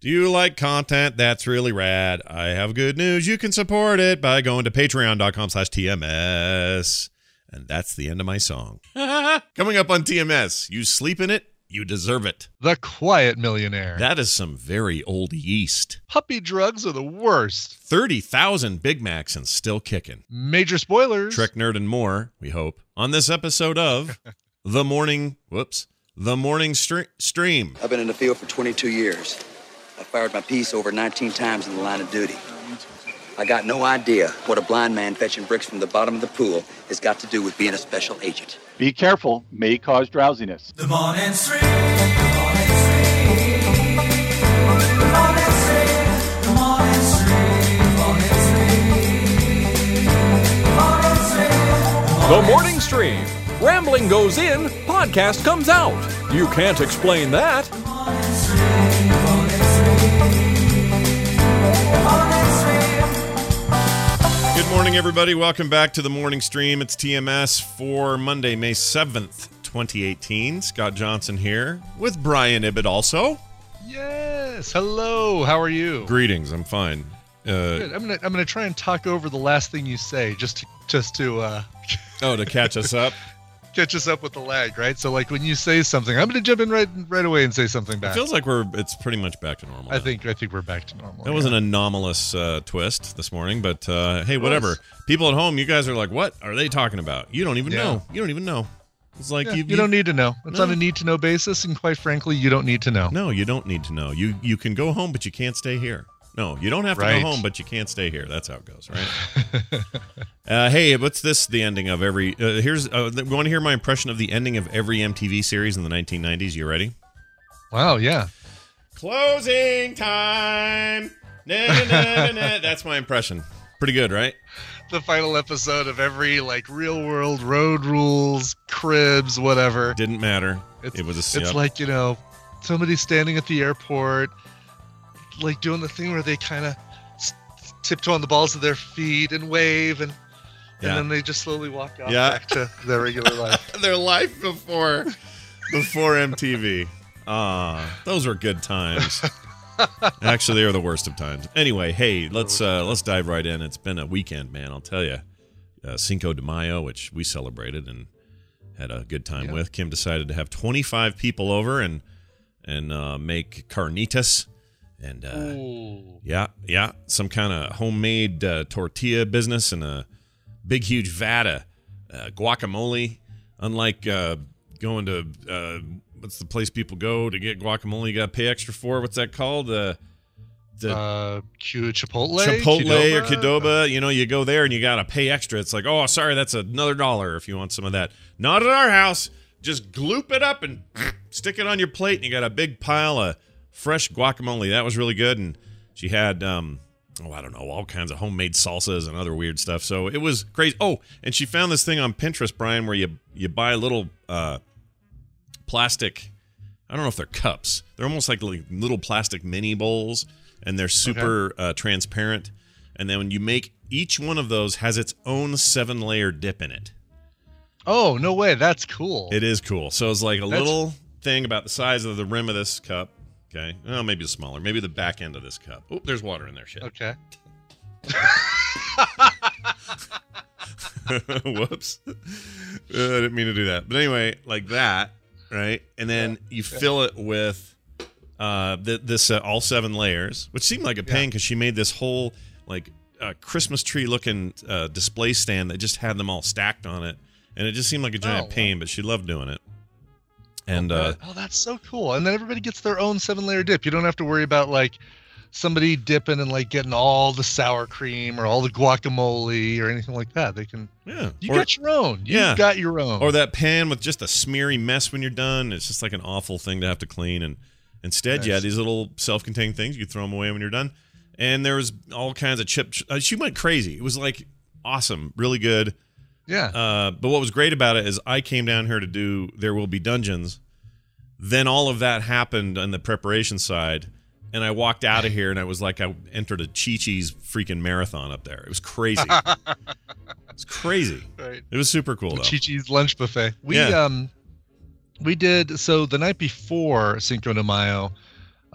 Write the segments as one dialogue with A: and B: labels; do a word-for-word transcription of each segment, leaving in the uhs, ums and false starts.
A: you like content that's really rad, I have good news. You can support it by going to patreon.com slash TMS. And that's the end of my song. Coming up on T M S, you sleep in it, you deserve it.
B: The Quiet Millionaire.
A: That is some very old yeast.
B: Puppy drugs are the worst.
A: thirty thousand Big Macs and still kicking.
B: Major spoilers.
A: Trek Nerd and more, we hope, on this episode of The Morning, whoops, The Morning Stre- Stream.
C: I've been in the field for twenty-two years. I fired my piece over nineteen times in the line of duty. I got no idea what a blind man fetching bricks from the bottom of the pool has got to do with being a special agent.
D: Be careful, may cause drowsiness.
E: The Morning Stream, the Morning Stream, the Morning Stream, the Morning Stream, the Morning Stream,
F: The Morning Stream. Rambling goes in, podcast comes out. You can't explain that.
A: Good morning, everybody. Welcome back to the Morning Stream. It's T M S for Monday, May seventh, twenty eighteen. Scott Johnson here with Brian Ibbett also.
B: Yes. Hello. How are you?
A: Greetings. I'm fine. Uh,
B: Good. I'm gonna I'm gonna try and talk over the last thing you say, just to just to uh,
A: oh, to catch us up.
B: catch us up with the lag, right? So like when you say something, I'm gonna jump in right right away and say something back.
A: It feels like we're it's pretty much back to normal.
B: I
A: now.
B: think I think we're back to normal.
A: That
B: yeah.
A: was an anomalous uh, twist this morning, but uh, hey, whatever.
B: was.
A: People at home, you guys are like, what are they talking about? You don't even
B: Yeah.
A: know. You don't even know. It's like
B: Yeah,
A: you,
B: you don't need to know. It's
A: No.
B: on a need to know basis, and quite frankly, you don't need to know.
A: No, you don't need to know. You you can go home, but you can't stay here. No, you don't have to
B: Right.
A: go home, but you can't stay here. That's how it goes, right? uh, hey, what's this? The ending of every? Uh, here's. Uh, we want to hear my impression of the ending of every M T V series in the nineteen nineties. You ready?
B: Wow. Yeah.
A: Closing time. Na, na, na, na, na. That's my impression. Pretty good, right?
B: The final episode of every like real world road rules, cribs, whatever.
A: Didn't matter.
B: It's,
A: it was a.
B: It's
A: yep.
B: like, you know, somebody standing at the airport, like doing the thing where they kind of tiptoe on the balls of their feet and wave, and
A: Yeah.
B: and then they just slowly walk off
A: Yeah.
B: back to their regular life.
A: their life before before M T V. Ah, those were good times. Actually, they are the worst of times. Anyway, hey, let's uh, let's dive right in. It's been a weekend, man. I'll tell you, uh, Cinco de Mayo, which we celebrated and had a good time
B: Yeah.
A: with. Kim decided to have twenty-five people over and and uh, make carnitas. And uh,
B: Ooh.
A: yeah, yeah, some kind of homemade uh, tortilla business and a big, huge vat of uh, guacamole. Unlike uh, going to uh, what's the place people go to get guacamole? You got to pay extra for. What's that called? Uh, the
B: Uh, Q Chipotle,
A: Chipotle or
B: Qdoba?
A: Qdoba. You know, you go there and you got to pay extra. It's like, oh, sorry, that's another dollar if you want some of that. Not at our house. Just gloop it up and stick it on your plate, and you got a big pile of fresh guacamole. That was really good. And she had, um, oh, I don't know, all kinds of homemade salsas and other weird stuff. So it was crazy. Oh, and she found this thing on Pinterest, Brian, where you you buy little uh, plastic, I don't know if they're cups. They're almost like little plastic mini bowls, and they're super okay. uh, transparent. And then when you make, each one of those has its own seven-layer dip in it.
B: Oh, no way. That's cool.
A: It is cool. So it's like a
B: That's...
A: little thing about the size of the rim of this cup. Okay. Oh, maybe it's smaller. Maybe the back end of this cup. Oh, there's water in there. Shit.
B: Okay.
A: Whoops. Uh, I didn't mean to do that. But anyway, like that, right? And then yeah. you yeah. fill it with uh, th- this uh, all seven layers, which seemed like a pain because yeah. she made this whole like uh, Christmas tree looking uh, display stand that just had them all stacked on it. And it just seemed like a giant oh, pain, wow. but she loved doing it. And
B: oh,
A: uh,
B: oh, that's so cool. And then everybody gets their own seven-layer dip. You don't have to worry about like somebody dipping and like getting all the sour cream or all the guacamole or anything like that. They can.
A: Yeah.
B: You
A: or,
B: got your own. You
A: yeah.
B: got your own.
A: Or that pan with just a smeary mess when you're done. It's just like an awful thing to have to clean. And instead, nice. you had these little self-contained things. You throw them away when you're done. And there was all kinds of chips. Uh, she went crazy. It was like awesome, really good.
B: Yeah.
A: Uh, but what was great about it is I came down here to do There Will Be Dungeons. Then all of that happened on the preparation side, and I walked out of here, and I was like I entered a Chi-Chi's freaking marathon up there. It was crazy. It's crazy. Right. It was super cool,
B: the
A: though.
B: Chi-Chi's lunch buffet. We
A: yeah.
B: um, we did so the night before Cinco de Mayo.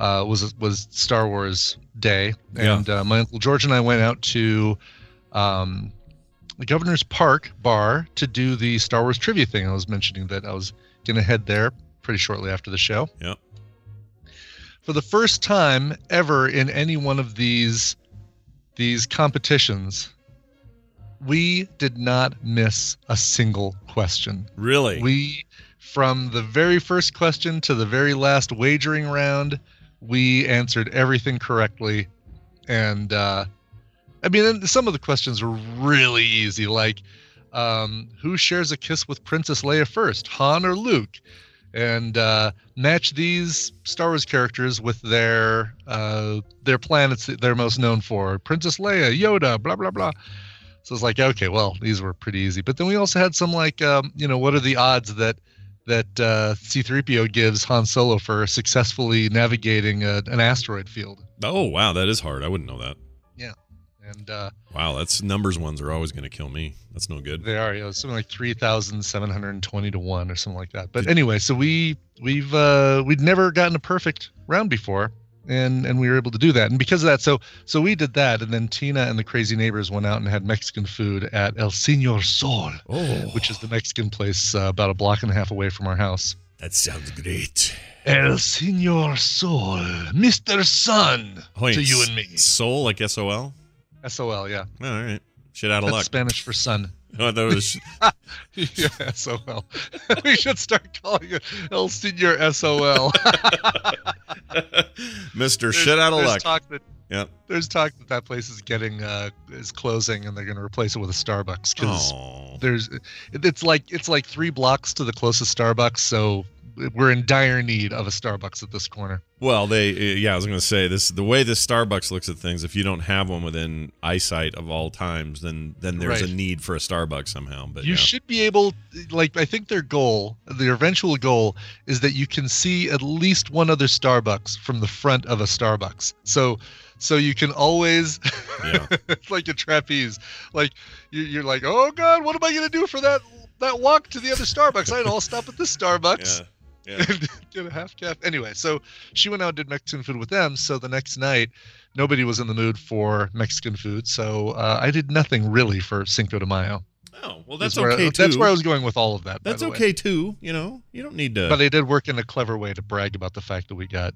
B: uh, was was Star Wars Day, and uh, my uncle George and I went out to um, the Governor's Park bar to do the Star Wars trivia thing. I was mentioning that I was going to head there pretty shortly after the show.
A: Yep.
B: For the first time ever in any one of these these competitions, we did not miss a single question.
A: Really?
B: We, from the very first question to the very last wagering round, we answered everything correctly. And, uh, I mean, and some of the questions were really easy, like, um, who shares a kiss with Princess Leia first, Han or Luke? And uh, match these Star Wars characters with their uh, their planets that they're most known for. Princess Leia, Yoda, blah, blah, blah. So it's like, okay, well, these were pretty easy. But then we also had some like, um, you know, what are the odds that that uh, C three P O gives Han Solo for successfully navigating a, an asteroid field?
A: Oh, wow, that is hard. I wouldn't know that.
B: Yeah. And uh,
A: wow, that's numbers ones are always going to kill me. That's no good.
B: they are, you know, something like three thousand seven hundred twenty to one or something like that. But anyway, so we we've uh, we'd never gotten a perfect round before, and and we were able to do that. And because of that, so so we did that, and then Tina and the crazy neighbors went out and had Mexican food at El Señor Sol,
A: Oh,
B: which is the Mexican place uh, about a block and a half away from our house.
A: that sounds great.
B: El Señor Sol, Mister Sun,
A: Wait,
B: to you and me.
A: Soul, like S O L?
B: S O L, yeah.
A: Oh, all right. Shit out of
B: That's
A: luck.
B: Spanish for sun.
A: Oh, I thought it was
B: Yeah, S O L. We should start calling it El Señor S O L.
A: Mister
B: There's-
A: Shit out of
B: there's
A: luck.
B: Talk that,
A: Yep.
B: there's talk that that place is getting uh, is closing, and they're going to replace it with a Starbucks because
A: Oh.
B: there's it's like it's like three blocks to the closest Starbucks, so we're in dire need of a Starbucks at this corner.
A: Well, they yeah, I was going to say this. The way this Starbucks looks at things, if you don't have one within eyesight of all times, then then there's
B: Right.
A: a need for a Starbucks somehow. But
B: You
A: yeah.
B: should be able, like, I think their goal, their eventual goal, is that you can see at least one other Starbucks from the front of a Starbucks. So, so you can always,
A: Yeah.
B: it's like a trapeze. Like you, you're like, oh God, what am I gonna do for that that walk to the other Starbucks? I'd all stop at this Starbucks.
A: Yeah. Yeah.
B: And get a half cap. Anyway, so she went out and did Mexican food with them. So the next night, nobody was in the mood for Mexican food. So uh, I did nothing really for Cinco de Mayo.
A: Oh, well, that's
B: That's where,
A: okay too.
B: That's where I was going with all of that. by
A: That's
B: the way.
A: okay too. You know, you don't need to.
B: But I did work in a clever way to brag about the fact that we got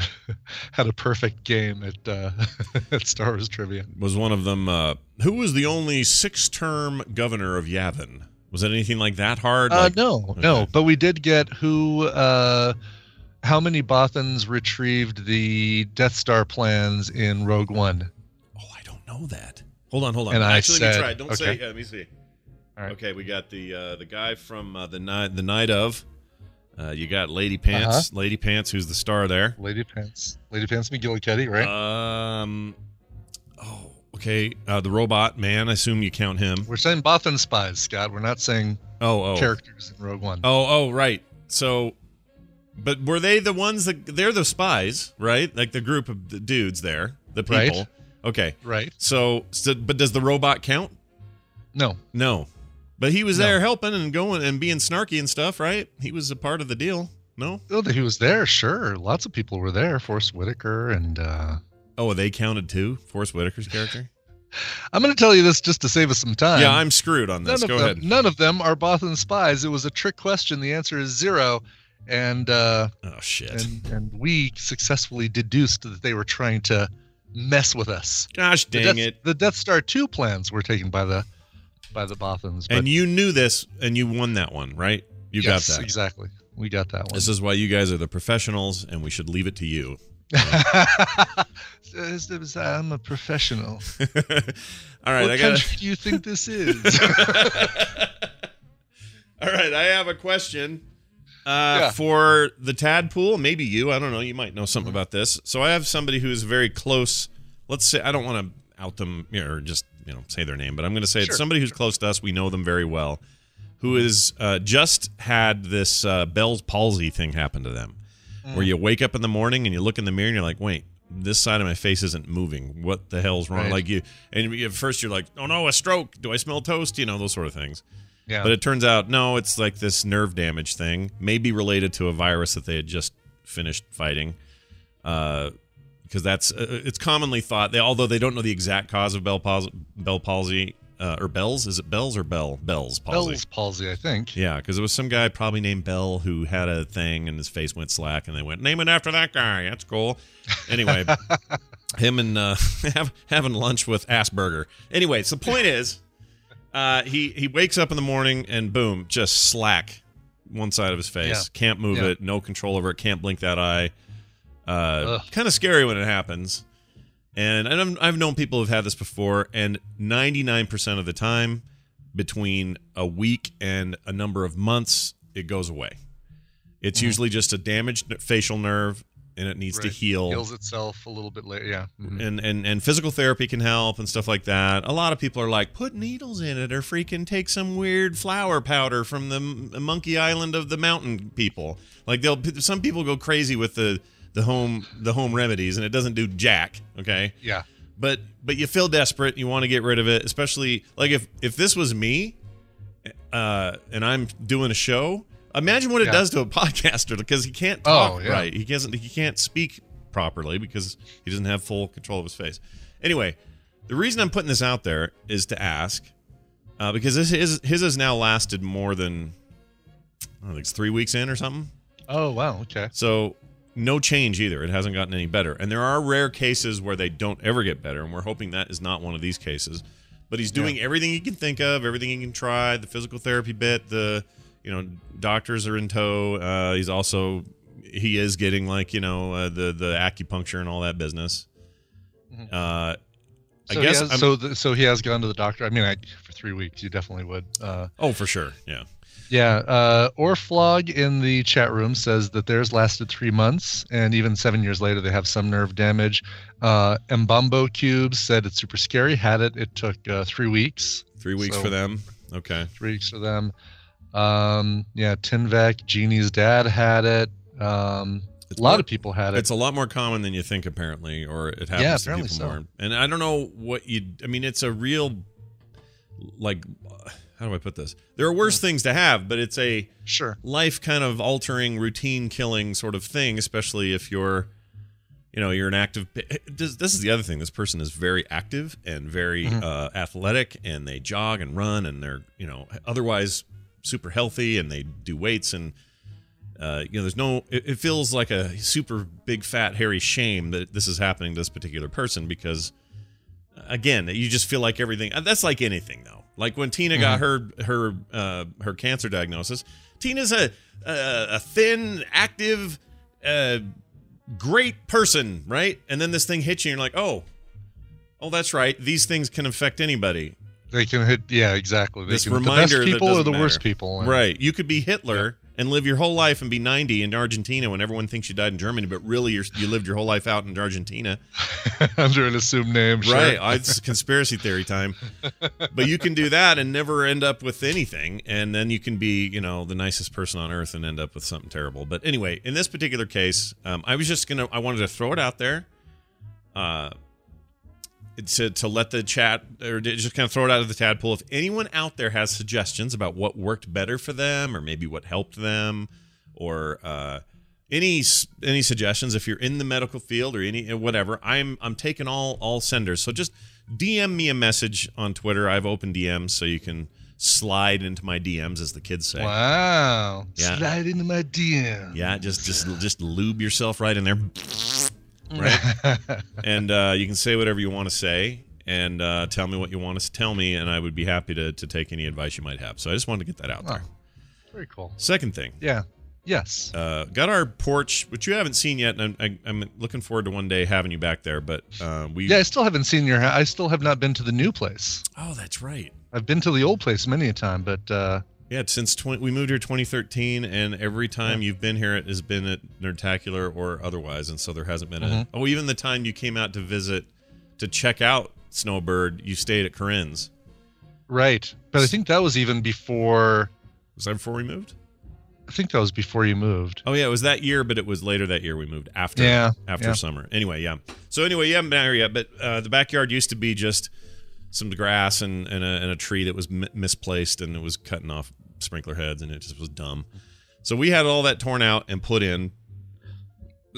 B: had a perfect game at uh, at Star Wars trivia.
A: Was one of them? Uh, who was the only six-term governor of Yavin? Was it anything like that hard?
B: Uh,
A: Like-
B: no, no.
A: Okay.
B: But we did get who, uh, how many Bothans retrieved the Death Star plans in Rogue One?
A: Oh, I don't know that. Hold on, hold on.
B: And I
A: Actually, let me
B: said-
A: try. Don't say.
B: okay.
A: Yeah, let me see.
B: All right.
A: Okay, we got the uh, the guy from uh, the night the night of. Uh, you got Lady Pants,
B: Uh-huh.
A: Lady Pants, who's the star there.
B: Lady Pants, Lady Pants McGillicuddy, right?
A: Um, oh, okay. Uh, the robot man. I assume you count him.
B: We're saying Bothan spies, Scott. We're not saying
A: Oh, oh,
B: characters in Rogue One.
A: oh, oh, right. So, but were they the ones that they're the spies, right? Like the group of the dudes there, the people.
B: Right.
A: Okay.
B: Right?
A: So, so, but does the robot count?
B: No.
A: No. But he was
B: No.
A: there helping and going and being snarky and stuff, right? He was a part of the deal. No?
B: Oh, he was there, sure. Lots of people were there. Forrest Whitaker and uh,
A: Oh, they counted too? Forrest Whitaker's character?
B: I'm going to tell you this just to save us some time.
A: yeah, I'm screwed on this.
B: None
A: Go
B: of them,
A: ahead.
B: None of them are Bothan spies. It was a trick question. The answer is zero, and uh,
A: Oh, shit.
B: and and we successfully deduced that they were trying to mess with us.
A: Gosh
B: The
A: dang
B: Death,
A: it.
B: The Death Star two plans were taken by the by the Bothans. But
A: And you knew this and you won that one, right? You
B: yes,
A: got that.
B: exactly. We got that one.
A: This is why you guys are the professionals and we should leave it to you.
B: I'm a professional.
A: All right,
B: what
A: I got
B: country do you think this is?
A: All right, I have a question uh,
B: Yeah.
A: for the Tadpool. Maybe you. I don't know. You might know something about this. So I have somebody who's very close. Let's say I don't want to out them you know, or just you know say their name, but I'm going to say it's
B: Sure.
A: somebody who's close to us. We know them very well. Who is uh, just had this uh, Bell's palsy thing happen to them, where you wake up in the morning and you look in the mirror and you're like, wait, this side of my face isn't moving. What the hell's wrong?
B: Right.
A: Like you, and at first you're like, oh no, a stroke. Do I smell toast? You know, those sort of things.
B: Yeah.
A: But it turns out, no, it's like this nerve damage thing, maybe related to a virus that they had just finished fighting. uh, because that's uh, it's commonly thought. They although they don't know the exact cause of Bell palsy, Bell palsy uh, or Bell's. Is it Bell's or Bell? Bell's palsy.
B: Bell's palsy, I think.
A: Yeah, because it was some guy probably named Bell who had a thing and his face went slack, and they went name it after that guy. That's cool. Anyway, him and uh, have, having lunch with Asperger. Anyway, so the point is, uh, he he wakes up in the morning and boom, just slack one side of his face.
B: Yeah.
A: Can't move
B: Yeah.
A: it. No control over it. Can't blink that eye. Uh, kind of scary when it happens. And, and I'm, I've known people who've had this before, and ninety-nine percent of the time, between a week and a number of months, it goes away. It's mm-hmm. usually just a damaged facial nerve, and it needs
B: Right.
A: to heal.
B: Heals itself a little bit later, yeah. Mhm.
A: And, and and physical therapy can help and stuff like that. A lot of people are like, put needles in it or freaking take some weird flower powder from the M- Monkey Island of the mountain people. Like they'll some people go crazy with the the home the home remedies, and it doesn't do jack. Okay.
B: Yeah.
A: But but you feel desperate. You want to get rid of it, especially like if if this was me, uh, and I'm doing a show. Imagine what it
B: Yeah.
A: does to a podcaster because he can't talk
B: Oh, yeah.
A: right. He can't he can't speak properly because he doesn't have full control of his face. Anyway, the reason I'm putting this out there is to ask uh, because this is his has now lasted more than I don't think it's three weeks in or something.
B: Oh, wow. Okay.
A: So no change either. It hasn't gotten any better. And there are rare cases where they don't ever get better, and we're hoping that is not one of these cases. But he's doing
B: Yeah.
A: everything he can think of, everything he can try, the physical therapy bit, the, you know, doctors are in tow. Uh, he's also, he is getting like, you know, uh, the, the acupuncture and all that business. Uh, I
B: So
A: guess.
B: he has,
A: I'm-
B: so the, so he has gone to the doctor. I mean, I, for three weeks, you definitely would. Uh,
A: oh, for sure. Yeah.
B: yeah. Uh, Orflog in the chat room says that theirs lasted three months, and even seven years later, they have some nerve damage. Uh, Mbambo Cubes said it's super scary. Had it. It took uh, three weeks.
A: Three weeks
B: So-
A: for them. Okay.
B: Three weeks for them. Um, yeah, Tinvec, Jeannie's dad had it. Um, a lot
A: more-
B: of people had it.
A: It's a lot more common than you think, apparently, or it happens
B: Yeah,
A: to
B: apparently
A: people
B: so.
A: more. And I don't know what you. I mean, it's a real, like, how do I put this? There are worse things to have, but it's a
B: Sure.
A: life kind of altering, routine killing sort of thing, especially if you're, you know, you're an active. This, this is the other thing. This person is very active and very
B: Mhm.
A: uh, athletic, and they jog and run, and they're, you know, otherwise super healthy, and they do weights and. Uh, you know, there's no. It, it feels like a super big fat hairy shame that this is happening to this particular person because, again, you just feel like everything. That's like anything, though. Like when Tina got her her uh, her cancer diagnosis. Tina's a a, a thin, active, uh, great person, right? And then this thing hits you, and you're like, oh, oh, that's right. These things can affect anybody.
B: They can hit. Yeah, exactly. They
A: This
B: can,
A: reminder
B: the best
A: that
B: people or
A: doesn't
B: the worst
A: matter.
B: people. and-
A: Right. You could be Hitler and live your whole life and be ninety in Argentina when everyone thinks you died in Germany, but really you're, you lived your whole life out in Argentina.
B: Under an assumed name. Sure.
A: Right. I- It's conspiracy theory time. But you can do that and never end up with anything. And then you can be, you know, the nicest person on earth and end up with something terrible. But anyway, in this particular case, um, I was just going to, I wanted to throw it out there. Uh, to, to let the chat, or to just kind of throw it out of the tadpole. If anyone out there has suggestions about what worked better for them, or maybe what helped them, or uh, any any suggestions, if you're in the medical field or any whatever, I'm I'm taking all all senders. So just D M me a message on Twitter. I've opened D Ms, so you can slide into my D Ms, as the kids say.
B: Wow.
A: Yeah.
B: Slide into my D M.
A: Yeah, just just just lube yourself right in there. Right, and uh, you can say whatever you want to say, and uh, tell me what you want to tell me, and I would be happy to to take any advice you might have. So I just wanted to get that out there.
B: Oh, very cool.
A: Second thing,
B: Yeah. Yes.
A: uh, got our porch, which you haven't seen yet, and I'm, I, I'm looking forward to one day having you back there. But uh, we,
B: Yeah, I still haven't seen your house. I still have not been to the new place.
A: oh, that's right.
B: I've been to the old place many a time, but uh,
A: Yeah, since twenty, we moved here twenty thirteen, and every time you've been here, it has been at Nerdtacular or otherwise, and so there hasn't been a. Oh, even the time you came out to visit, to check out Snowbird, you stayed at Corinne's.
B: right. But I think that was even before.
A: Was that before we moved?
B: I think that was before you moved.
A: Oh yeah, it was that year, but it was later that year we moved after.
B: Yeah,
A: after
B: yeah.
A: summer. Anyway, yeah. So anyway, you haven't been here yet, but uh, the backyard used to be just some grass and, and, a, and a tree that was m- misplaced, and it was cutting off sprinkler heads, and it just was dumb. So we had all that torn out and put in.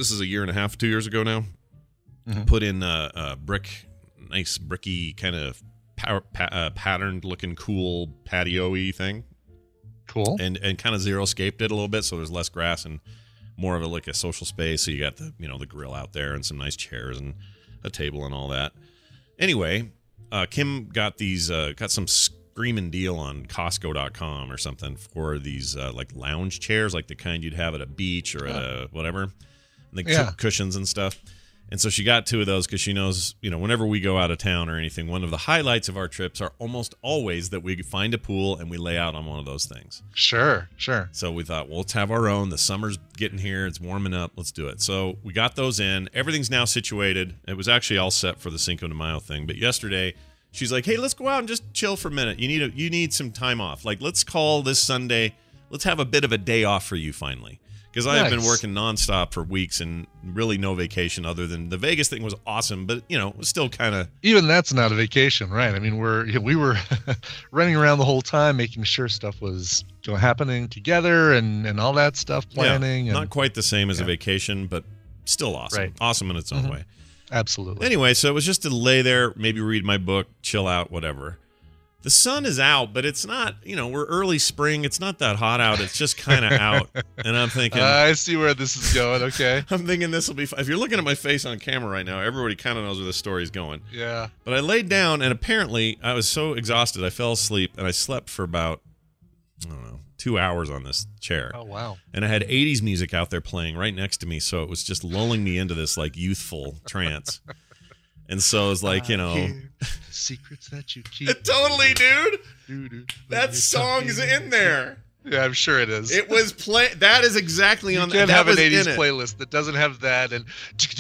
A: this is a year and a half, two years ago now.
B: Mhm.
A: Put in a, a brick, nice bricky kind of power, pa- uh, patterned looking cool patio-y thing.
B: Cool.
A: And and kind of zero-scaped it a little bit, so there's less grass and more of a like a social space. So you got the you know the grill out there and some nice chairs and a table and all that. Anyway, uh, Kim got these uh, got some screaming deal on Costco dot com or something for these uh, like lounge chairs, like the kind you'd have at a beach or at a whatever, the
B: Yeah.
A: cu- cushions and stuff. And so she got two of those because she knows, you know, whenever we go out of town or anything, one of the highlights of our trips are almost always that we find a pool and we lay out on one of those things.
B: Sure, sure.
A: So we thought, well, let's have our own. The summer's getting here. It's warming up. Let's do it. So we got those in. Everything's now situated. It was actually all set for the Cinco de Mayo thing. But yesterday, she's like, hey, let's go out and just chill for a minute. You need a, you need some time off. Like, let's call this Sunday. Let's have a bit of a day off for you finally. Because I have been
B: Nice.
A: working nonstop for weeks and really no vacation other than the Vegas thing was awesome. But, you know, it was still kind of.
B: Even that's not a vacation, right? I mean, we're yeah, we were running around the whole time, making sure stuff was you know, happening together and, and all that stuff, planning.
A: Yeah,
B: and,
A: not quite the same as a
B: yeah.
A: vacation, but still awesome.
B: Right.
A: Awesome in its own
B: Mhm.
A: way.
B: Absolutely.
A: Anyway, so it was just to lay there, maybe read my book, chill out, whatever. The sun is out, but it's not, you know, we're early spring. It's not that hot out. It's just kind of out. And I'm thinking,
B: I see where this is going. Okay.
A: I'm thinking this will be fun. If you're looking at my face on camera right now, everybody kind of knows where the story's going.
B: Yeah.
A: But I laid down, and apparently I was so exhausted, I fell asleep, and I slept for about, I don't know, two hours on this chair.
B: Oh, wow.
A: And I had eighties music out there playing right next to me, so it was just lulling me into this, like, youthful trance. And so it was like, you know.
B: Secrets that you keep.
A: Totally, dude.
B: Doo-doo,
A: That
B: when
A: song's
B: you're
A: in there.
B: Yeah, I'm sure it is.
A: It was play. That is exactly
B: you
A: on.
B: can't
A: that
B: have an
A: was
B: eighties
A: in it.
B: playlist that doesn't have that and.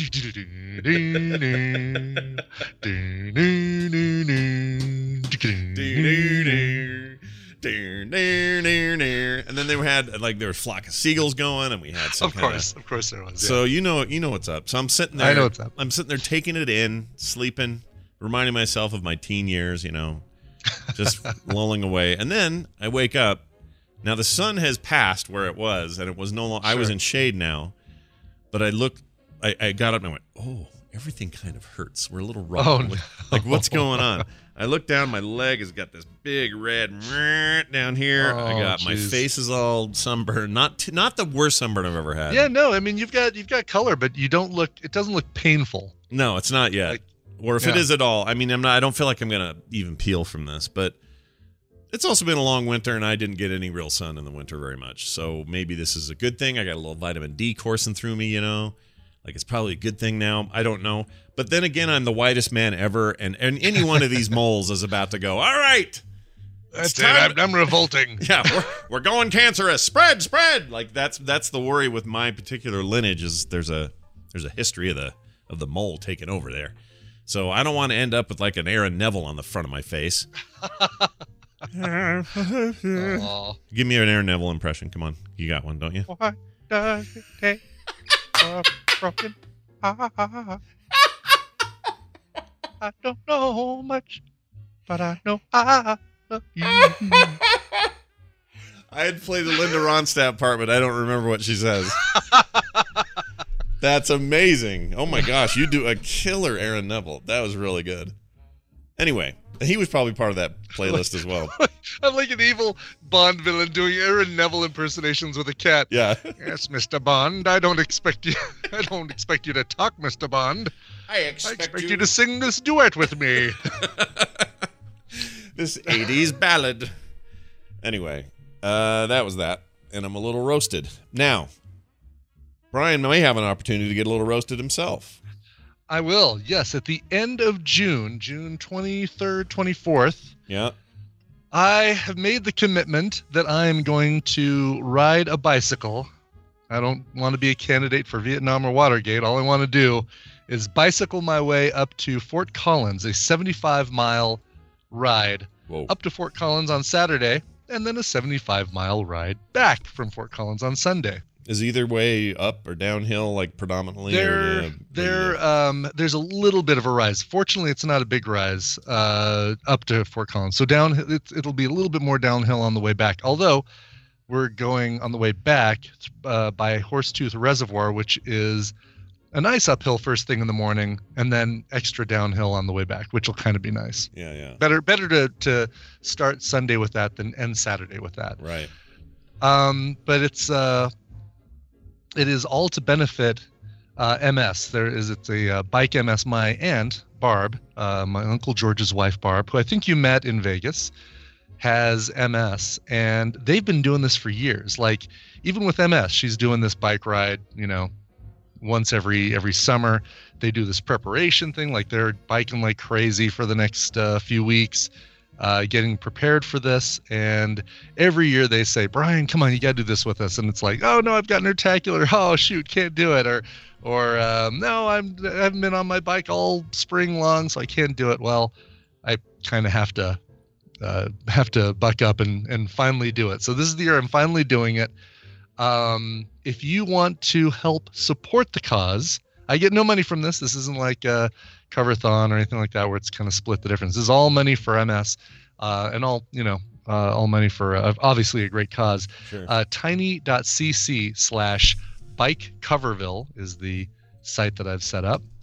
A: Do-do-do. Do-do-do-do. And then they had like there was a flock of seagulls going, and we had some.
B: Of
A: kinda-
B: course, of course there was. Yeah.
A: So you know, you know what's up. So I'm sitting there.
B: I know what's up.
A: I'm sitting there taking it in, sleeping, reminding myself of my teen years. You know, just lulling away. And then I wake up. Now the sun has passed where it was, and it was no longer. I was
B: Sure.
A: in shade now, but I looked. I, I got up and I went, oh, everything kind of hurts. We're a little raw.
B: Oh,
A: like,
B: no.
A: like, what's going on? I look down. My leg has got this big red down here. I
B: Oh,
A: got my
B: geez.
A: face is all sunburned. Not t- not the worst sunburn I've ever had.
B: Yeah, no, I mean you've got you've got color, but you don't look. It doesn't look painful.
A: No, it's not yet.
B: Like,
A: or if it
B: yeah.
A: is at all, I mean, I'm not. I don't feel like I'm gonna even peel from this. But it's also been a long winter, and I didn't get any real sun in the winter very much. So maybe this is a good thing. I got a little vitamin D coursing through me, you know. Like it's probably a good thing now. I don't know. But then again, I'm the whitest man ever, and, and any one of these moles is about to go. All right.
B: That's it.
A: time
B: I'm, I'm revolting.
A: Yeah, we're, we're going cancerous. Spread, spread. Like that's that's the worry with my particular lineage is there's a there's a history of the of the mole taking over there. So I don't want to end up with like an Aaron Neville on the front of my face.
B: Aw.
A: Give me an Aaron Neville impression. Come on, you got one, don't you?
B: Why does it take a broken heart? I don't know much, but I know I love you.
A: I had played the Linda Ronstadt part, but I don't remember what she says. That's amazing. Oh my gosh, you do a killer Aaron Neville. That was really good. Anyway, he was probably part of that playlist as well.
B: I'm like an evil Bond villain doing Aaron Neville impersonations with a cat.
A: Yeah.
B: Yes, Mister Bond. I don't expect you. I don't expect you to talk, Mister Bond.
A: I
B: I
A: expect,
B: expect you to sing this duet with me.
A: this eighties ballad. Anyway, uh, that was that. And I'm a little roasted. Now, Brian may have an opportunity to get a little roasted himself.
B: I will. Yes, at the end of June, June twenty-third, twenty-fourth,
A: Yeah.
B: I have made the commitment that I am going to ride a bicycle. I don't want to be a candidate for Vietnam or Watergate. All I want to do is bicycle my way up to Fort Collins, a seventy-five mile ride
A: Whoa.
B: up to Fort Collins on Saturday, and then a seventy-five mile ride back from Fort Collins on Sunday.
A: Is either way up or downhill, like predominantly?
B: There,
A: or, uh,
B: there, um, there's a little bit of a rise. Fortunately, it's not a big rise uh, up to Fort Collins. So down, it's, it'll be a little bit more downhill on the way back. Although we're going on the way back uh, by Horsetooth Reservoir, which is a nice uphill first thing in the morning, and then extra downhill on the way back, which will kind of be nice.
A: Yeah, yeah.
B: Better better to to start Sunday with that than end Saturday with that.
A: Right.
B: Um, but it's uh, it is all to benefit uh, M S. There is it's a uh, Bike M S. My aunt Barb, uh, my Uncle George's wife Barb, who I think you met in Vegas, has M S, and they've been doing this for years. Like even with M S, she's doing this bike ride, you know, once every every summer. They do this preparation thing, like they're biking like crazy for the next uh, few weeks, uh, getting prepared for this. And every year they say, Brian, come on, you got to do this with us. And it's like, oh no, I've got an Nertacular. Oh shoot, can't do it. Or or um, no, I'm I haven't been on my bike all spring long, so I can't do it. Well, I kind of have to uh, have to buck up and and finally do it. So this is the year I'm finally doing it. Um, if you want to help support the cause, I get no money from this. This isn't like a cover-thon or anything like that where it's kind of split the difference. This is all money for M S, uh, and all, you know, uh, all money for uh, obviously a great cause.
A: Sure.
B: Uh, tiny.cc slash bike coverville is the site that I've set up.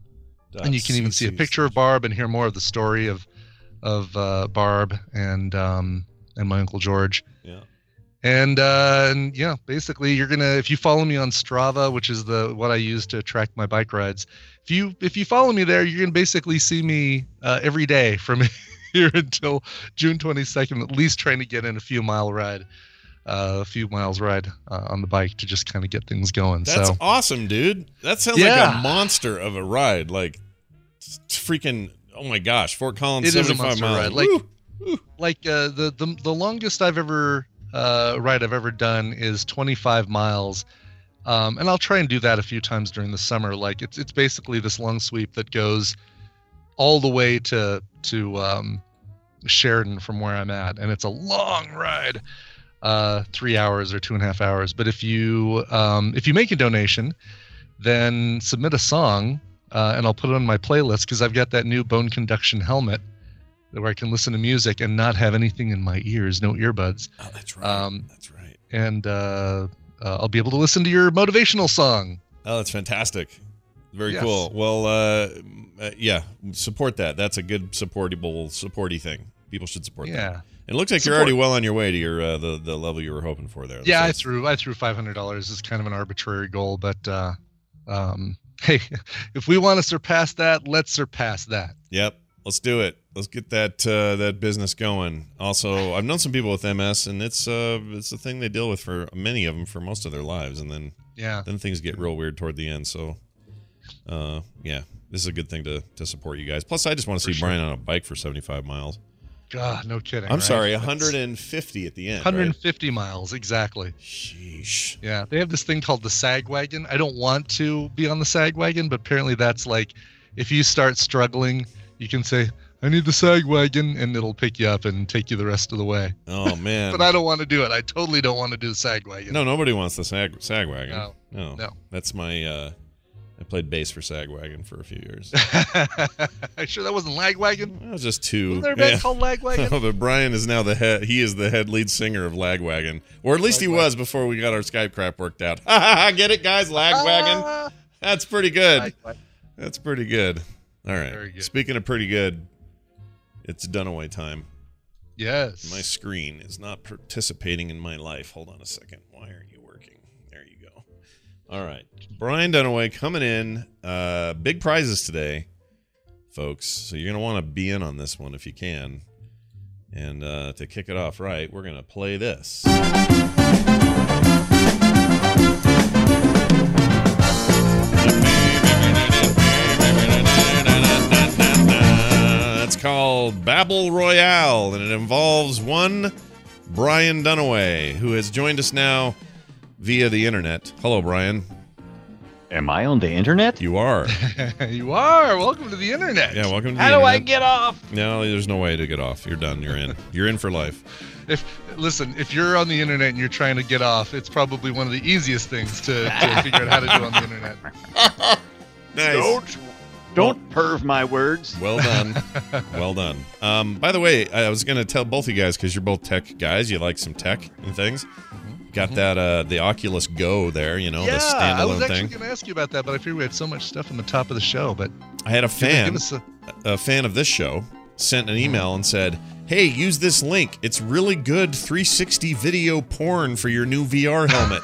A: Dot
B: And you can even see a
A: C C.
B: picture of Barb and hear more of the story of, of uh, Barb and, um, and my Uncle George.
A: Yeah.
B: And uh, and yeah, basically you're gonna, if you follow me on Strava, which is the what I use to track my bike rides, if you if you follow me there, you're gonna basically see me uh, every day from here until June twenty-second, at least trying to get in a few mile ride, uh, a few miles ride uh, on the bike to just kind of get things going.
A: That's
B: so
A: awesome, dude. That sounds like
B: Yeah.
A: a monster of a ride. Like it's freaking, oh my gosh, Fort Collins,
B: It is a
A: seventy-five
B: monster
A: miles.
B: ride. Like
A: Woo!
B: like uh, the the the longest I've ever uh, ride I've ever done is twenty-five miles. Um, and I'll try and do that a few times during the summer. Like it's it's basically this long sweep that goes all the way to to um, Sheridan from where I'm at, and it's a long ride, uh, three hours or two and a half hours. But if you um, if you make a donation, then submit a song, uh, and I'll put it on my playlist because I've got that new bone conduction helmet where I can listen to music and not have anything in my ears, no earbuds.
A: Oh, that's right.
B: Um,
A: that's right.
B: And uh, uh, I'll be able to listen to your motivational song.
A: Oh, that's fantastic. Very
B: Yes.
A: cool. Well, uh, uh, yeah, support that. That's a good supportable, supporty thing. People should support that.
B: Yeah.
A: And it looks like
B: Support.
A: you're already well on your way to your uh, the the level you were hoping for there.
B: Yeah, I
A: That's-
B: threw I threw five hundred dollars as kind of an arbitrary goal, but uh, um, hey, if we want to surpass that, let's surpass that.
A: Yep. Let's do it. Let's get that uh, that business going. Also, I've known some people with M S, and it's uh it's a thing they deal with for many of them for most of their lives, and then
B: Yeah.
A: then things get real weird toward the end. So, uh, yeah, this is a good thing to to support you guys. Plus, I just want to
B: For
A: see
B: sure.
A: Brian on a bike for seventy-five miles.
B: God, no kidding.
A: I'm
B: right?
A: sorry,
B: That's
A: one hundred fifty at the end.
B: one hundred
A: Right?
B: fifty miles exactly.
A: Sheesh.
B: Yeah, they have this thing called the Sag Wagon. I don't want to be on the Sag Wagon, but apparently that's like, if you start struggling, you can say, I need the Sag Wagon, and it'll pick you up and take you the rest of the way.
A: Oh man.
B: But I don't want to do it. I totally don't want to do the Sag Wagon.
A: No, nobody wants the sag sagwagon.
B: No.
A: no,
B: No.
A: That's my. Uh, I played bass for sagwagon for a few years.
B: Are you sure that wasn't Lagwagon?
A: I was just two.
B: Wasn't there a band
A: Yeah.
B: called Lagwagon?
A: Oh, but Brian is now the head. He is the head lead singer of Lagwagon, or at least he
B: Lagwagon.
A: was before we got our Skype crap worked out. Get it, guys? Lagwagon.
B: Ah,
A: That's pretty good.
B: Lagwagon.
A: That's pretty good. All right.
B: Very good.
A: Speaking of pretty good, it's Dunaway time.
B: Yes.
A: My screen is not participating in my life. Hold on a second. Why aren't you working? There you go. All right. Brian Dunaway coming in. Uh, big prizes today, folks. So you're going to want to be in on this one if you can. And uh, to kick it off right, we're going to play this. It's called Babble Royale, and it involves one Brian Dunaway, who has joined us now via the internet. Hello, Brian.
D: Am I on the internet?
A: You are.
B: You are. Welcome to the internet.
A: Yeah, welcome to the
D: How do I
A: internet.
D: get off?
A: No, there's no way to get off. You're done. You're in. You're in for life.
B: If listen, if you're on the internet and you're trying to get off, it's probably one of the easiest things to, to figure out how to do on the internet.
A: Nice.
D: Don't, don't perv my words.
A: Well done. Well done. Um, by the way, I was going to tell both of you guys, because you're both tech guys, you like some tech and things. got
B: Mhm.
A: that uh, the Oculus Go there, you know,
B: yeah,
A: the
B: I was
A: standalone
B: actually
A: thing.
B: going to ask you about that, but I figured we had so much stuff on the top of the show. But
A: I had a
B: give,
A: fan,
B: give us a,
A: a fan of this show, sent an email and said, "Hey, use this link. It's really good three sixty video porn for your new V R helmet."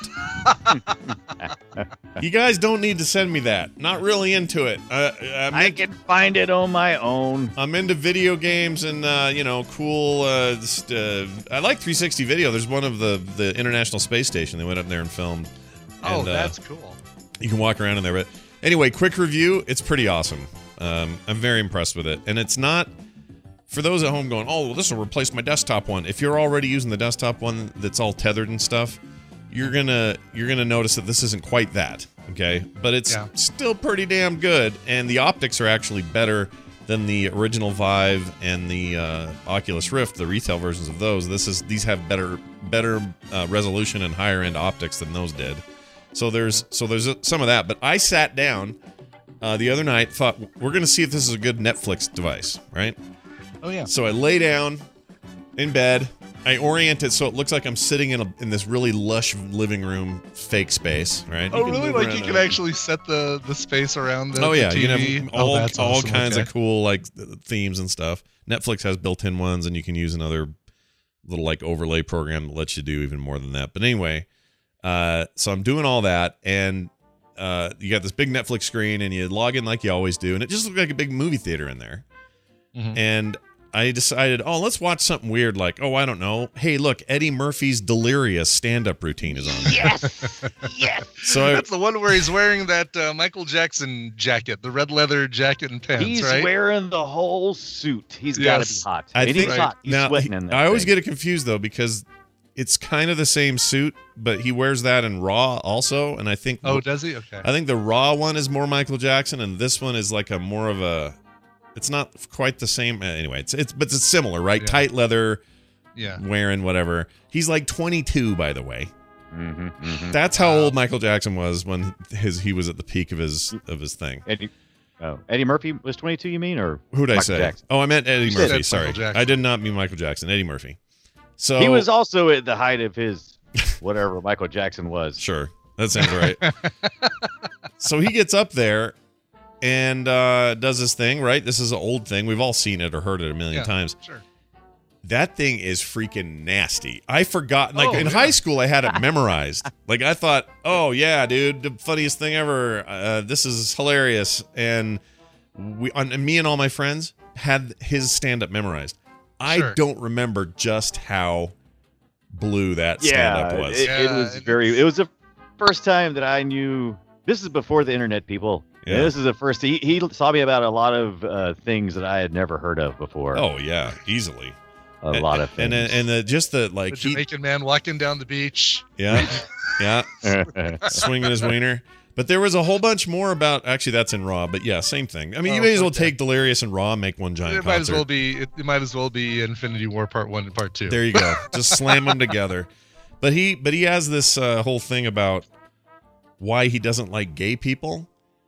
A: You guys don't need to send me that. Not really into it. Uh, I'm,
D: I can find it on my own.
A: I'm into video games and uh, you know, cool. Uh, just, uh, I like three sixty video. There's one of the the International Space Station. They went up there and filmed.
B: oh,
A: And, uh,
B: that's cool.
A: You can walk around in there. But anyway, quick review. It's pretty awesome. Um, I'm very impressed with it. And it's not, for those at home going, oh, well, this will replace my desktop one. If you're already using the desktop one that's all tethered and stuff, you're gonna you're gonna notice that this isn't quite that. Okay, but it's
B: Yeah.
A: still pretty damn good. And the optics are actually better than the original Vive and the uh, Oculus Rift, the retail versions of those. This is these have better better uh, resolution and higher end optics than those did. So there's so there's some of that. But I sat down uh, the other night, thought we're gonna see if this is a good Netflix device, right?
B: Oh, yeah.
A: So I lay down in bed. I orient it so it looks like I'm sitting in a, in this really lush living room fake space, right?
B: Oh,
A: You can
B: really?
A: move
B: Like
A: around
B: you
A: it.
B: can actually set the, the space around the
A: Oh yeah,
B: the T
A: you
B: V?
A: can have
B: Oh,
A: all
B: that's
A: all
B: awesome.
A: kinds
B: Okay.
A: of cool like themes and stuff. Netflix has built-in ones, and you can use another little like overlay program that lets you do even more than that. But anyway, uh, so I'm doing all that, and uh, you got this big Netflix screen, and you log in like you always do, and it just looked like a big movie theater in there.
B: Mhm.
A: And I decided, oh, let's watch something weird, like, oh, I don't know. Hey, look, Eddie Murphy's Delirious stand-up routine is on.
D: Yes, yes.
A: So I,
B: That's the one where he's wearing that uh, Michael Jackson jacket, the red leather jacket and pants,
D: He's
B: right?
D: wearing the whole suit. He's got to be
B: Yes.
D: hot.
A: I
D: and
A: think
D: he's hot. He's
A: now
D: sweating
A: he-
D: in that
A: I always
D: thing.
A: get it confused though because it's kind of the same suit, but he wears that in Raw also, and I think
B: Oh, does he? Okay.
A: I think the Raw one is more Michael Jackson, and this one is like a more of a. It's not quite the same. uh, Anyway, it's it's but it's similar, right?
B: Yeah.
A: Tight leather,
B: Yeah.
A: wearing whatever. He's like twenty-two, by the way.
D: Mhm, mhm.
A: That's how old Michael Jackson was when his he was at the peak of his of his thing.
D: Eddie, oh, Eddie Murphy was twenty-two, you mean? Or
A: Who did I
D: Michael
A: say?
D: Jackson?
A: Oh, I meant Eddie
B: You said
A: Murphy.
B: Michael
A: Sorry,
B: Jackson.
A: I did not mean Michael Jackson. Eddie Murphy. So
D: He was also at the height of his whatever Michael Jackson was.
A: Sure. That sounds right. So he gets up there and uh, does this thing, right? This is an old thing. We've all seen it or heard it a million
B: Yeah.
A: times.
B: Sure.
A: That thing is freaking nasty. I forgot. Like
B: Oh,
A: in
B: yeah.
A: high school, I had it memorized. Like I thought, oh yeah, dude, the funniest thing ever. Uh, this is hilarious. And we, on, and me and all my friends had his stand-up memorized. I
B: Sure.
A: don't remember just how blue that stand-up
D: Yeah,
A: was.
D: it, it
B: Yeah,
D: was
B: and
D: very.
B: it's-
D: It was the first time that I knew. This is before the internet, people.
A: Yeah.
D: And this is the first. He, he saw me about a lot of uh, things that I had never heard of before.
A: Oh yeah, easily.
D: a lot of
A: and
D: things.
A: and, and the, just the like
B: The
A: he,
B: Jamaican man walking down the beach.
A: yeah, yeah, swinging his wiener. But there was a whole bunch more about. Actually, that's in Raw. But yeah, same thing. I mean, you
B: Oh,
A: may as well
B: okay.
A: take Delirious and Raw, and make one giant
B: It might
A: concert.
B: as well be. It, it might as well be Infinity War Part One and Part Two.
A: There you go. Just slam them together. But he, but he has this uh, whole thing about why he doesn't like gay people.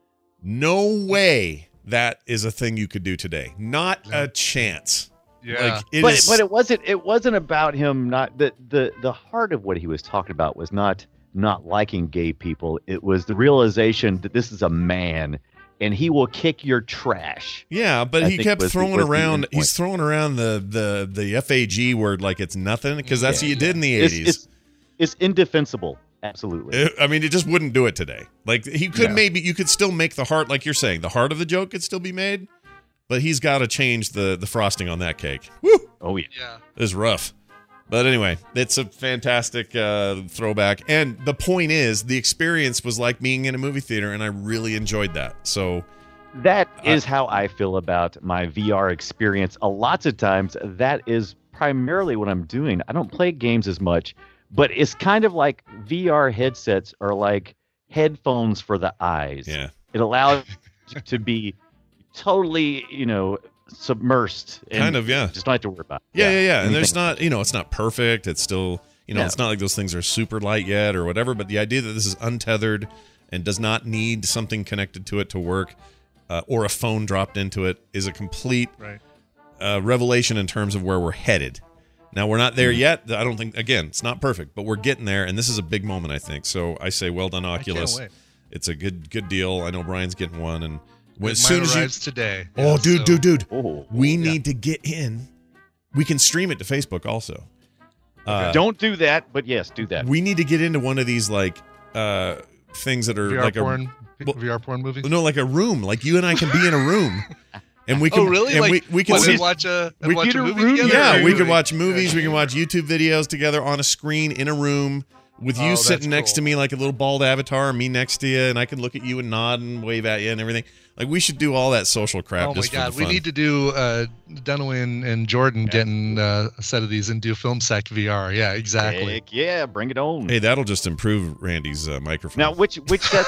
A: No way that is a thing you could do today. Not a chance.
B: Yeah.
A: Like it
D: but
A: is-
D: but it wasn't it wasn't about him not the, the the heart of what he was talking about was not not liking gay people. It was the realization that this is a man and he will kick your trash.
A: Yeah, but
D: I
A: he
D: think
A: kept
D: was the-
A: throwing
D: was the
A: around.
D: endpoint.
A: He's throwing around the the the F A G word like it's nothing because that's
B: Yeah.
A: what you did in the
D: It's,
A: eighties.
D: it's it's indefensible. Absolutely.
A: I mean, it just wouldn't do it today. Like he could
B: Yeah.
A: maybe you could still make the heart, like you're saying, the heart of the joke could still be made, but he's got to change the the frosting on that cake. Woo,
D: Oh yeah.
B: Yeah.
A: it was rough. But anyway, it's a fantastic uh, throwback, and the point is, the experience was like being in a movie theater, and I really enjoyed that. So
D: That
A: I-
D: is how I feel about my V R experience. A lots of times that is primarily what I'm doing. I don't play games as much, but it's kind of like V R headsets are like headphones for the eyes.
A: yeah,
D: It allows you to be totally, you know, submersed. And
A: kind of yeah.
D: Just don't have to worry about it.
A: Yeah, yeah, yeah. And there's
D: anything.
A: not, you know, it's not perfect. It's still, you know,
D: No.
A: it's not like those things are super light yet or whatever. But the idea that this is untethered and does not need something connected to it to work uh, or a phone dropped into it is a complete
B: Right.
A: uh, revelation in terms of where we're headed. Now, we're not there yet. I don't think, again, it's not perfect, but we're getting there, and this is a big moment, I think. So I say, well done, Oculus.
B: I can't wait.
A: It's a good good deal. I know Brian's getting one, and when,
B: Mine
A: as soon as
B: arrives
A: you,
B: today.
A: oh,
B: Yeah,
A: dude,
B: so-
A: dude, dude,
D: Oh.
A: we
B: Yeah.
A: need to get in. We can stream it to Facebook also. Uh,
D: Don't do that, but yes, do that.
A: we need to get into one of these like uh, things that are
B: V R
A: like
B: porn,
A: well-
B: V R porn movies.
A: a no, like a room. Like you and I can be in a room, and we can.
B: Oh, really?
A: And
B: like,
A: we, we can
B: what,
A: see.
B: and watch a, and
D: we
B: watch
D: get
B: a
D: a
B: movie
D: room
B: together?
A: Yeah,
B: or-
A: we can watch movies.
B: Yeah.
A: We can watch YouTube videos together on a screen in a room with you
B: Oh,
A: sitting
B: that's
A: next to
B: cool.
A: me like a little bald avatar, and me next to you, and I can look at you and nod and wave at you and everything. Like we should do all that social crap.
B: Oh my
A: just for
B: god,
A: the
B: we
A: fun.
B: need to do uh, Dunaway and, and Jordan getting uh, a set of these and do Film Sack V R. Yeah, exactly.
D: Heck yeah, bring it on.
A: Hey, that'll just improve Randy's uh, microphone.
D: Now, which which sets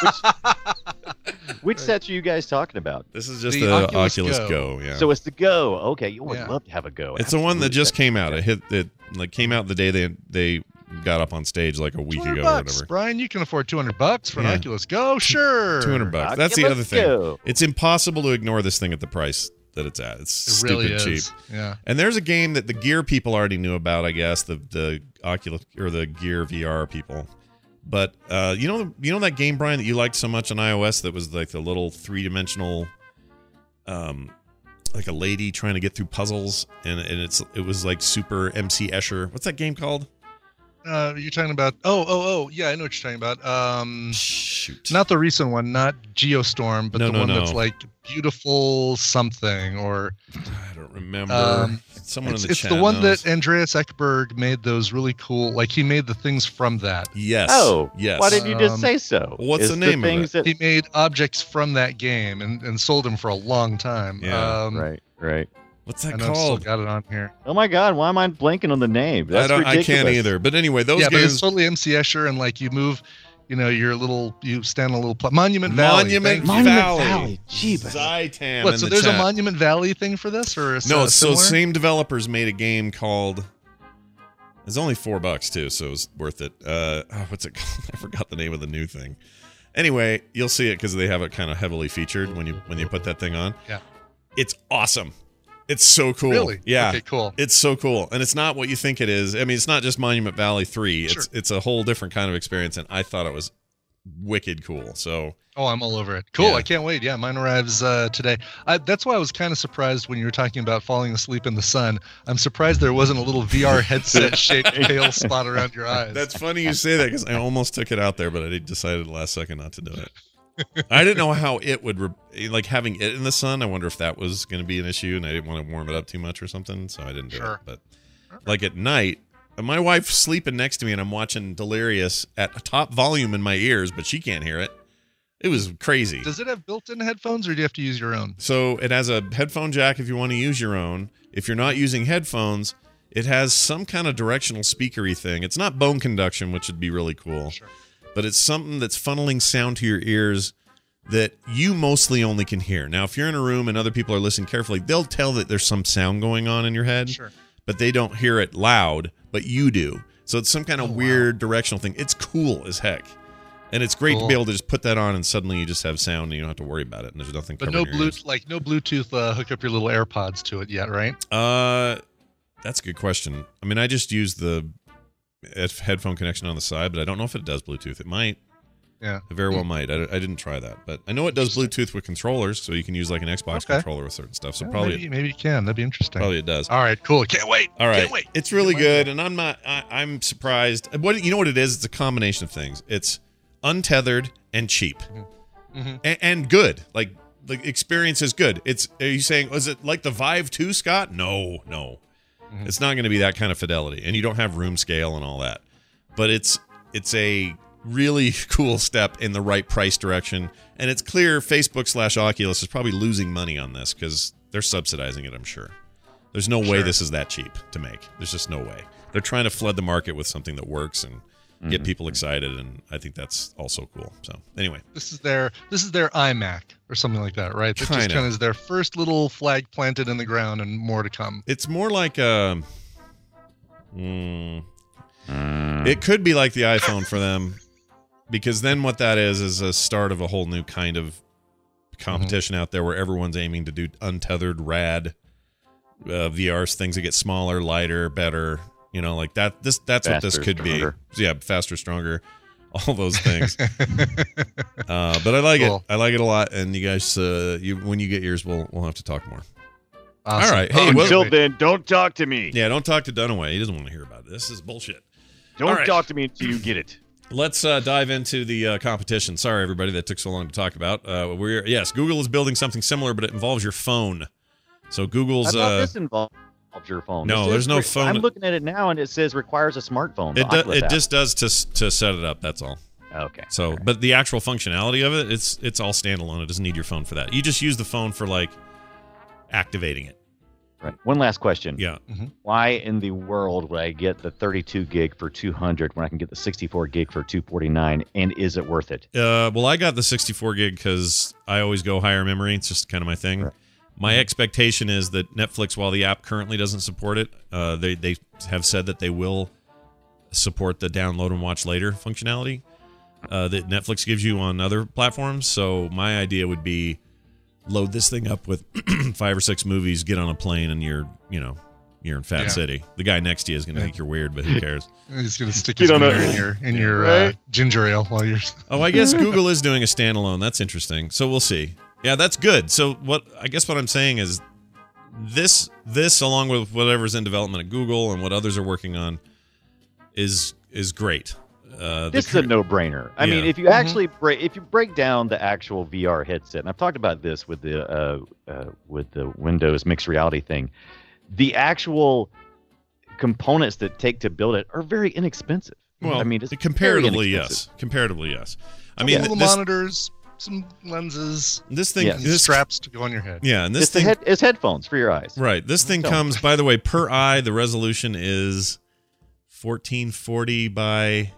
D: which, which sets are you guys talking about?
A: this is just
B: The
A: the,
B: Oculus
A: Oculus,
B: Go.
A: Go. Yeah,
D: So it's the Go. Okay, you would
B: Yeah.
D: love to have a Go.
A: it's the one that
D: Absolutely.
A: just came out. It hit it like came out the day they they got up on stage like a week
B: two hundred
A: ago or
B: bucks,
A: whatever.
B: Brian. You can afford two hundred bucks for an
A: Yeah.
B: Oculus Go. Sure,
A: Two hundred bucks. That's the
D: Oculus
A: other thing.
D: Go.
A: It's impossible to ignore this thing at the price that it's at. It's
B: It
A: stupid
B: really
A: cheap.
B: is. Yeah.
A: And there's a game that the Gear people already knew about, I guess, the the Oculus or the Gear V R people. But uh, you know, you know that game, Brian, that you liked so much on iOS that was like the little three dimensional, um, like a lady trying to get through puzzles, and and it's it was like super M C Escher. What's that game called?
B: Uh, you're talking about? Oh, oh, oh. Yeah, I know what you're talking about. Um,
A: Shoot,
B: not the recent one, not Geostorm, but
A: No,
B: the
A: no,
B: one
A: no.
B: that's like beautiful something or.
A: I don't remember.
B: Um,
A: Someone
B: It's,
A: in the
B: it's
A: chat
B: the one
A: knows.
B: that Andreas Ekberg made those really cool. Like he made the things from that.
A: Yes.
D: Oh,
A: yes.
D: Why didn't you just
B: Um,
D: say so?
A: what's
D: It's
A: the name of
D: things
A: it?
D: That,
B: He made objects from that game and, and sold them for a long time.
A: Yeah.
B: um,
D: right, right.
A: What's that
B: And I've still
A: called?
B: got it on here.
D: Oh my God, why am I blanking on the name? That's
A: I don't. I
D: ridiculous.
A: can't either. But anyway, those
B: yeah, but it's
A: games.
B: totally M C Escher, and like you move, you know, your little, you stand on a little pla- Monument Valley.
A: Monument
B: thank you.
D: Monument
A: Valley.
D: Valley, gee, but-
A: Zytam
B: What?
A: in
B: So
A: the
B: there's
A: chat.
B: a Monument Valley thing for this, or is
A: No,
B: uh,
A: it's so
B: similar?
A: same developers made a game called. It's only four bucks too, so it's worth it. Uh, oh, what's it called? I forgot the name of the new thing. Anyway, you'll see it because they have it kind of heavily featured when you when you put that thing on.
B: Yeah.
A: It's awesome. It's so cool.
B: Really?
A: Yeah.
B: Okay, cool.
A: It's so cool, and it's not what you think it is. I mean, it's not just Monument Valley three. It's
B: Sure.
A: it's a whole different kind of experience, and I thought it was wicked cool. So
B: Oh, I'm all over it. Cool.
A: Yeah.
B: I can't wait. Yeah, mine arrives uh, today. I, that's why I was kind of surprised when you were talking about falling asleep in the sun. I'm surprised there wasn't a little V R headset shaped pale spot around your eyes.
A: that's funny you say that because I almost took it out there, but I decided last second not to do it. I didn't know how it would re- like having it in the sun. I wonder if that was going to be an issue, and I didn't want to warm it up too much or something, so I didn't do
B: Sure.
A: it. But like at night, my wife's sleeping next to me, and I'm watching Delirious at a top volume in my ears, but she can't hear it. It was crazy.
B: Does it have built-in headphones, or do you have to use your own?
A: So it has a headphone jack if you want to use your own. If you're not using headphones, it has some kind of directional speakery thing. It's not bone conduction, which would be really cool.
B: Sure.
A: But it's something that's funneling sound to your ears that you mostly only can hear. Now, if you're in a room and other people are listening carefully, they'll tell that there's some sound going on in your head,
B: Sure.
A: but they don't hear it loud, but you do. So it's some kind of
B: Oh, wow.
A: weird directional thing. It's cool as heck. And it's great to
B: Cool.
A: be able to just put that on and suddenly you just have sound and you don't have to worry about it. And there's nothing
B: But
A: covering
B: no
A: your ears.
B: Bluetooth, like no Bluetooth. Uh, hook up your little AirPods to it yet, right?
A: Uh, that's a good question. I mean, I just use the head- headphone connection on the side, but I don't know if it does Bluetooth. It might.
B: Yeah.
A: It very well might. I, I didn't try that, but I know it does Bluetooth with controllers, so you can use like an Xbox
B: Okay.
A: controller with certain stuff. So
B: Yeah,
A: probably,
B: maybe, maybe you can. That'd be interesting.
A: probably it does.
B: All right, cool. Can't wait.
A: All right,
B: Can't wait.
A: it's really
B: Can't
A: good,
B: wait.
A: and I'm not. I, I'm surprised. What you know? What it is? It's a combination of things. It's untethered and cheap,
B: Mhm.
A: and, and good. Like the experience is good. It's. Are you saying? Was it like the Vive two, Scott? No, no.
B: Mhm.
A: It's not going to be that kind of fidelity, and you don't have room scale and all that. But it's it's a really cool step in the right price direction, and it's clear Facebook slash Oculus is probably losing money on this because they're subsidizing it. I'm sure. There's no way
B: Sure.
A: this is that cheap to make. There's just no way. They're trying to flood the market with something that works and get people excited, and I think that's also cool. So anyway,
B: This is their this is their iMac or something like that, right? That just
A: Kinda.
B: kind of is their first little flag planted in the ground, and more to come.
A: it's more like a. Mm,
D: Mm.
A: it could be like the iPhone for them, because then what that is is a start of a whole new kind of competition out there where everyone's aiming to do untethered rad uh, V R things that get smaller, lighter, better. You know, like that. This that's what this
D: Faster,
A: could
D: stronger.
A: be. Yeah, faster, stronger, all those things. uh, but I like
B: Cool.
A: it. I like it a lot. And you guys, uh, you when you get yours, we'll we'll have to talk more.
B: Awesome.
A: All right. Hey,
B: Oh,
A: what-
D: Until
B: wait.
D: then, don't talk to me.
A: Yeah, don't talk to Dunaway. He doesn't want to hear about it. This is bullshit.
D: Don't
A: All right.
D: talk to me until you get it.
A: Let's uh, dive into the uh, competition. Sorry, everybody, that took so long to talk about. Uh, we're yes, Google is building something similar, but it involves your phone. So
D: I
A: Google's
D: thought
A: uh,
D: this involved your phone.
A: No,
D: This
A: there's
D: says
A: no
D: re-
A: phone.
D: I'm looking at it now, and it says requires a smartphone. the
A: it do,
D: Oculus
A: it
D: app.
A: just does to s- to set it up. That's all.
D: Okay.
A: So, but the actual functionality of it, it's it's all standalone. It doesn't need your phone for that. You just use the phone for like activating it.
D: Right. One last question.
A: Yeah.
D: Why in the world would I get the thirty-two gig for two hundred when I can get the sixty-four gig for two forty-nine? And is it worth it?
A: Uh, well, I got the sixty-four gig because I always go higher memory. It's just kind of my thing.
D: Right.
A: My expectation is that Netflix, while the app currently doesn't support it, uh, they they have said that they will support the download and watch later functionality uh, that Netflix gives you on other platforms. So my idea would be load this thing up with five or six movies, get on a plane, and you're you know you're in Fat
B: Yeah.
A: City. The guy next to you is going to think you're weird, but who cares?
B: He's gonna stick
D: You
B: his
D: don't know.
B: finger in your in your uh,
D: Right?
B: ginger ale while you're.
A: Oh, I guess Google is doing a standalone. That's interesting. So we'll see. Yeah, that's good. So what I guess what I'm saying is this this along with whatever's in development at Google and what others are working on is is great. Uh, the
D: This is
A: cur-
D: a no-brainer. I mean,
A: Yeah.
D: if you actually break, if you break down the actual V R headset, and I've talked about this with the uh, uh, with the Windows mixed reality thing, the actual components that take to build it are very inexpensive.
A: well,
D: I mean, it's
A: comparatively
D: very
A: yes,
D: inexpensive.
A: comparatively yes. I
B: Some
A: mean,
B: little
A: this,
B: monitors, some lenses,
A: this thing,
D: Yeah.
A: this
B: straps to go on your head.
A: yeah, and this
D: It's, the
A: thing,
D: head, it's headphones for your eyes.
A: right? This thing
D: So-
A: comes, by the way, per eye. The resolution is fourteen forty by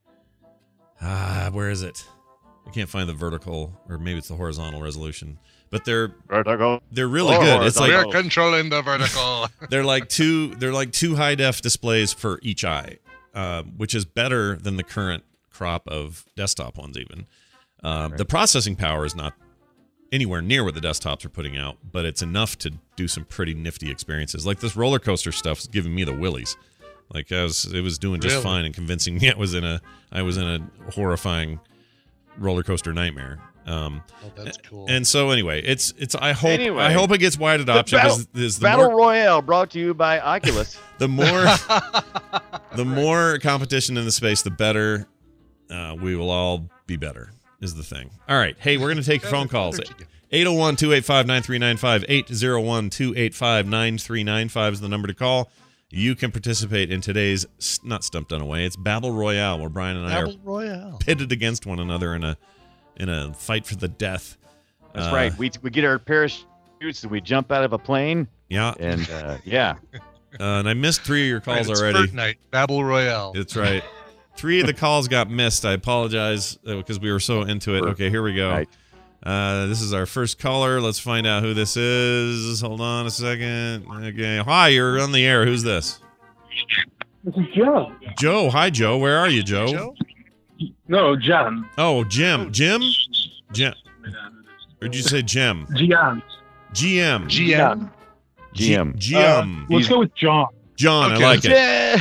A: ah, where is it? I can't find the vertical, or maybe it's the horizontal resolution. But they're
D: Vertigo.
A: they're really
D: Oh,
A: good. It's like
B: We're controlling the vertical.
A: they're like two they're like two high def displays for each eye, uh, which is better than the current crop of desktop ones. Even uh, the processing power is not anywhere near what the desktops are putting out, but it's enough to do some pretty nifty experiences. Like this roller coaster stuff is giving me the willies. Like I was, it was doing just
B: Really?
A: fine and convincing me. I was in a I was in a horrifying roller coaster nightmare. Um,
B: Oh, that's cool.
A: and so anyway, it's it's. I hope
D: Anyway.
A: I hope it gets wide adoption
D: battle-
A: because is the
D: Battle
A: more
D: Royale brought to you by Oculus.
A: the more the more competition in the space, the better. Uh, we will all be better. Is the thing. All right. Hey, we're gonna take your phone calls. eight oh one, two eight five, nine three nine five. eight oh one, two eight five, nine three nine five is the number to call. You can participate in today's not Stumped Dunaway. It's Battle Royale, where Brian and I
B: Battle
A: are
B: Royale.
A: pitted against one another in a in a fight for the death.
D: That's
A: Uh,
D: right. We we get our parachutes and we jump out of a plane,
A: Yeah.
D: and uh, yeah,
A: Uh, and I missed three of your calls
B: Right, it's
A: already.
B: Fortnite, Battle Royale.
A: That's right. Three of the calls got missed. I apologize uh, because we were so into it. Okay, here we go.
D: Right.
A: Uh, this is our first caller. Let's find out who this is. Hold on a second. Okay. Hi, you're on the air. Who's this?
G: This is Joe.
A: Joe. Hi, Joe. Where are you, Joe?
B: Joe?
G: No, Jan.
A: Oh, Jim. Jim? Jim. Or did you say Jim?
G: Gian.
A: G M.
B: G M.
D: G M.
A: G
G: Uh,
A: M.
G: let's go with John.
A: John,
B: Okay.
A: I like it.
D: Yeah.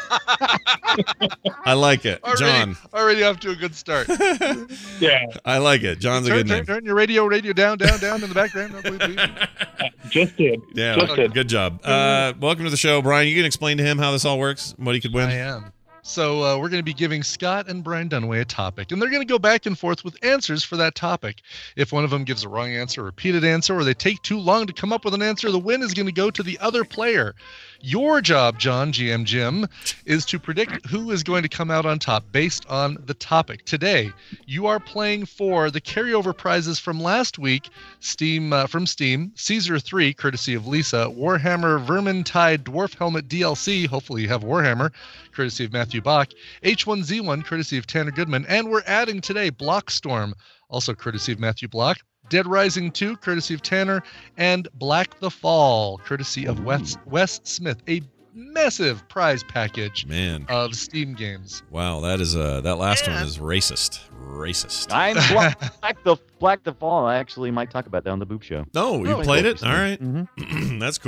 A: I like it.
B: Already,
A: John.
B: already off to a good start.
G: Yeah,
A: I like it. John's a
B: turn,
A: good
B: turn,
A: name.
B: turn your radio, radio down, down, down in the background. No, please, please.
G: just did.
A: Yeah,
G: Just did.
A: good job. Uh, welcome to the show, Brian. You can explain to him how this all works, what he could win.
B: I am. So uh, we're going to be giving Scott and Brian Dunaway a topic, and they're going to go back and forth with answers for that topic. If one of them gives a wrong answer, a repeated answer, or they take too long to come up with an answer, the win is going to go to the other player. Your job, John, G M Jim, is to predict who is going to come out on top based on the topic. Today, you are playing for the carryover prizes from last week, Steam uh, from Steam, Caesar three, courtesy of Lisa, Warhammer Vermintide Dwarf Helmet D L C, hopefully you have Warhammer, courtesy of Matthew Bach, H one Z one, courtesy of Tanner Goodman, and we're adding today Blockstorm, also courtesy of Matthew Block, Dead Rising two, courtesy of Tanner, and Black the Fall, courtesy of Wes, Wes Smith. A massive prize package
A: Man,
B: of Steam games.
A: wow, that is uh, that last one is racist. Racist.
D: I'm Black, Black the Black the Fall. I actually might talk about that on the Boob Show.
A: Oh, you
B: Oh,
A: played
B: cool.
A: it? All right.
D: Mhm.
A: That's cool.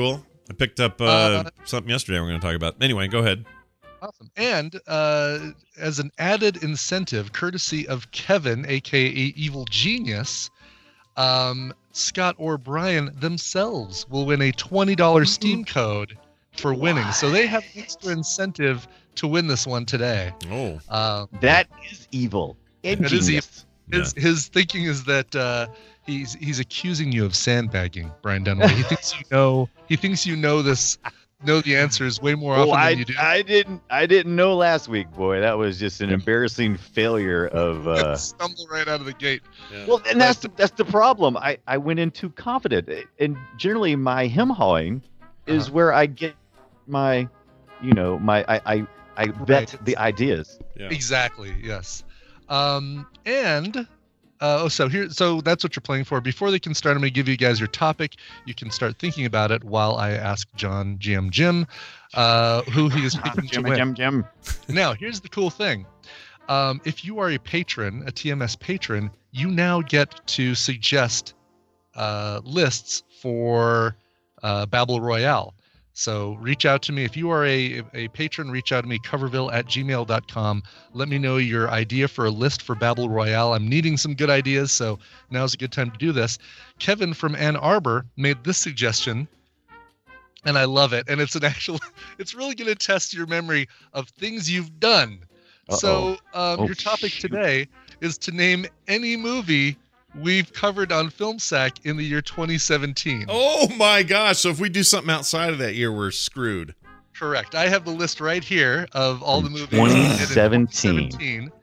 A: I picked up uh,
B: Uh,
A: something yesterday we're going to talk about. Anyway, go ahead.
B: Awesome. And uh, as an added incentive, courtesy of Kevin, aka Evil Genius, um, Scott or Brian themselves will win a twenty dollars Steam code for winning. So they have extra incentive to win this one today.
A: Oh.
B: Uh,
D: That is evil.
B: That is
D: Ingenious.
B: his his thinking is that uh, he's he's accusing you of sandbagging, Brian Dunaway. He thinks you know. He thinks you know this. Know the answers way more often
D: Oh, I,
B: than you do.
D: I didn't. I didn't know last week, boy. That was just an embarrassing failure of. Uh,
B: Stumble right out of the gate.
A: Yeah.
D: well, and that's the, that's the problem. I, I went in too confident, and generally my hem hawing is
B: Uh-huh.
D: where I get my, you know, my I I, I bet
B: Right.
D: the ideas.
A: Yeah.
B: Exactly. Yes. Um, and uh, oh, so here, so that's what you're playing for. Before they can start, I'm going to give you guys your topic. You can start thinking about it while I ask John G M Jim uh, who he is picking to
D: Jim,
B: win.
D: Jim, Jim.
B: Now, here's the cool thing. Um, if you are a patron, a T M S patron, you now get to suggest uh, lists for uh, Babel Royale. So reach out to me. If you are a, a patron, reach out to me, coverville at gmail dot com. Let me know your idea for a list for Babel Royale. I'm needing some good ideas, so now's a good time to do this. Kevin from Ann Arbor made this suggestion, and I love it. And it's an actual, it's really going to test your memory of things you've done. So um,
D: Oh,
B: your topic
D: shoot.
B: today is to name any movie we've covered on FilmSack in the year twenty seventeen.
A: Oh my gosh! So if we do something outside of that year, we're screwed.
B: Correct. I have the list right here of all the
D: From
B: movies we did in
D: twenty seventeen.
B: twenty seventeen,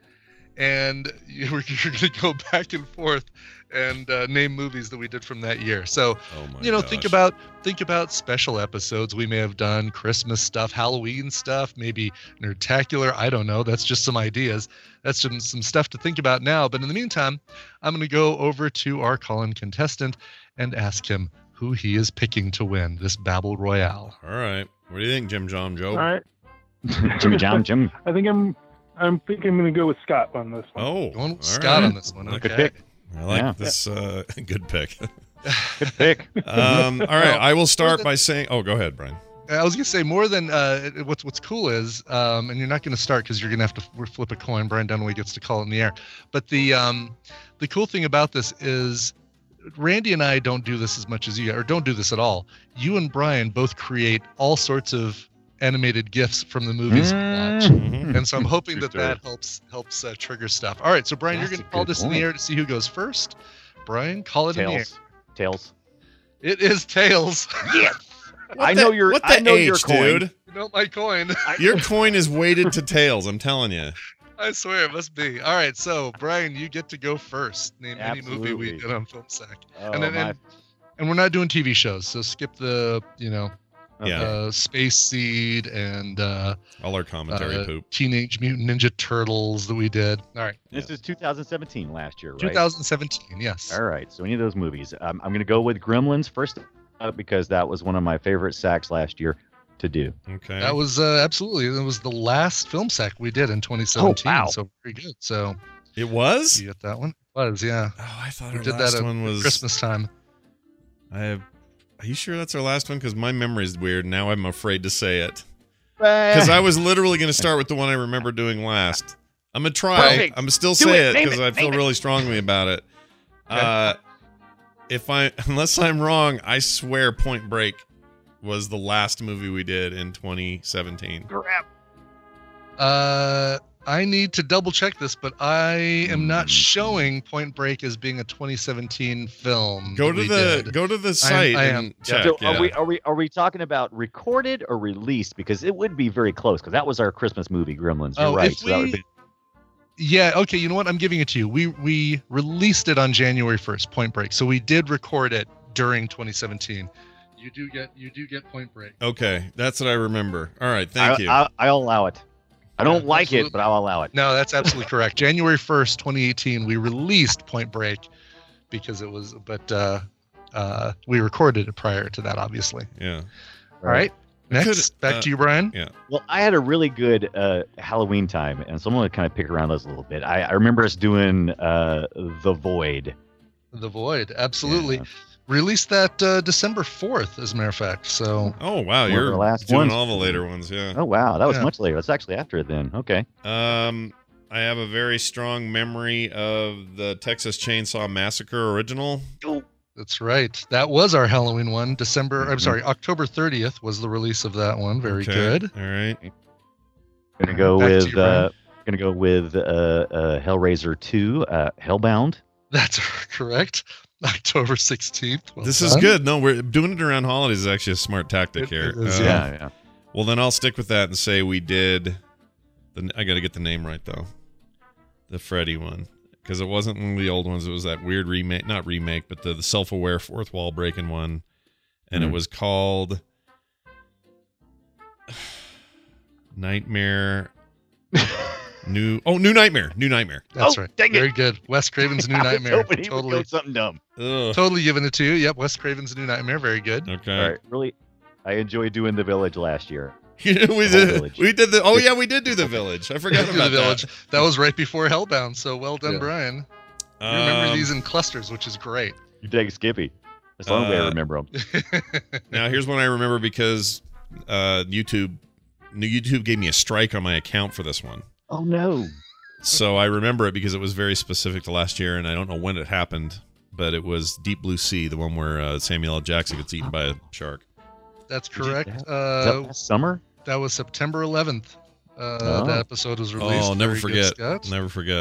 B: and you're, you're going to go back and forth and uh, name movies that we did from that year. So,
A: Oh my
B: you know,
A: gosh.
B: think about think about special episodes we may have done, Christmas stuff, Halloween stuff, maybe Nerdtacular. I don't know. That's just some ideas. That's some some stuff to think about now. But in the meantime, I'm going to go over to our call-in contestant and ask him who he is picking to win this Babel Royale.
A: All right. What do you think, Jim John Joe?
G: All right.
D: Jimmy John, Jim.
G: I think I'm. I'm thinking I'm going to go with Scott on this one.
A: Oh,
B: Going with
A: all
B: Scott
A: right.
B: on this one.
A: Good
B: Okay.
D: pick.
A: I like
D: Yeah.
A: this. Uh, good pick.
D: Good pick.
A: Um, all right. I will start
B: than-
A: by saying. Oh, go ahead, Brian.
B: I was gonna say more than uh, what's what's cool is, um, and you're not gonna start because you're gonna have to f- flip a coin. Brian Dunaway gets to call it in the air. But the um, the cool thing about this is, Randy and I don't do this as much as you, or don't do this at all. You and Brian both create all sorts of animated GIFs from the movies we watch,
A: Mhm.
B: and so I'm hoping
D: True
B: that
D: story.
B: that helps helps uh, trigger stuff. All right, so Brian,
D: That's
B: you're
D: a
B: gonna call
D: good
B: this in the
D: point.
B: air to see who goes first. Brian, call it in the air.
D: Tails. Tails.
B: It is Tails.
D: Yes.
A: What
D: I
A: the-
D: know your.
A: What the
D: I know
A: H,
D: your coin.
A: dude?
B: You know my coin.
A: Your coin is weighted to tails. I'm telling you.
B: I swear it must be. All right, so Brian, you get to go first. Name any movie we
D: Absolutely.
B: did on FilmSack.
D: Oh,
B: and then
D: my-
B: and, and we're not doing T V shows, so skip the, you know,
A: Yeah.
B: uh, Space Seed and uh,
A: All our commentary
B: uh,
A: poop.
B: Teenage Mutant Ninja Turtles that we did. All right,
D: This is two thousand seventeen last year, right?
B: two thousand seventeen, yes.
D: All right. So any of those movies. Um, I'm going to go with Gremlins first up because that was one of my favorite sacks last year to do.
A: Okay.
B: That was uh, absolutely. It was the last FilmSack we did in twenty seventeen,
D: wow.
B: so very good. So
A: It was.
B: you get that one? It was, yeah.
A: Oh, I thought
B: We
A: our
B: did
A: last
B: that at
A: one was
B: Christmas time.
A: I have. Are you sure that's our last one? Because my memory is weird. Now I'm afraid to say it.
D: Eh.
A: Because I was literally going to start with the one I remember doing last. I'm gonna try.
D: Perfect.
A: I'm gonna still
D: Do
A: say
D: it.
A: it
D: Name
A: because
D: it.
A: I feel
D: Name it.
A: really strongly about it. Uh, if I, unless I'm wrong, I swear Point Break was the last movie we did in twenty seventeen.
D: Crap.
B: Uh, I need to double check this, but I am not
D: Mm.
B: showing Point Break as being a twenty seventeen film.
A: Go
B: that
A: to
B: we
A: the
B: did.
A: go to the site
B: I
A: and
B: am.
A: check.
D: So
A: yeah.
D: are we are we are we talking about recorded or released? Because it would be very close. Because that was our Christmas movie, Gremlins. You're
B: Oh,
D: right.
B: if
D: So that would
B: we-
D: be
B: Yeah. Okay. You know what? I'm giving it to you. We we released it on January first. Point Break. So we did record it during twenty seventeen. You do get you do get Point Break.
A: Okay, that's what I remember. All right, thank
D: I,
A: you.
D: I, I'll allow it. I don't
B: Yeah,
D: like
B: absolutely.
D: it, but I'll allow it.
B: No, that's absolutely correct. January first, twenty eighteen, we released Point Break because it was, but uh, uh, we recorded it prior to that, obviously.
A: yeah.
B: All right. Next,
A: Could-
B: back
A: uh,
B: to you, Brian.
A: Yeah.
D: Well, I had a really good uh, Halloween time, and so I'm going to kind of pick around those a little bit. I, I remember us doing uh, The Void.
B: The Void, absolutely.
D: Yeah.
B: Released that uh, December fourth, as a matter of fact. So.
A: Oh wow,
D: One of
A: you're
D: the last
A: doing
D: ones.
A: all the later ones, yeah.
D: Oh wow, that was
B: Yeah.
D: much later. That's actually after it then. Okay.
A: Um, I have a very strong memory of the Texas Chainsaw Massacre original.
B: That's right. That was our Halloween one. December, I'm
D: Mhm.
B: sorry, October thirtieth was the release of that one. Very
A: Okay,
B: good.
A: All right.
D: Gonna go
B: Back to
D: with
B: you, Brian.
D: uh, gonna go with uh, uh, Hellraiser two, uh, Hellbound.
B: That's correct. October sixteenth. Well
A: This is
B: done.
A: good. No, we're doing it around holidays is actually a smart tactic
B: It-
A: here.
B: it is,
A: Uh,
B: yeah.
D: Yeah, yeah.
A: Well, then I'll stick with that and say we did. The, I got to get the name right though. The Freddy one, because it wasn't one of the old ones. It was that weird remake, not remake, but the, the self-aware fourth wall breaking one, and
D: Mhm.
A: it was called Nightmare. New oh, New Nightmare, New Nightmare.
B: That's
D: Oh,
B: right.
D: dang it.
B: Very good. Wes Craven's New
D: I was
B: Nightmare.
D: hoping he would
B: Totally,
D: go something dumb.
A: Ugh.
B: totally giving it to you. Yep, Wes Craven's New Nightmare. Very good.
A: Okay.
D: All right, really, I enjoyed doing the Village last year.
A: we
D: The whole
A: did.
D: Village.
A: We did the. Oh yeah, we did do the Village. I forgot
B: Do
A: about
B: the Village.
A: that.
B: That was right before Hellbound. So well done,
D: Yeah.
B: Brian. You remember
A: Um,
B: these in clusters, which is great.
D: You take Skippy. That's the only way I
A: Uh,
D: remember them.
A: Now here's one I remember because uh, YouTube, new YouTube gave me a strike on my account for this one.
D: Oh no.
A: So I remember it because it was very specific to last year, and I don't know when it happened, but it was Deep Blue Sea, the one where uh, Samuel L. Jackson gets eaten by a shark.
B: That's
D: Did you-
B: correct.
D: Is that
B: Uh,
D: last summer?
B: that was September eleventh. Uh,
D: Oh.
B: That episode was released.
A: Oh, never
B: Very good,
A: forget.
B: Scott.
A: Never forget.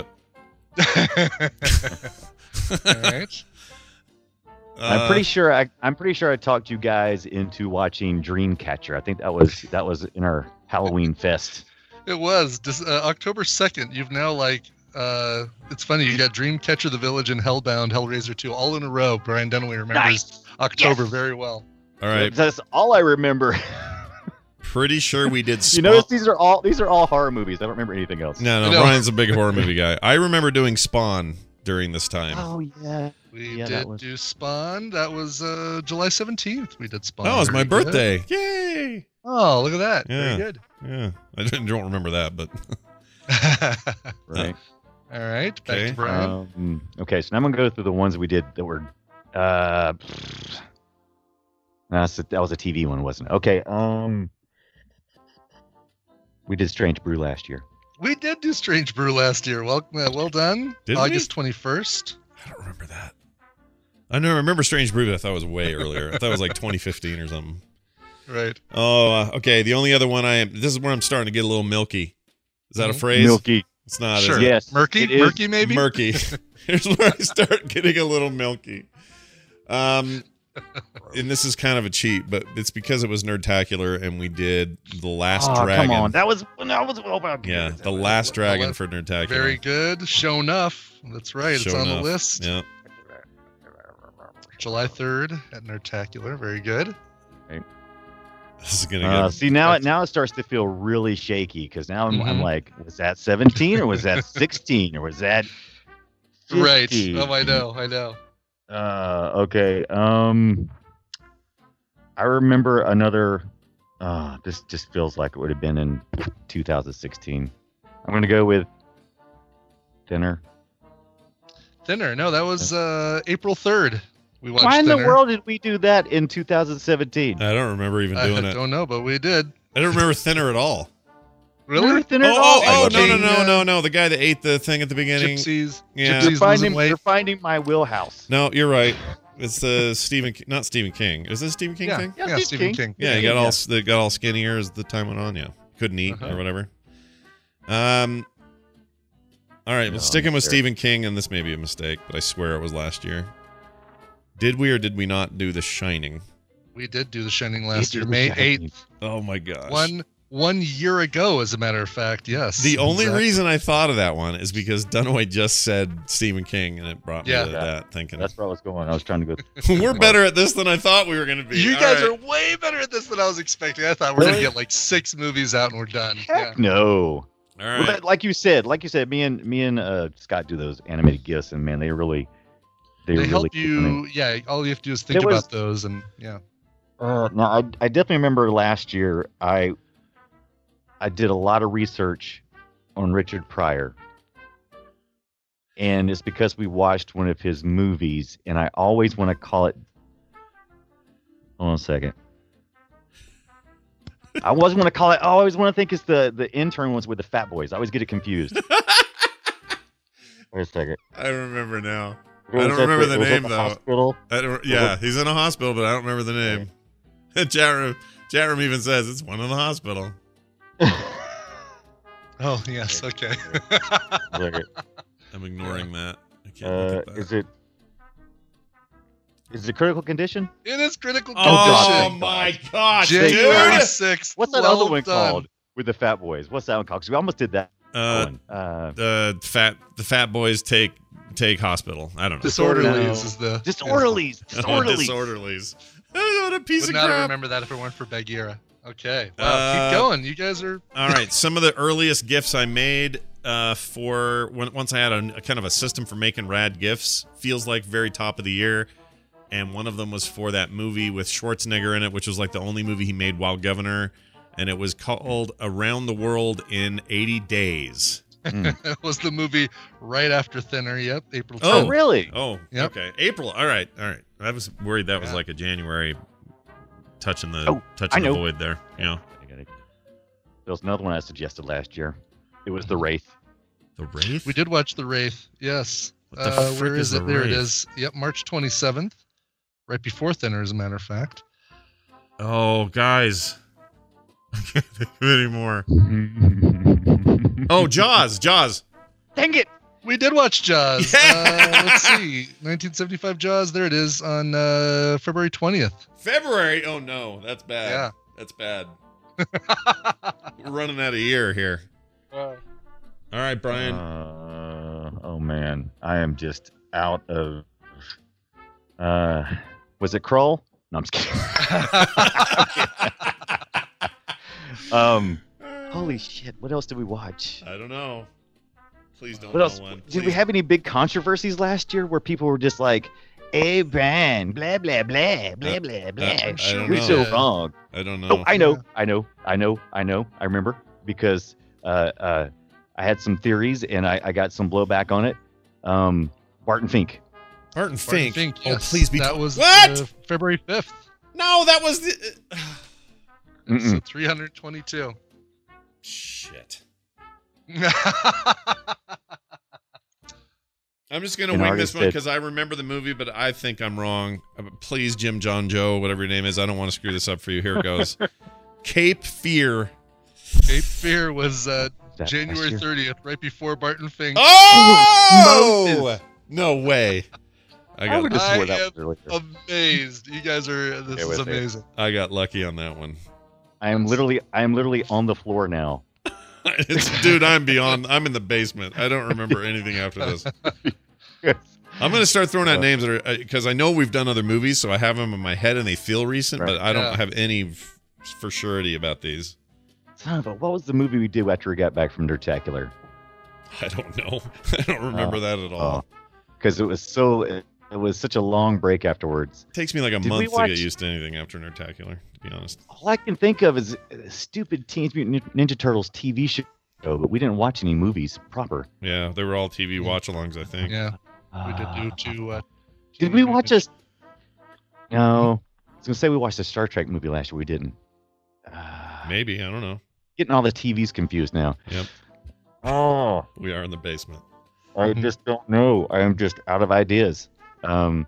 B: All right.
D: I'm
A: Uh,
D: pretty sure I, I'm pretty sure I talked you guys into watching Dreamcatcher. I think that was that was in our Halloween fest.
B: It was Dis- uh, October second. You've now like uh, it's funny. You got Dreamcatcher, The Village, and Hellbound, Hellraiser two, all in a row. Brian Dunaway remembers
D: Nice.
B: October
D: Yes.
B: very well.
A: All right.
D: That's all I remember.
A: Pretty sure we did.
D: you
A: Spawn-
D: notice these are all these are all horror movies. I don't remember anything else.
A: No, no.
B: No.
A: Brian's a big horror movie guy. I remember doing Spawn during this time.
D: Oh yeah.
B: We
D: Yeah, that
B: did
D: was-
B: do Spawn. That was uh, July seventeenth. We did Spawn.
A: Oh, it was my
B: Very good.
A: birthday. Yay!
B: Oh, look at that.
A: Yeah.
B: Very good.
A: Yeah, I didn't- don't remember that, but
D: Right.
B: All right. Back
A: Okay.
B: to Brian.
D: Um, okay, so now I'm gonna go through the ones we did that were. Uh, that's a, that was a T V one, wasn't it? Okay. Um, we did Strange Brew last year.
B: We did do Strange Brew last year. Well, uh, well done.
A: Did we?
B: August twenty-first.
A: I don't remember that. I know. I remember Strange Brew, but I thought it was way earlier. I thought it was like twenty fifteen or something.
B: Right.
A: Oh, uh, okay. The only other one I am. This is where I'm starting to get a little milky. Is that a
B: Mhm.
A: phrase?
D: Milky.
A: It's not.
B: Sure.
A: Is it?
D: Yes.
B: Murky?
D: it is.
B: Murky, maybe?
A: Murky. Here's where I start getting a little milky. Um, and this is kind of a cheat, but it's because it was Nerdtacular and we did the Last
D: Oh,
A: Dragon.
D: come on. That was that was well about
A: Yeah, the Last Dragon
B: Well,
A: for Nerdtacular.
B: Very good. Show enough. That's right. It's
A: Show
B: on
A: enough.
B: the list.
A: Yeah.
B: July third at Nerdtacular. Very good.
A: This is gonna get.
D: Uh, see now it
B: That's-
D: now it starts to feel really shaky because now I'm, I'm
B: Mhm.
D: like, was that seventeen or was that sixteen or was that
B: Right.
D: fifty?
B: Oh, I know. I know.
D: Uh, okay. Um, I remember another. Uh, this just feels like it would have been in two thousand sixteen. I'm gonna go with Thinner.
B: Thinner. No, that was uh, April third. We watched
D: Why in the
B: Thinner.
D: world did we do that in two thousand seventeen?
A: I don't remember even
B: I
A: doing it.
B: don't know, but we did.
A: I don't remember Thinner at all.
B: Really?
D: Remember Thinner
A: Oh,
D: at
A: oh,
D: all?
A: oh,
B: Like
A: no, no,
B: King,
A: no,
B: uh,
A: no, no. The guy that ate the thing at the beginning.
B: Gypsies.
A: Yeah.
B: Gypsies
D: You're
B: losing
D: finding,
B: weight.
D: you're finding my wheelhouse.
A: No, you're right. It's the Stephen, not Stephen King. Is this Stephen King
B: Yeah.
A: thing?
D: Yeah,
B: Yeah,
D: Stephen
B: Stephen
D: King.
B: King.
A: Yeah, he got all they got all skinnier as the time went on. Yeah, couldn't eat
B: Uh-huh.
A: or whatever. Um. All right,
D: No,
A: well, sticking
D: I'm
A: with
D: sure.
A: Stephen King, and this may be a mistake, but I swear it was last year. Did we or did we not do The Shining?
B: We did do The Shining last
D: Did
B: year,
D: The
B: May
D: Shining.
B: eighth.
A: Oh my gosh!
B: One one year ago, as a matter of fact. Yes.
A: The only
B: Exactly.
A: reason I thought of that one is because Dunaway just said Stephen King, and it brought me
B: Yeah.
A: to that thinking.
D: That's where I was going. I was trying to go.
A: We're better at this than I thought we were going to be.
B: You
A: All
B: guys
A: right.
B: are way better at this than I was expecting. I thought we are
D: Really?
B: gonna get like six movies out and we're done. Yeah.
D: Heck no.
A: all
D: Well,
A: right.
D: that- like you said, like you said, me and me and uh, Scott do those animated gifs, and man, they really, they,
B: They
D: really
B: help
D: keep me-
B: you. Yeah. All you have to do is think
D: It was-
B: about those, and yeah.
D: Uh, now, I, I definitely remember last year I I did a lot of research on Richard Pryor. And it's because we watched one of his movies, and I always want to call it Hold on a second. I always want to call it. I always want to think it's the the intern ones with the fat boys. I always get it confused. Wait a second.
A: I remember now.
D: Was
A: I don't
D: that
A: remember the
D: was that
A: name
D: the
A: though.
D: Hospital?
A: I don't, yeah, he's in a hospital, but I don't remember the name. Chat room, chat room even says it's one in the hospital.
B: Oh yes, okay.
A: I'm ignoring that. I can't
D: Uh,
A: look at that.
D: is it? Is it critical condition?
B: It is critical
A: Oh
B: condition.
A: my gosh,
B: January
A: dude!
B: sixth.
D: What's that
B: well
D: other one
B: done.
D: called with the fat boys? What's that one called? 'Cause we almost did that
A: Uh,
D: one. Uh,
A: the fat the fat boys take take hospital. I don't know.
B: Disorderlies is the
D: disorderlies.
A: Oh,
D: Disorderlies.
A: disorderlies. Oh, what a piece
B: Would
A: of
B: not
A: crap.
B: remember that if it weren't for Bagheera. Okay. Wow,
A: Uh,
B: keep going. You guys are
A: All right, some of the earliest gifts I made uh, for when once I had a, a kind of a system for making rad gifts. Feels like very top of the year, and one of them was for that movie with Schwarzenegger in it, which was like the only movie he made while governor, and it was called Around the World in eighty days.
B: it was the movie right after Thinner. Yep, April
A: Oh.
D: Oh,
B: tenth.
D: really?
A: Oh,
B: Yep.
A: okay, April. All right, all right. I was worried that was
B: Yeah.
A: like a January touching the
D: Oh,
A: touching
D: I
A: the
D: know.
A: void there. You know,
D: I got it. There was another one I suggested last year. It was the Wraith.
A: the Wraith.
B: We did watch The Wraith. Yes.
A: What the
B: Uh,
A: frick
B: where
A: is
B: is it?
A: The
B: There it
A: Wraith?
B: is. Yep, March twenty-seventh. Right before Thinner, as a matter of fact.
A: Oh, guys, I can't think of it anymore. Oh, Jaws, Jaws.
D: Dang it!
B: We did watch Jaws.
A: Yeah!
B: Uh, let's see. nineteen seventy-five Jaws. There it is on uh, February twentieth.
A: February. Oh no, that's bad.
B: Yeah.
A: That's bad. We're running out of year here. All right, Brian.
D: Uh, oh man, I am just out of. Uh, was it Kroll? No, I'm just kidding. um, holy shit! What else did we watch?
A: I don't know. Please don't
D: What
A: know
D: else?
A: one.
D: Did we
A: Please.
D: have any big controversies last year where people were just like, "Hey, Brian, blah blah blah blah blah blah."
A: I don't
D: You're
A: know.
D: so wrong.
A: I don't know.
D: Oh, I know,
B: Yeah.
D: I know, I know, I know. I remember because uh, uh, I had some theories and I, I got some blowback on it. Um, Barton Fink.
A: Martin
B: Barton
A: Fink.
B: Fink,
A: Oh,
B: yes.
A: please be.
B: That was
A: what?
B: uh, February fifth.
A: No, that was the.
D: Mm-mm.
B: So three hundred twenty-two.
A: Shit. I'm just gonna
D: An
A: wing
D: artist
A: this one
D: that-
A: because I remember the movie, but I think I'm wrong. Uh, Please, Jim John Joe, whatever your name is, I don't want to screw this up for you. Here it goes. Cape Fear.
B: Cape Fear was uh,
D: That
B: January
D: last year?
B: thirtieth, right before Barton Fink.
A: Oh no way! I
D: I
A: got
D: would have
B: I
D: swore that
B: am
D: was earlier.
B: Amazed. You guys are, this
D: Okay,
B: is
D: with it.
B: amazing.
A: I got lucky on that one.
D: I am literally, I am literally on the floor now.
A: It's, dude, I'm beyond. I'm in the basement. I don't remember anything after this. I'm gonna start throwing out names that are because I know we've done other movies, so I have them in my head and they feel recent,
D: Right.
A: but I don't
B: Yeah.
A: have any f- for surety about these.
D: Son of a, what was the movie we did after we got back from Nerdtacular?
A: I don't know. I don't remember
D: Oh.
A: that at all.
D: Because it was so, it, it was such a long break afterwards.
A: It takes me like a
D: Did we
A: month to
D: watch-
A: get used to anything after Nerdtacular, to be honest.
D: All I can think of is a stupid Teenage Mutant Nin- Ninja Turtles T V show, but we didn't watch any movies proper.
A: Yeah, they were all T V watch-alongs, I think.
B: Yeah, we did do
D: Uh,
B: two. Uh,
D: Did we watch a? No, I was gonna say we watched a Star Trek movie last year. We didn't. Uh,
A: Maybe, I don't know.
D: Getting all the T Vs confused now.
A: Yep,
D: Oh,
A: we are in the basement.
D: I just don't know. I am just out of ideas. Um,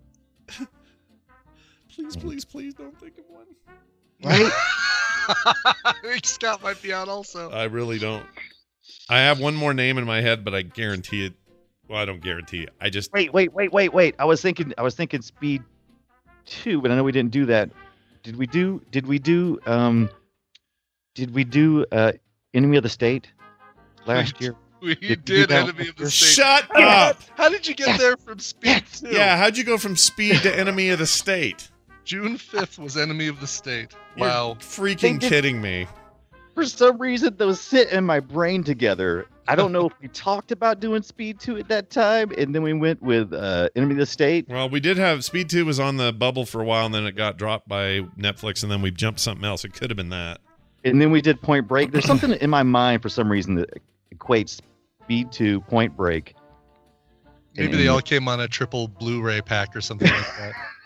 A: Please, please, please don't think of one.
D: right?
B: I think Scott might be out also.
A: I really don't. I have one more name in my head, but I guarantee it. Well, I don't guarantee it. I just
D: Wait, wait, wait, wait, wait. I was thinking. I was thinking Speed Two, but I know we didn't do that. Did we do? Did we do? Um, did we do uh, Enemy of the State last year?
B: We
D: Did you
B: did,
D: do that
B: Enemy of the
D: one?
B: State.
A: shut
B: How
A: up.
B: did- How did you get
D: Yes.
B: there from Speed
D: Yes.
B: two?
A: Yeah, how'd you go from Speed to Enemy of the State?
B: June fifth was Enemy of the State.
A: You're
B: Wow.
A: freaking
D: They did-
A: kidding me.
D: For some reason, those sit in my brain together. I don't know if we talked about doing Speed Two at that time, and then we went with uh, Enemy of the State.
A: Well, we did have Speed two was on the bubble for a while, and then it got dropped by Netflix, and then we jumped something else. It could have been that.
D: And then we did Point Break. There's something in my mind for some reason that equates Speed to Point Break.
B: Maybe they all came on a triple Blu-ray pack or something like that.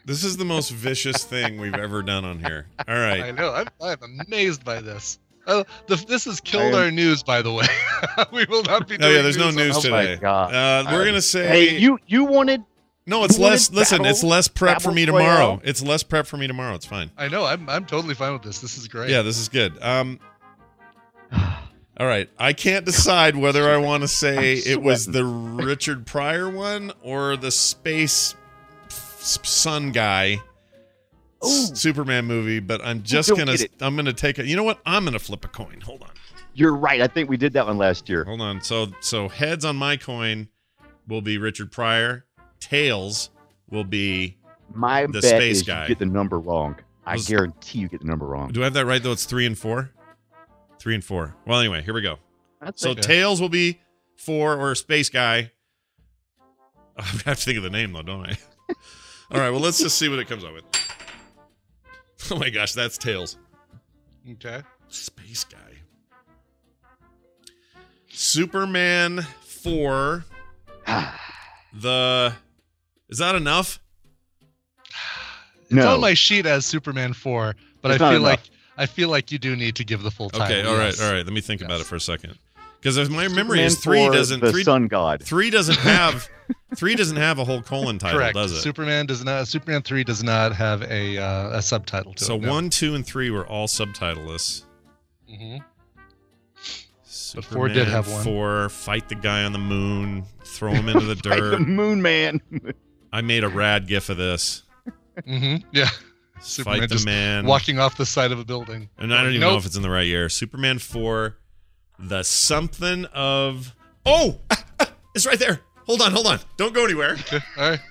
A: This is the most vicious thing we've ever done on here. All right.
B: I know. I'm, I'm amazed by this. Uh, the, this has killed
D: am-
B: our news, by the way. We will not be
A: Oh
B: doing
A: yeah, there's no
B: on-
A: news
D: Oh my
A: today.
D: God.
A: Uh, we're gonna say
D: Hey, you you wanted
A: no. It's
D: you wanted
A: less. Listen,
D: battle-
A: it's less prep for
D: battle
A: me tomorrow.
D: royale?
A: It's less prep for me tomorrow. It's fine.
B: I know. I'm I'm totally fine with this. This is great.
A: Yeah, this is good. Um. All right, I can't decide whether I want to say
D: I'm
A: it was the Richard Pryor one or the space s- sun guy s-
D: Ooh.
A: Superman movie, but I'm just
D: don't
A: gonna
D: get it.
A: I'm gonna take it. You know what? I'm gonna flip a coin. Hold on.
D: You're right. I think we did that one last year.
A: Hold on. So so heads on my coin will be Richard Pryor. Tails will be.
D: My
A: The
D: bet
A: space
D: is
A: guy.
D: you get the number wrong. I
A: Was-
D: guarantee you get the number wrong.
A: Do I have that right though? It's three and four. Three and four. Well, anyway, here we go.
D: That's
A: So
D: it.
A: Tails will be four or space guy. I have to think of the name though, don't I? All right. Well, let's just see what it comes up with. Oh my gosh, that's Tails.
B: Okay.
A: Space guy. Superman four. The. Is that enough?
B: It's
D: No.
B: on my sheet as Superman four, but
D: It's
B: I
D: not
B: feel
D: enough.
B: like I feel like you do need to give the full title.
A: Okay. All right.
B: yes.
A: All right. Let me think about
B: Yes.
A: it for a second. Because if my memory is
D: Superman
A: three
D: for
A: doesn't
D: the
A: three
D: sun god.
A: three doesn't have three doesn't have a whole colon title,
B: Correct.
A: does it?
B: Superman does not. Superman three does not have a uh, a subtitle to
A: So
B: it. no.
A: one, two, and three were all subtitleless.
B: Mhm.
A: Superman
B: But four did have one.
A: Four, fight the guy on the moon, throw him into the
D: Fight the
A: dirt.
D: Moon Man.
A: I made a rad gif of this.
B: Mhm. Yeah. Superman
A: Fight the
B: just
A: man.
B: walking off the side of a building.
A: And I don't even know
B: Nope.
A: if it's in the right year. Superman four, the something of. Oh! Ah, ah, it's right there. Hold on, hold on. Don't go anywhere.
B: Okay. All right.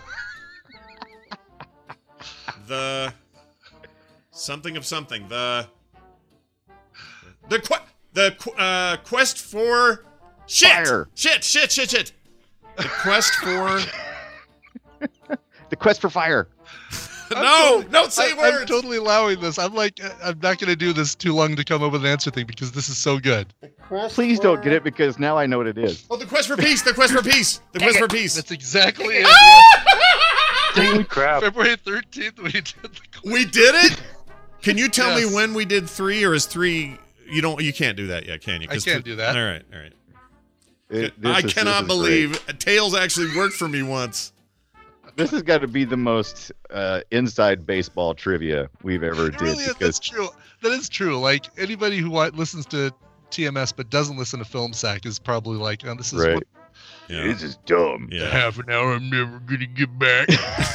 A: The something of something. The the que- the qu- uh, quest for shit.
D: Fire.
A: Shit, shit, shit, shit. The quest for
D: The quest for fire.
A: no, don't say
B: I,
A: words.
B: I'm totally allowing this. I'm like, uh, I'm not going to do this too long to come up with an answer thing because this is so good.
D: Please don't get it because now I know what it is.
A: Oh, the quest for peace. The quest for peace. The quest for peace.
B: That's exactly it.
G: Holy crap.
B: February thirteenth, we did the
A: We did it. Can you tell
B: Yes.
A: me when we did three, or is three? You don't. You can't do that yet, can you?
B: I
A: 'Cause
B: can't
A: th-
B: do that.
A: All right, all right.
D: It- this
A: I
D: is-
A: cannot
D: this is great.
A: believe Tails actually worked for me once.
D: This has got to be the most uh, inside baseball trivia we've ever
B: It
D: did.
B: really is.
D: because
B: That's true. That is true. Like anybody who wa- listens to T M S but doesn't listen to Film Sack is probably like, oh, this is
D: right.
B: what
A: Yeah.
D: This is dumb.
A: Yeah.
B: half an hour I'm never gonna get back.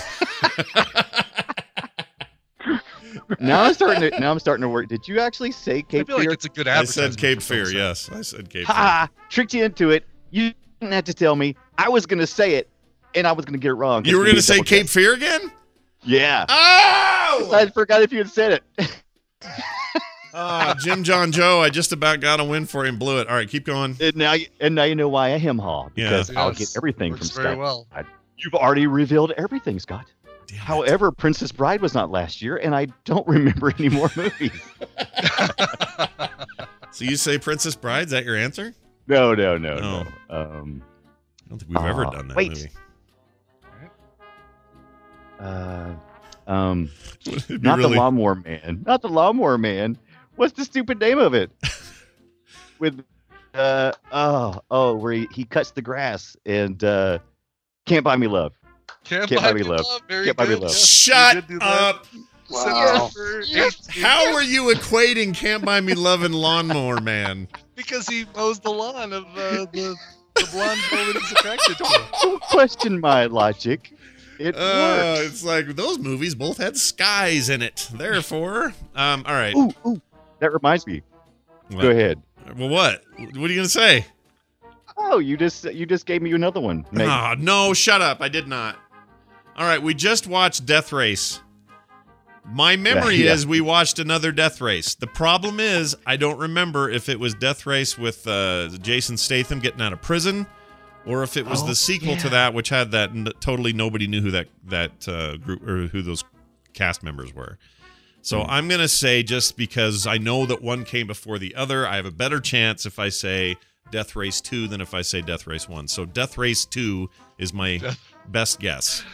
D: Now I'm starting to. Now I'm starting to work. Did you actually say
B: I
D: Cape
B: feel like
D: Fear?
B: it's a good
A: I
B: advertisement.
A: said Cape
B: for Film
A: Fear.
B: Sack.
A: Yes, I said Cape Fear.
D: Ha! Tricked you into it. You didn't have to tell me. I was gonna say it, and I was gonna get it wrong.
A: You were
D: going
A: going to say Cape Fear again?
D: Yeah.
A: Oh!
D: I forgot if you had said it.
A: Ah, Jim John Joe, I just about got a win for him, blew it. All right, keep going.
D: and now, you- and now you know why I hem haw because I'll
B: Yes.
D: get everything
B: Works
D: from
B: very
D: Scott.
B: well.
D: You've already revealed everything, Scott.
A: Damn it.
D: However, Princess Bride was not last year, and I don't remember any more movies.
A: So you say Princess Bride? Is that your answer?
D: No, no, no,
A: No.
D: no. Um,
A: I don't think we've ever
D: Ah,
A: done that
D: wait.
A: movie.
D: uh, um,
A: It'd be
D: not
A: really-
D: the Lawnmower Man. Not the Lawnmower Man. What's the stupid name of it? With, uh, oh, oh, where he, he cuts the grass and uh, Can't Buy Me Love.
B: Can't,
D: Can't
B: buy
D: buy me love.
B: Very
D: Can't buy me
B: good.
D: love.
B: Yes,
A: Shut
B: we did do that.
A: up.
G: Wow.
B: September
D: Yes.
B: eighteenth.
A: How are you equating Can't Buy Me Love and Lawnmower Man?
B: Because he mows the lawn of uh, the, the blonde girl that he's attracted to.
D: Don't question my logic. It
A: Uh,
D: works.
A: it's like those movies both had skies in it. Therefore, um, all right.
D: Ooh, ooh. That reminds me.
A: What?
D: Go ahead.
A: Well, what? What are you gonna say?
D: Oh, you just you just gave me another one. Nate.
A: Ah, no, shut up. I did not. All right, we just watched Death Race. My memory
D: Yeah, yeah.
A: is we watched another Death Race. The problem is I don't remember if it was Death Race with uh, Jason Statham getting out of prison, or if it was
D: Oh,
A: the sequel to
D: yeah.
A: that, which had that n- totally nobody knew who that that uh, group or who those cast members were. So
D: Hmm.
A: I'm gonna say, just because I know that one came before the other, I have a better chance if I say Death Race two than if I say Death Race one. So Death Race two is my
B: Death-
A: best guess.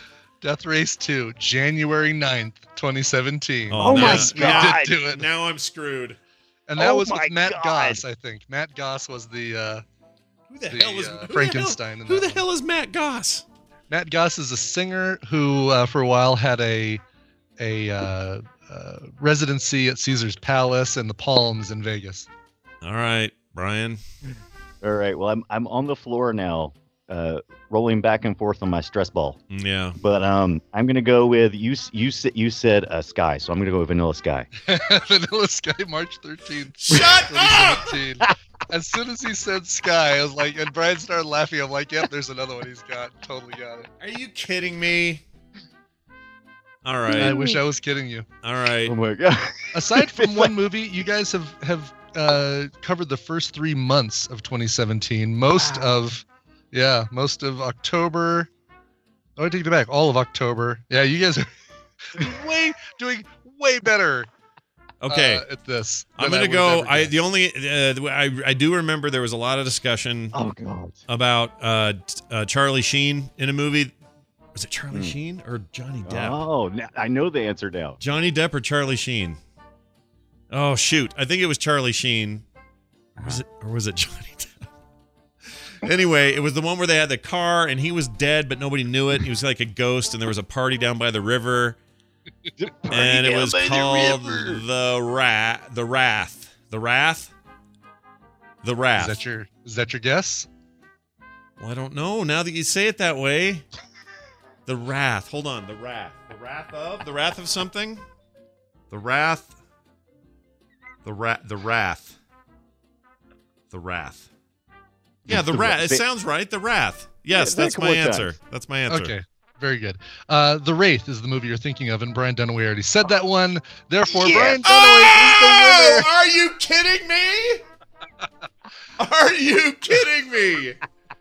B: Death Race two, January ninth, twenty seventeen.
D: Oh
A: now-
D: my
B: Yes, we
D: God.
B: did do it.
A: Now I'm screwed.
B: And that
D: Oh
B: was
D: my
B: with Matt
D: God.
B: Goss, I think. Matt Goss was the uh,
A: Who the,
B: The,
A: hell is
B: uh,
A: who the hell-
B: Frankenstein in
A: Who
B: that
A: the
B: one.
A: hell is Matt Goss?
B: Matt Goss is a singer who, uh, for a while, had a a uh, uh, residency at Caesar's Palace and the Palms in Vegas.
A: All right, Brian.
D: All right. Well, I'm I'm on the floor now, uh, rolling back and forth on my stress ball.
A: Yeah.
D: But um, I'm gonna go with you. s- You said you said uh, Sky, so I'm gonna go with Vanilla Sky.
B: Vanilla Sky, March thirteenth,
A: Shut up!
B: twenty seventeen. As soon as he said Sky, I was like, and Brian started laughing. I'm like, yep, there's another one he's got. Totally got it.
A: Are you kidding me? All
B: I
A: right.
B: wish I was kidding you.
A: All right.
D: Oh my God.
B: Aside from one movie, you guys have have uh, covered the first three months of twenty seventeen. Most of, yeah, most of October. Oh, I take it back. All of October. Yeah, you guys are way doing way better.
A: Okay.
B: uh, at this.
A: I'm
B: than
A: gonna
B: would've
A: go.
B: ever
A: I
B: guessed.
A: the only uh, I I do remember there was a lot of discussion
D: Oh God.
A: about uh, t- uh Charlie Sheen in a movie. Was it Charlie
D: Hmm.
A: Sheen or Johnny Depp?
D: Oh, now, I know the answer now.
A: Johnny Depp or Charlie Sheen? Oh shoot! I think it was Charlie Sheen. Or was it or was it Johnny Depp? Anyway, it was the one where they had the car and he was dead, but nobody knew it. He was like a ghost, and there was a party down by the river, and it
D: down
A: was
D: by the
A: called
D: river.
A: the Rat, the Wrath, the Wrath, the Wrath.
B: Is that your is that your guess?
A: Well, I don't know. Now that you say it that way, the Wrath. Hold on, the Wrath, the Wrath of the Wrath of something, the Wrath, the Rat, the Wrath, the Wrath. Yeah, the
D: The
A: Wrath.
D: Wrath.
A: It sounds right. The Wrath. Yes,
D: Yeah,
A: that's
D: couple
A: my
D: of
A: answer.
D: times.
A: That's my answer.
B: Okay, very good. Uh, The Wraith is the movie you're thinking of, and Brian Dunaway already said that one. Therefore, Brian Dunaway
A: Oh,
B: is the winner.
A: are you kidding me? Are you kidding me?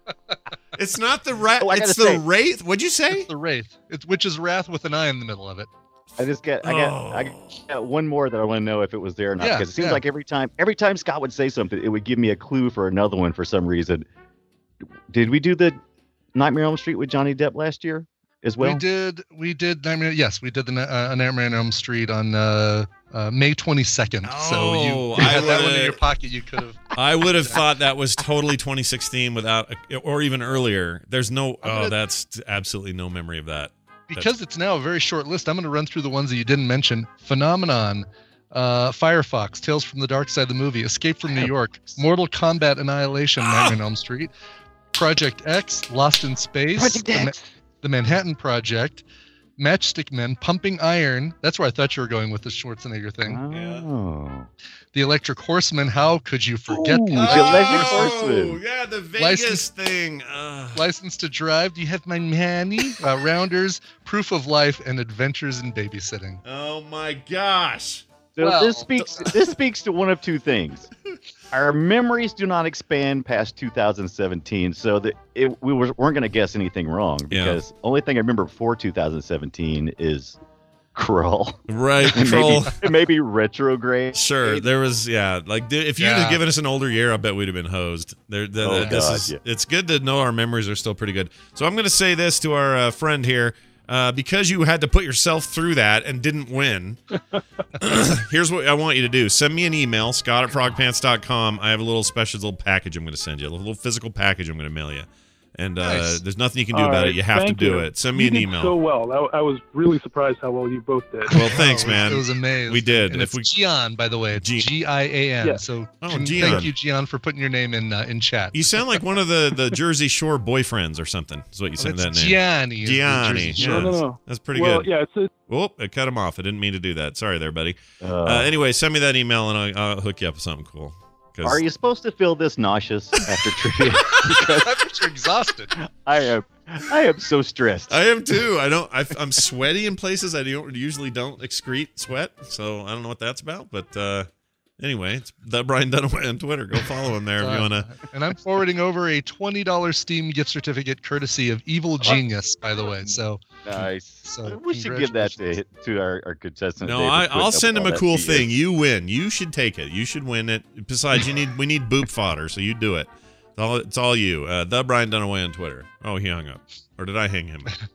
A: It's not the Wrath.
D: Oh, I
A: it's
D: gotta
A: the
D: say-
A: Wraith. What'd you say?
B: It's The Wraith. It's which is Wrath with an I in the middle of it.
D: I just get, I got, I got one more that I want to know if it was there or not.
B: Yeah,
D: because it seems
B: yeah.
D: like every time, every time Scott would say something, it would give me a clue for another one for some reason. Did we do the Nightmare on Elm Street with Johnny Depp last year as well?
B: we did. We did. Nightmare, yes, we did the uh, Nightmare on Elm Street on uh, uh, May twenty-second. so you,
A: Oh,
B: you
A: I
B: had that one in
A: would've-
B: your pocket. You could have.
A: I would have thought that was totally twenty sixteen without, or even earlier. There's no,
B: I'm
A: oh,
B: gonna-
A: that's absolutely no memory of that.
B: Because it's now a very short list, I'm going to run through the ones that you didn't mention. Phenomenon, uh, Firefox, Tales from the Dark Side of the Movie, Escape from New York, Mortal Kombat Annihilation, Nightmare on Elm Street, Project X, Lost in Space,
D: Project
B: the, Ma-
D: X.
B: the Manhattan Project, Matchstick Men, Pumping Iron. That's where I thought you were going with the Schwarzenegger thing.
D: Oh.
B: The Electric Horseman. How could you forget
D: Ooh,
B: the
D: the
B: Electric
D: Electric
B: Horseman?
D: Horseman.
A: yeah, the Vegas
B: License-
A: thing. Uh,
B: License to Drive. Do you have my Manny? Uh, Rounders, Proof of Life, and Adventures in Babysitting.
A: oh my gosh.
D: So
B: Well,
D: this speaks, this speaks to one of two things. Our memories do not expand past two thousand seventeen, so that it, we were, weren't going to guess anything wrong
A: Yeah.
D: because only thing I remember before two thousand seventeen is Crawl.
A: Right,
D: And
A: Troll.
D: maybe, maybe Retrograde.
A: Sure, there was yeah. Like th- if you'd
B: Yeah.
A: have given us an older year, I bet we'd have been hosed. There, the,
D: Oh,
A: the- this
D: God,
A: is.
D: yeah.
A: It's good to know our memories are still pretty good. So I'm going to say this to our uh, friend here, uh, because you had to put yourself through that and didn't win. Here's what I want you to do: send me an email, Scott at frogpants dot com. I have a little special little package I'm going to send you, a little physical package I'm going to mail you. And uh,
B: Nice.
A: there's nothing you can do
G: All
A: about
G: right,
A: it. You have to
G: thank
A: do
G: you.
A: it. Send me
G: You
A: an
G: did
A: email.
G: so well. I, I was really surprised how well you both did.
A: Well, thanks,
B: Oh,
A: man.
B: It was amazing.
A: We did.
B: And
A: If
B: it's
A: we-
B: Gian, by the way. It's
A: G-
B: G I A N.
G: Yeah.
B: So
A: Oh,
B: Gian-
A: Gian.
B: thank you, Gian, for putting your name in uh, in chat.
A: You sound like one of the, the Jersey Shore boyfriends or something. Is what you said
B: It's
A: that name.
B: Gianni. is the
A: Gianni.
B: Jersey
A: Yeah,
B: Shore.
G: No, no,
A: that's,
G: no.
A: that's pretty
G: well,
A: good.
G: yeah, it's a,
A: Whoop, I cut him off. I didn't mean to do that. Sorry there, buddy.
D: Uh,
A: Uh, anyway, send me that email and I'll, I'll hook you up with something cool. 'Cause
D: are you supposed to feel this nauseous after trivia? Because
B: I bet you're exhausted.
D: I am, I am so stressed.
A: I am too. I don't. I, I'm sweaty in places I don't usually don't excrete sweat. So I don't know what that's about. But uh, anyway, it's the Brian Dunaway on Twitter. Go follow him there if you
B: Uh,
A: wanna.
B: And I'm forwarding over a twenty dollars Steam gift certificate courtesy of Evil Genius, by the way. So
D: Nice.
B: So,
D: we should give that to to our, our contestant.
A: No,
D: David
A: I,
D: putting
A: I'll
D: up
A: send
D: with
A: him
D: all
A: a cool
D: that
A: thing.
D: B S.
A: You win. You should take it. You should win it. Besides, you need we need boop fodder, so you do it. It's all, it's all you. Uh, the Brian Dunaway on Twitter. Oh, he hung up, or did I hang him?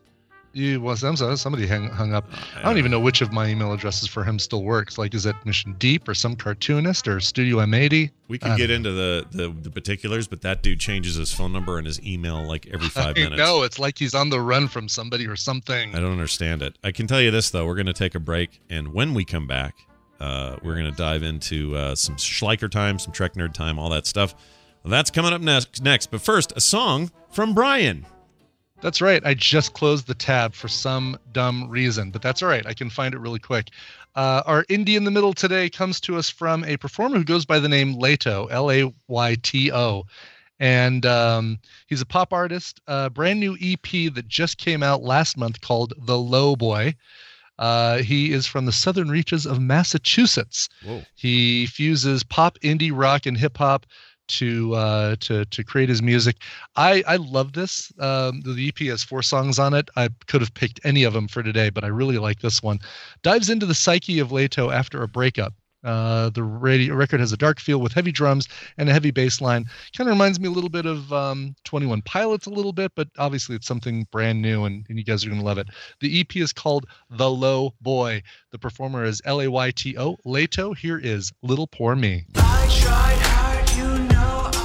B: You was I'm sorry, somebody hung, hung up. I don't even know which of my email addresses for him still works. Like, is it Mission Deep or some cartoonist or Studio M eighty?
A: We could get into the, the the particulars, but that dude changes his phone number and his email like every five
B: I
A: minutes.
B: know, it's like he's on the run from somebody or something.
A: I don't understand it. I can tell you this though: we're going to take a break, and when we come back, uh, we're going to dive into uh, some Schleicher time, some Trek Nerd time, all that stuff. Well, that's coming up next. Next, but first, a song from Brian.
B: That's right. I just closed the tab for some dumb reason, but that's all right. I can find it really quick. Uh, our indie in the middle today comes to us from a performer who goes by the name Layto, L A Y T O. And um, he's a pop artist, a brand new E P that just came out last month called The Low Boy. Uh, he is from the southern reaches of Massachusetts.
A: Whoa.
B: He fuses pop, indie, rock, and hip hop to uh to to create his music. I I love this. Um the E P has four songs on it. I could have picked any of them for today, but I really like this one. Dives into the psyche of Layto after a breakup. Uh the radio record has a dark feel with heavy drums and a heavy bass line. Kind of reminds me a little bit of um twenty-one Pilots a little bit, but obviously it's something brand new, and, and you guys are going to love it. The E P is called The Low Boy. The performer is L A Y T O, Layto. Here is Little Poor Me.
E: I tried hard, you know.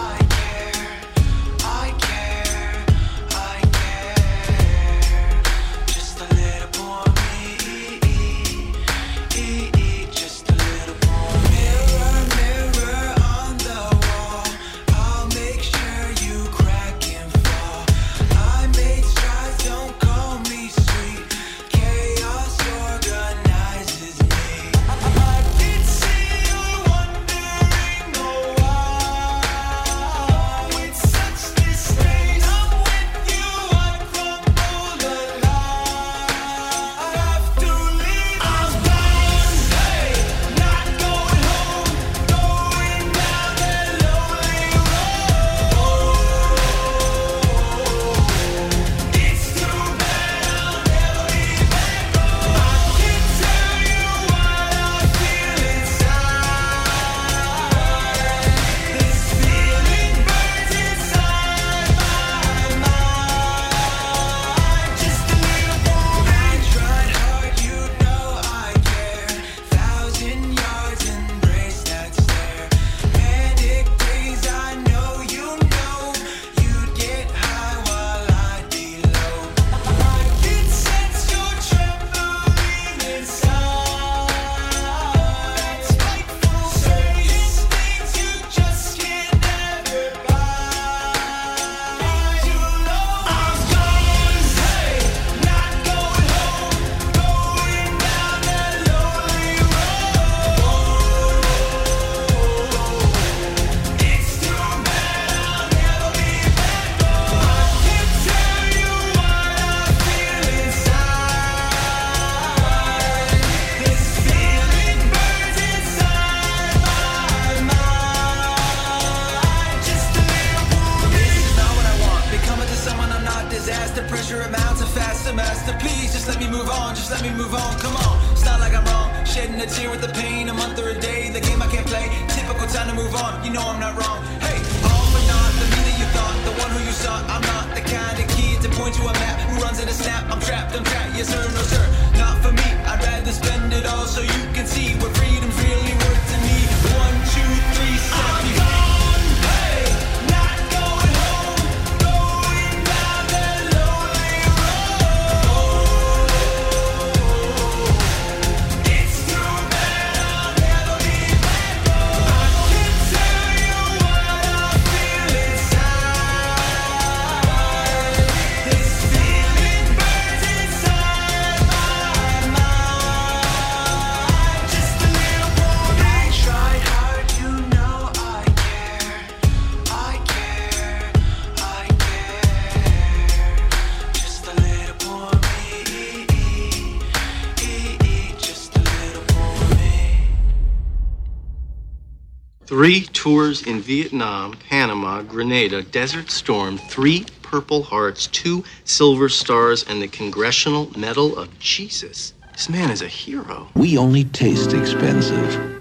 H: Three tours in Vietnam, Panama, Grenada, Desert Storm, three Purple Hearts, two Silver Stars, and the Congressional Medal of Jesus. This man is a hero.
I: We only taste expensive.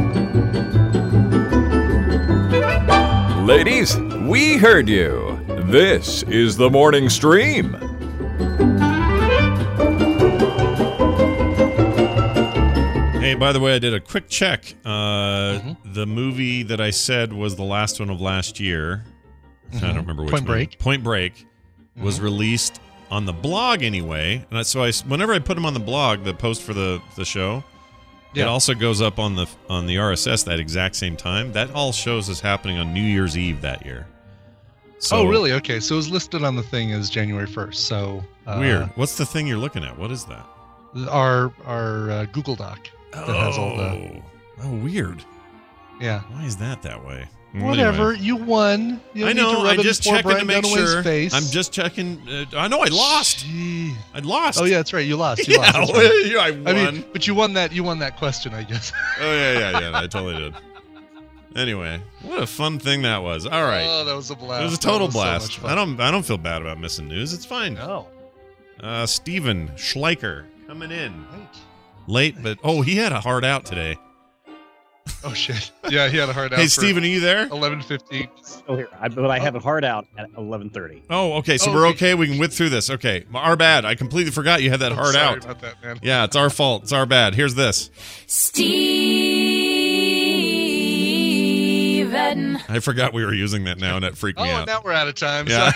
F: Ladies, we heard you. This is the morning stream.
A: Hey, by the way, I did a quick check. Uh,
B: Mm-hmm.
A: The movie that I said was the last one of last year, I don't remember which
B: Point
A: movie.
B: Break.
A: Point Break was released on the blog anyway. And I, so I, whenever I put them on the blog, the post for the, the show,
B: Yeah.
A: it also goes up on the on the R S S that exact same time. That all shows is happening on New Year's Eve that year. So,
B: oh, really? Okay, so it was listed on the thing as January first. So uh,
A: Weird. What's the thing you're looking at? What is that?
B: Our our uh, Google Doc that has all the.
A: Oh, weird.
B: Yeah.
A: Why is that that way?
B: Whatever.
A: Anyway.
B: You won. You
A: I
B: don't need to
A: know.
B: rub
A: I'm
B: it
A: just
B: before
A: checking to
B: Brian
A: make
B: Dunaway's
A: sure.
B: Face.
A: I'm just checking. Uh, I know I lost.
B: Gee.
A: I lost.
B: Oh yeah, that's right. You lost. You
A: Yeah,
B: lost. That's
A: well,
B: right.
A: yeah, I won.
B: I mean, but you won that. You won that question, I guess.
A: Oh yeah, yeah, yeah. I totally did. Anyway, what a fun thing that was. All right.
B: Oh, that was a blast.
A: It was a
B: That
A: total
B: was so
A: blast.
B: much fun.
A: I don't. I don't feel bad about missing news. It's fine.
B: No.
A: Uh, Steven Schleicher coming in late, but oh, he had a hard out today.
B: Oh shit. Yeah, he had a hard out.
A: Hey,
B: for
A: Steven, are you there?
B: eleven fifteen.
J: Oh, here. I, but I have it hard out at eleven thirty.
A: Oh, okay. So
B: Oh,
A: we're
B: okay.
A: okay. We can whip through this. Okay. Our bad. I completely forgot you had that
B: Oh,
A: hard
B: sorry
A: out.
B: about that, man.
A: Yeah, it's our fault. It's our bad. Here's this.
E: Steven.
A: I forgot we were using that now, and that freaked
B: Oh,
A: me
B: and
A: out.
B: now we're out of time.
A: Yeah.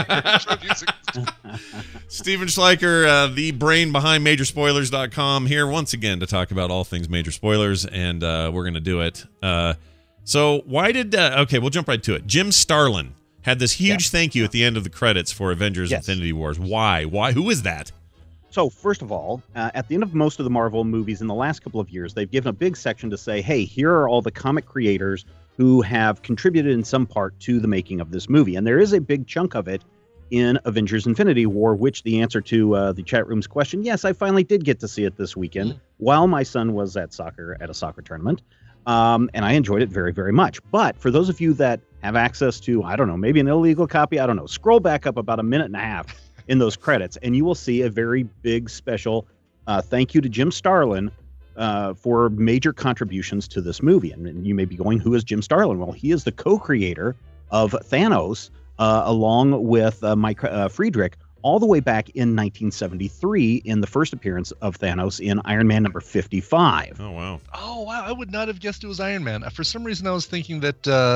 B: Sorry.
A: Steven Schleicher, uh, the brain behind major spoilers dot com, here once again to talk about all things major spoilers, and uh, we're going to do it. Uh, so why did... Uh, okay, we'll jump right to it. Jim Starlin had this huge
J: Yes.
A: thank you at the end of the credits for Avengers
J: Yes.
A: Infinity Wars. Why? Why? Who is that?
J: So, first of all, uh, at the end of most of the Marvel movies in the last couple of years, they've given a big section to say, hey, here are all the comic creators who have contributed in some part to the making of this movie. And there is a big chunk of it in Avengers Infinity War, which the answer to uh, the chat room's question, yes, I finally did get to see it this weekend while my son was at soccer at a soccer tournament. Um, and I enjoyed it very, very much. But for those of you that have access to, I don't know, maybe an illegal copy, I don't know, scroll back up about a minute and a half in those credits, and you will see a very big special uh, thank you to Jim Starlin uh, for major contributions to this movie. And, and you may be going, who is Jim Starlin? Well, he is the co-creator of Thanos, uh, along with uh, Mike uh, Friedrich, all the way back in nineteen seventy-three in the first appearance of Thanos in Iron Man number fifty-five.
A: Oh, wow.
B: Oh wow, I would not have guessed it was Iron Man. Uh, For some reason, I was thinking that uh,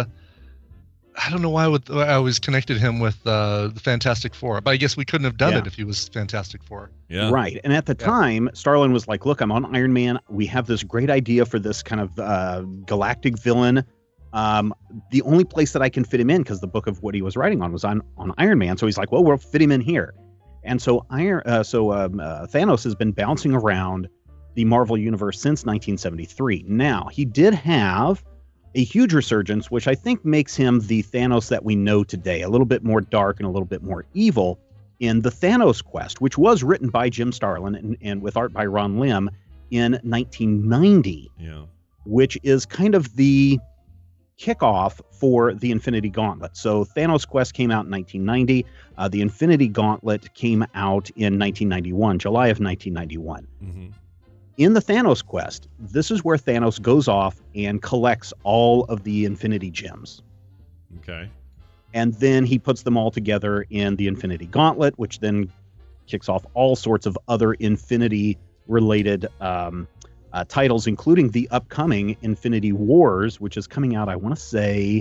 B: I don't know why I, would, I always connected him with uh, the Fantastic Four, but I guess we couldn't have done
J: Yeah.
B: it if he was Fantastic Four.
A: Yeah.
J: Right. And at the
B: Yeah.
J: time, Starlin was like, look, I'm on Iron Man. We have this great idea for this kind of uh, galactic villain. Um, the only place that I can fit him in, because the book of what he was writing on was on, on Iron Man. So he's like, well, we'll fit him in here. And so Iron, uh, so um, uh, Thanos has been bouncing around the Marvel Universe since nineteen seventy-three. Now, he did have a huge resurgence, which I think makes him the Thanos that we know today, a little bit more dark and a little bit more evil in the Thanos Quest, which was written by Jim Starlin and, and with art by Ron Lim in nineteen ninety,
A: Yeah.
J: which is kind of the kickoff for the Infinity Gauntlet. So Thanos Quest came out in nineteen ninety. Uh, the Infinity Gauntlet came out in nineteen ninety-one, July of nineteen ninety-one.
A: Mm-hmm.
J: In the Thanos Quest, this is where Thanos goes off and collects all of the Infinity Gems.
A: Okay.
J: And then he puts them all together in the Infinity Gauntlet, which then kicks off all sorts of other Infinity-related um, uh, titles, including the upcoming Infinity Wars, which is coming out, I want to say,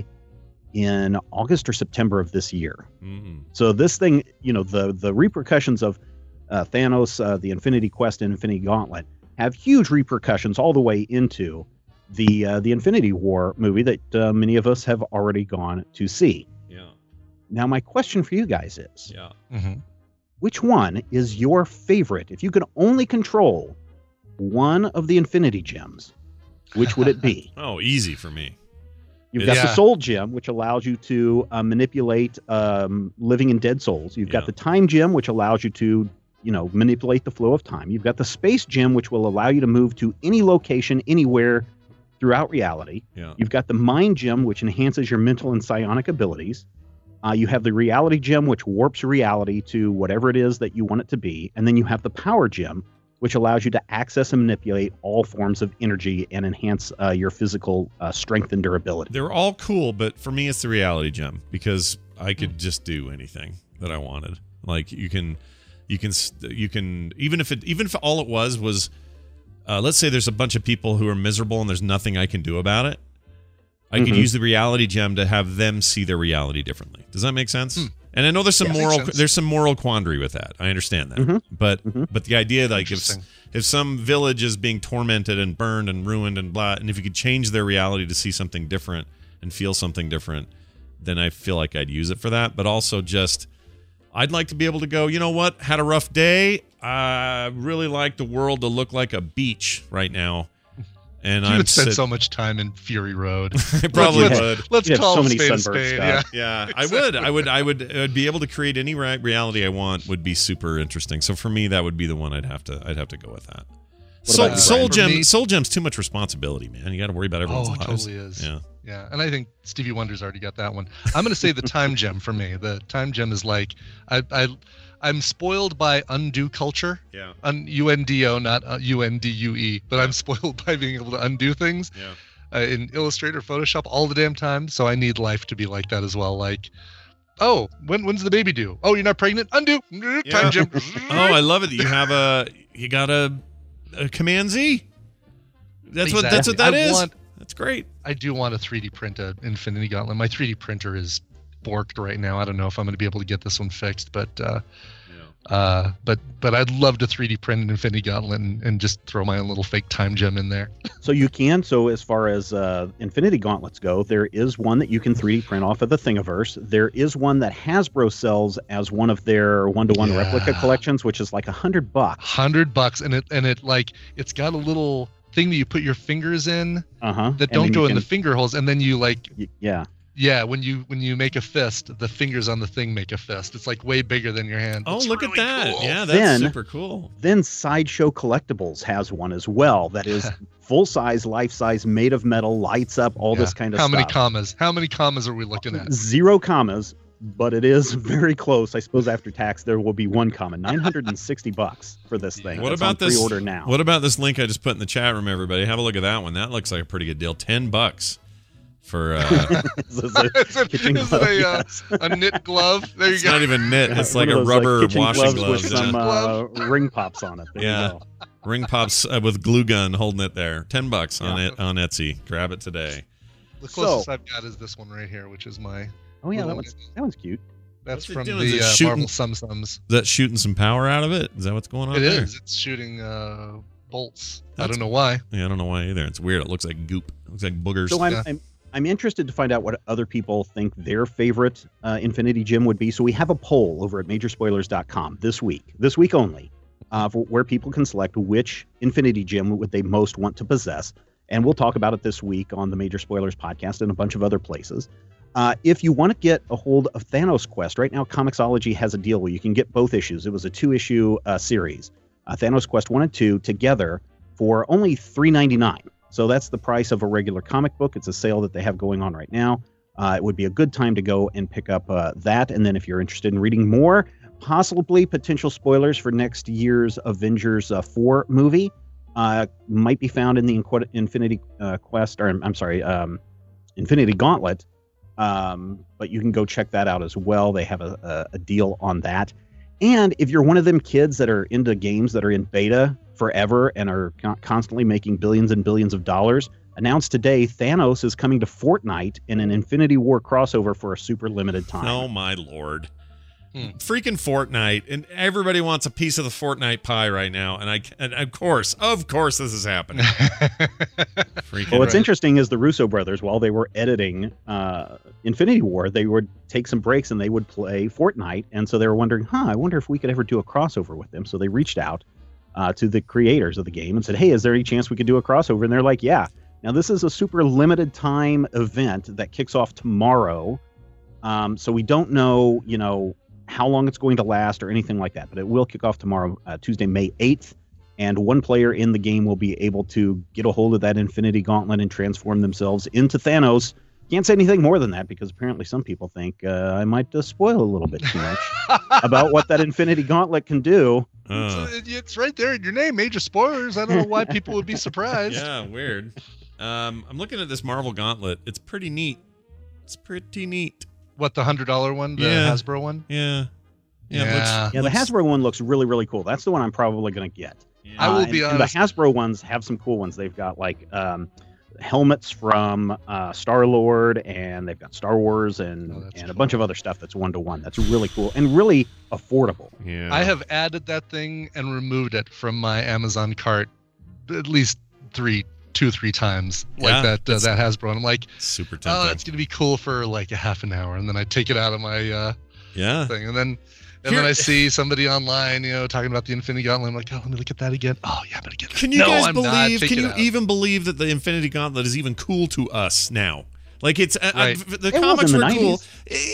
J: in August or September of this year.
A: Mm-hmm.
J: So this thing, you know, the the repercussions of uh, Thanos, uh, the Infinity Quest, and Infinity Gauntlet have huge repercussions all the way into the uh, the Infinity War movie that uh, many of us have already gone to see.
A: Yeah.
J: Now, my question for you guys is,
A: Yeah.
B: Mm-hmm.
J: which one is your favorite? If you could only control one of the Infinity Gems, which would it be?
A: Oh, easy for me.
J: You've
A: It's-
J: got the
B: Yeah.
J: Soul Gem, which allows you to uh, manipulate um, living and dead souls. You've
A: Yeah.
J: got the Time Gem, which allows you to, you know, manipulate the flow of time. You've got the Space Gem, which will allow you to move to any location, anywhere throughout reality.
A: Yeah.
J: You've got the Mind Gem, which enhances your mental and psionic abilities. Uh, you have the Reality Gem, which warps reality to whatever it is that you want it to be. And then you have the Power Gem, which allows you to access and manipulate all forms of energy and enhance uh, your physical uh, strength and durability.
A: They're all cool, but for me, it's the reality gem because I could just do anything that I wanted. Like you can, you can, you can even if it even if all it was was, uh, let's say there's a bunch of people who are miserable and there's nothing I can do about it. I
J: Mm-hmm.
A: could use the reality gem to have them see their reality differently. Does that make sense?
B: Hmm.
A: And I know there's some
B: Yeah, makes
A: moral
B: sense.
A: there's some moral quandary with that. I understand that.
J: Mhm.
A: But
J: Mhm.
A: but the idea like if
B: Interesting.
A: if some village is being tormented and burned and ruined and blah, and if you could change their reality to see something different and feel something different, then I feel like I'd use it for that. But also just I'd like to be able to go, you know what? Had a rough day. I really like the world to look like a beach right now. And
B: You
A: I'm
B: would spend
A: sit-
B: so much time in Fury Road.
A: I probably
B: let's,
A: would.
B: Let's
J: You'd have
B: call
J: so
B: a
J: many
B: spade a
J: sunburns,
B: spade.
J: Scott.
B: Yeah.
A: Yeah, I would. I would. I would. I'd be able to create any ri- reality I want. Would be super interesting. So for me, that would be the one I'd have to. I'd have to go with that. Soul,
J: about you,
A: Soul
B: Brian?
A: Gem.
B: For me-
A: Soul Gem's too much responsibility, man. You got to worry about everyone's
B: Oh, it
A: lives.
B: totally is.
A: Yeah.
B: Yeah, and I think Stevie Wonder's already got that one. I'm going to say the time gem for me. The time gem is like I I I'm spoiled by undo culture.
A: Yeah.
B: Un, U N D O, not uh, U N D U E, but I'm spoiled by being able to undo things
A: Yeah.
B: uh, in Illustrator, Photoshop all the damn time. So I need life to be like that as well. Like, oh, when when's the baby due? Oh, you're not pregnant? Undo.
A: Yeah.
B: Time gem.
A: Oh, I love it that you have a. You got a, a Command Z. That's what. That's what
B: Exactly.
A: that
B: I
A: is.
B: want-
A: That's great.
B: I do want to three D print a Infinity Gauntlet. My three D printer is borked right now. I don't know if I'm going to be able to get this one fixed, but uh, uh, but but I'd love to three D print an Infinity Gauntlet and, and just throw my own little fake time gem in there.
J: So you can. So as far as uh, Infinity Gauntlets go, there is one that you can three D print off of the Thingiverse. There is one that Hasbro sells as one of their one-to-one
B: Yeah.
J: replica collections, which is like a hundred bucks.
B: Hundred bucks, and it and it like it's got a little thing that you put your fingers in
J: Uh huh.
B: that don't go in the finger holes, and then you like
J: Yeah.
B: yeah when you when you make a fist, the fingers on the thing make a fist. It's like way bigger than your hand.
A: Oh,
B: It's
A: look
B: really
A: at that.
B: cool.
A: Yeah, that's
J: Then-
A: super cool.
J: Then Sideshow Collectibles has one as well that is full-size, life-size, made of metal, lights up, all
B: Yeah.
J: this kind of
B: How
J: stuff.
B: many commas? How many commas are we looking at?
J: Zero commas, but it is very close. I suppose after tax there will be one comma. nine hundred sixty bucks for this thing.
A: What
J: It's
A: about
J: on
A: this?
J: pre-order now?
A: What about this link I just put in the chat room, everybody? Have a look at that one. That looks like a pretty good deal. Ten bucks for. Uh,
J: Is this a
B: is it,
J: kitchen
B: is
J: glove?
B: it a, uh,
J: Yes.
B: a knit glove? There you
A: it's
B: go.
A: not even knit.
J: Yeah,
A: It's
J: one
A: like
J: of
A: a
J: those, like,
A: rubber
J: kitchen
A: washing
J: gloves
A: gloves.
J: with
A: yeah.
J: some uh, ring pops on it. There
A: Yeah.
J: you go.
A: Ring pops uh, with glue gun holding it there. Ten bucks on
J: Yeah.
A: it on Etsy. Grab it today.
B: The closest
J: So-
B: I've got is this one right here, which is my.
J: Oh yeah, that
B: little-
J: one's that one's cute.
B: That's
A: What's it
B: from
A: doing? Is
B: the
A: it
B: uh,
A: shooting-
B: Marvel Sum Sums.
A: Is that shooting some power out of it? Is that what's going on
B: It
A: there?
B: is. It's shooting uh, bolts. I
A: That's-
B: don't know why.
A: Yeah, I don't know why either. It's weird. It looks like goop. It looks like boogers.
J: So I'm,
B: Yeah.
J: I'm I'm interested to find out what other people think their favorite uh, Infinity Gem would be. So we have a poll over at major spoilers dot com this week, this week only, uh, for where people can select which Infinity Gem would they most want to possess. And we'll talk about it this week on the Major Spoilers podcast and a bunch of other places. Uh, if you want to get a hold of Thanos Quest, right now Comixology has a deal where you can get both issues. It was a two-issue uh, series, uh, Thanos Quest one and two together for only three ninety-nine. So that's the price of a regular comic book. It's a sale that they have going on right now. Uh, it would be a good time to go and pick up uh, that. And then if you're interested in reading more, possibly potential spoilers for next year's Avengers uh, four movie, uh, might be found in the Inqu- Infinity uh, Quest, or I'm sorry, um, Infinity Gauntlet. Um, but you can go check that out as well. They have a, a, a deal on that. And if you're one of them kids that are into games that are in beta forever and are con- constantly making billions and billions of dollars, announced today Thanos is coming to Fortnite in an Infinity War crossover for a super limited time.
A: Oh my lord.
B: Hmm.
A: Freaking Fortnite, and everybody wants a piece of the Fortnite pie right now, and I and of course, of course, this is happening. Freaking
J: Well, what's
B: Right.
J: interesting is the Russo brothers, while they were editing uh, Infinity War, they would take some breaks and they would play Fortnite. And so they were wondering, huh, I wonder if we could ever do a crossover with them. So they reached out uh, to the creators of the game and said, hey, is there any chance we could do a crossover? And they're like, yeah. Now, this is a super limited time event that kicks off tomorrow. Um, so we don't know, you know, how long it's going to last or anything like that. But it will kick off tomorrow, uh, Tuesday, May eighth. And one player in the game will be able to get a hold of that Infinity Gauntlet and transform themselves into Thanos. Can't say anything more than that because apparently some people think uh, I might uh, spoil a little bit too much about what that Infinity Gauntlet can do.
A: Uh,
B: It's, it's right there in your name, Major Spoilers. I don't know why people would be surprised.
A: yeah, weird. Um, I'm looking at this Marvel Gauntlet. It's pretty neat. It's pretty neat.
B: What, the hundred dollar one, the
A: Yeah.
B: Hasbro one?
A: Yeah. Yeah.
B: Yeah.
A: looks-
J: Yeah, the
A: looks-
J: Hasbro one looks really, really cool. That's the one I'm probably going to get.
B: I will
J: Uh,
B: be
J: and- and
B: honest.
J: the Hasbro ones have some cool ones. They've got like um, helmets from uh, Star Lord, and they've got Star Wars, and
B: Oh, that's
J: and a
B: cool.
J: bunch of other stuff that's one to one. That's really cool and really affordable.
A: Yeah.
B: I have added that thing and removed it from my Amazon cart at least three, two, three times. Like
A: Yeah,
B: that, uh,
A: it's-
B: that Hasbro. And I'm like,
A: super
B: oh,
A: tempting.
B: it's gonna be cool for like a half an hour, and then I take it out of my uh,
A: yeah.
B: thing, and then. And
A: Here-
B: then I see somebody online, you know, talking about the Infinity Gauntlet. I'm like, oh, let me look at that again. Oh, yeah, I'm gonna get that.
A: Can you
B: no,
A: guys
B: I'm not.
A: believe?
B: Take
A: Can
B: it
A: you
B: out.
A: even believe that the Infinity Gauntlet is even cool to us now? Like it's uh,
B: Right.
A: uh, the
J: It was
A: comics
J: in the
A: were cool.
J: nineties.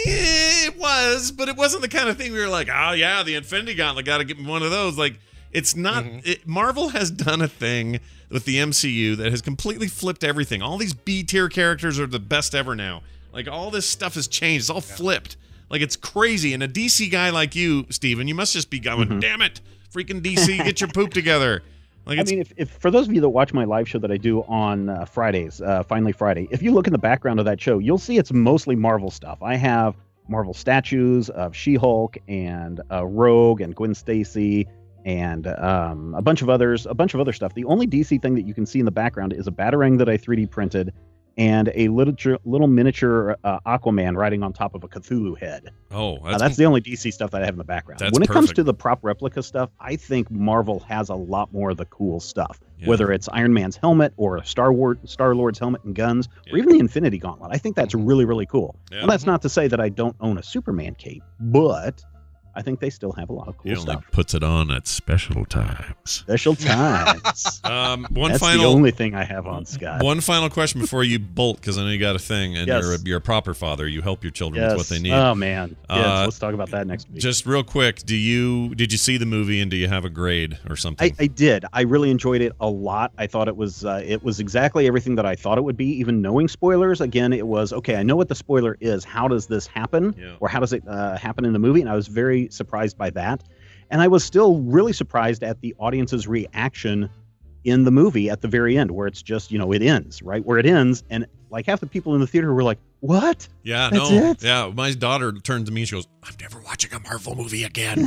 A: It was, but it wasn't the kind of thing we were like, oh yeah, the Infinity Gauntlet, got to get me one of those. Like it's not.
B: Mm-hmm.
A: It, Marvel has done a thing with the M C U that has completely flipped everything. All these B tier characters are the best ever now. Like all this stuff has changed. It's all flipped. Like it's crazy. And a D C guy like you, Steven, you must just be going,
J: Mhm.
A: damn it, freaking D C, get your poop together. Like
J: I
A: it's
J: mean, if, if for those of you that watch my live show that I do on uh, Fridays, uh, Finally Friday, if you look in the background of that show, you'll see it's mostly Marvel stuff. I have Marvel statues of She-Hulk and uh, Rogue and Gwen Stacy and um, a bunch of others, a bunch of other stuff. The only D C thing that you can see in the background is a Batarang that I three D printed and a little little miniature uh, Aquaman riding on top of a Cthulhu head.
A: oh,
J: Uh,
A: that's,
J: that's the only D C stuff that I have in the background.
A: That's
J: when it comes
A: perfect.
J: to the prop replica stuff, I think Marvel has a lot more of the cool stuff.
A: Yeah.
J: Whether it's Iron Man's helmet or Star Wars, Star Lord's helmet and guns, or
A: Yeah.
J: even the Infinity Gauntlet. I think that's really, really cool.
A: Yeah.
J: Well, that's not to say that I don't own a Superman cape, but I think they still have a lot of cool
A: he only
J: stuff.
A: puts it on at special times.
J: Special times.
A: Um, one
J: that's
A: final,
J: the only thing I have on Scott.
A: one final question before you bolt, because I know you got a thing, and
J: Yes.
A: you're a, you're a proper father. You help your children
J: yes.
A: with what they need.
J: Oh man. Kids,
A: Uh,
J: let's talk about that next week.
A: Just real quick, do you did you see the movie and do you have a grade or something?
J: I, I did. I really enjoyed it a lot. I thought it was uh, it was exactly everything that I thought it would be. Even knowing spoilers, again, it was okay. I know what the spoiler is. How does this happen,
A: Yeah.
J: or how does it uh, happen in the movie? And I was very surprised by that. And I was still really surprised at the audience's reaction in the movie at the very end, where it's just you know it ends right where it ends, and like half the people in the theater were like, "What?"
A: yeah,
J: That's
A: no,
J: it?
A: yeah. My daughter turned to me. She goes, "I'm never watching a Marvel movie again."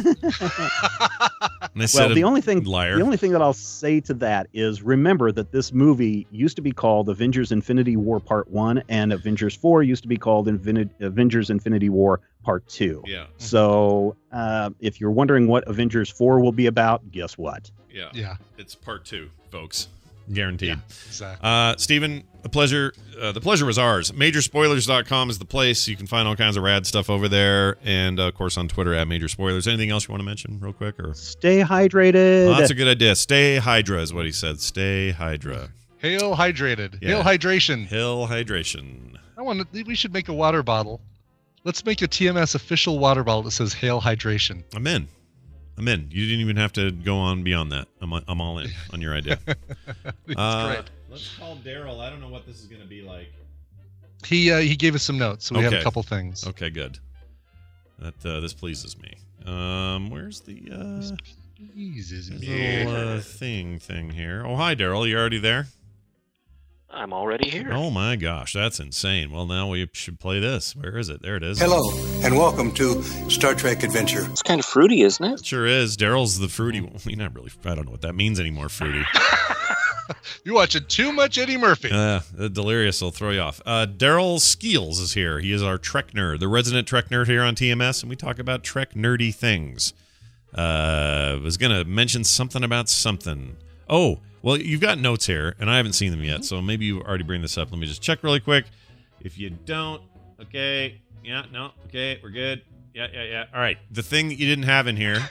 A: And I said,
J: Well, the only thing
A: liar.
J: the only thing that I'll say to that is remember that this movie used to be called Avengers Infinity War Part one, and Avengers four used to be called Infin- Avengers Infinity War Part two.
A: yeah,
J: So uh, if you're wondering what Avengers four will be about, guess what?
A: yeah,
B: Yeah,
A: It's part two, folks, guaranteed.
B: exactly.
A: Uh, Steven, a pleasure. Uh, the pleasure was ours. Major Spoilers dot com is the place. You can find all kinds of rad stuff over there. And, uh, of course, on Twitter at Major Spoilers. Anything else you want to mention real quick? Or
J: Stay hydrated.
A: oh, that's a good idea. Stay Hydra is what he said. Stay Hydra.
B: Hail hydrated.
A: Yeah.
B: Hail hydration.
A: Hill Hydration.
B: I want to. We should make a water bottle. Let's make a T M S official water bottle that says "Hail Hydration."
A: I'm in. I'm in. You didn't even have to go on beyond that. I'm, I'm all in on your idea.
B: It's
A: Uh,
B: great.
A: Let's call Daryl. I don't know what this is going to be like.
B: He uh, he gave us some notes, so we have
A: Okay.
B: a couple things.
A: Okay, good. That uh, this pleases me. Um, where's the uh,
B: Jesus,
A: there's
B: man.
A: a little uh, thing thing here? Oh, hi, Daryl. You already there?
K: I'm already here.
A: Oh my gosh, that's insane. Well, now we should play this. Where is it? There it is.
L: Hello, and welcome to Star Trek Adventure.
K: It's kind of fruity, isn't it?
A: It sure is. Daryl's the fruity one. Well, not really. I don't know what that means anymore. Fruity.
B: You're watching too much Eddie Murphy.
A: Uh, the delirious will throw you off. Uh, Daryl Skeels is here. He is our Trek nerd, the resident Trek nerd here on T M S, and we talk about Trek nerdy things. Uh, was gonna mention something about something. Oh, well, you've got notes here, and I haven't seen them yet, so maybe you already bring this up. Let me just check really quick. If you don't, okay, yeah, no, okay, we're good. Yeah, yeah, yeah. All right. The thing that you didn't have in here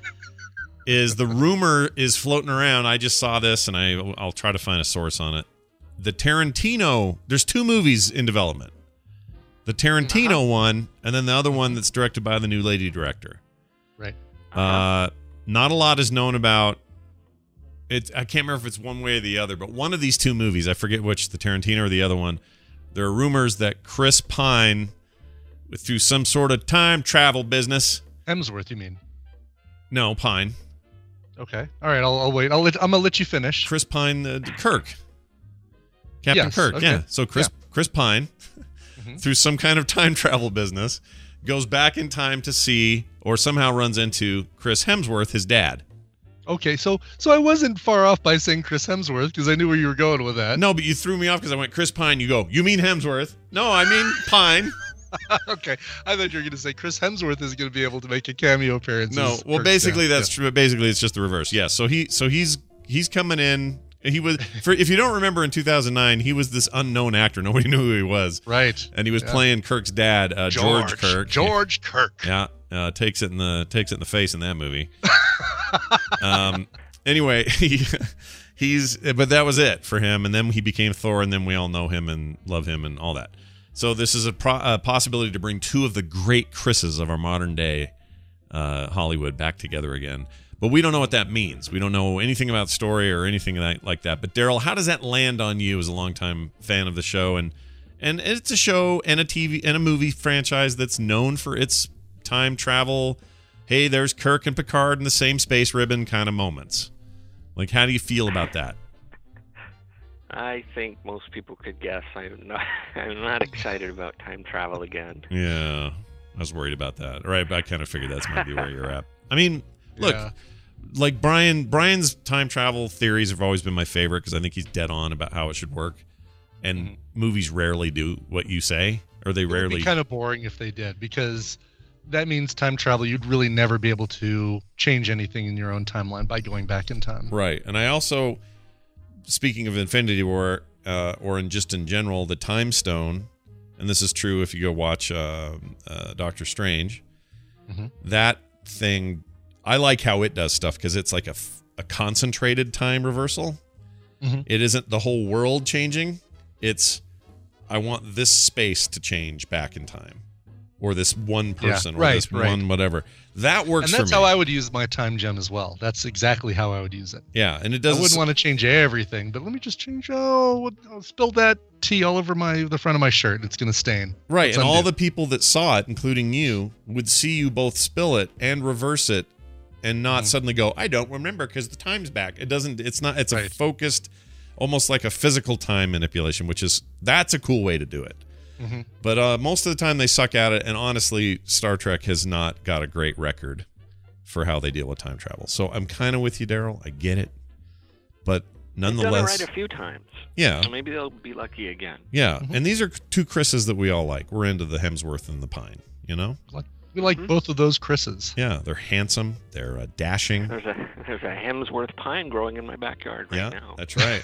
A: is the rumor is floating around. I just saw this, and I, I'll try to find a source on it. The Tarantino, there's two movies in development. The Tarantino uh-huh. one, and then the other one that's directed by the new lady director.
B: Right.
A: Uh, not a lot is known about it. I can't remember if it's one way or the other, but one of these two movies, I forget which, the Tarantino or the other one, there are rumors that Chris Pine, through some sort of time travel business.
B: Hemsworth, you mean?
A: No, Pine.
B: Okay. All right. I'll, I'll wait. I'll let. I'm gonna let you finish.
A: Chris Pine, uh, Kirk. Captain
B: Yes,
A: Kirk.
B: okay.
A: Yeah. So Chris
B: Yeah.
A: Chris Pine mm-hmm. through some kind of time travel business, goes back in time to see, or somehow runs into Chris Hemsworth, his dad.
B: Okay, so so I wasn't far off by saying Chris Hemsworth because I knew where you were going with that.
A: No, but you threw me off because I went Chris Pine. You go, you mean Hemsworth? No, I mean Pine.
B: Okay, I thought you were going to say Chris Hemsworth is going to be able to make a cameo appearance.
A: No, well,
B: Kirk's
A: basically
B: dad.
A: that's true. Basically, it's just the reverse. Yeah, so he so he's he's coming in. He was, for if you don't remember, in two thousand nine, he was this unknown actor. Nobody knew who he was.
B: Right.
A: And he was
B: yeah.
A: playing Kirk's dad, uh, George, George Kirk.
B: George Kirk.
A: Yeah, uh, takes it in the takes it in the face in that movie. um. Anyway, he he's but that was it for him, and then he became Thor, and then we all know him and love him and all that. So this is a, pro, a possibility to bring two of the great Chris's of our modern day uh, Hollywood back together again. But we don't know what that means. We don't know anything about story or anything like that. But Daryl, how does that land on you as a longtime fan of the show? And and it's a show and a T V and a movie franchise that's known for its time travel. Hey, there's Kirk and Picard in the same space ribbon kind of moments. Like, how do you feel about that?
K: I think most people could guess. I'm not. I'm not excited about time travel again.
A: Yeah, I was worried about that. All right, but I kind of figured that's maybe where you're at. I mean, look, yeah. like Brian. Brian's time travel theories have always been my favorite because I think he's dead on about how it should work. And mm-hmm. movies rarely do what you say, or they
B: it
A: rarely.
B: It'd be kind of boring if they did, because that means time travel. You'd really never be able to change anything in your own timeline by going back in time.
A: Right, and I also. Speaking of Infinity War, uh, or in just in general, the Time Stone, and this is true if you go watch uh, uh, Doctor Strange, mm-hmm. that thing, I like how it does stuff because it's like a, f- a concentrated time reversal. Mm-hmm. It isn't the whole world changing. It's, I want this space to change back in time. Or this one person,
B: yeah,
A: or
B: right,
A: this
B: right.
A: one whatever. That works for me.
B: And that's how I would use my time gem as well. That's exactly how I would use it.
A: Yeah, and it doesn't.
B: I wouldn't want to change everything, but let me just change. Oh, I'll spill that tea all over my the front of my shirt. It's going to stain.
A: Right,
B: Let's
A: and
B: undo.
A: all the people that saw it, including you, would see you both spill it and reverse it, and not mm. suddenly go, "I don't remember because the time's back." It doesn't. It's not. It's
B: right.
A: a focused, almost like a physical time manipulation, which is that's a cool way to do it. Mm-hmm. But uh, most of the time they suck at it, and honestly, Star Trek has not got a great record for how they deal with time travel. So I'm kind of with you, Daryl. I get it, but nonetheless,
K: they've done it right a few times.
A: Yeah,
K: so maybe they'll be lucky again.
A: Yeah,
B: mm-hmm.
A: and these are two Chris's that we all like. We're into the Hemsworth and the Pine. You know,
B: we like mm-hmm. both of those Chris's.
A: Yeah, they're handsome. They're uh, dashing.
K: There's a there's a Hemsworth pine growing in my backyard right
A: yeah,
K: now.
A: That's right.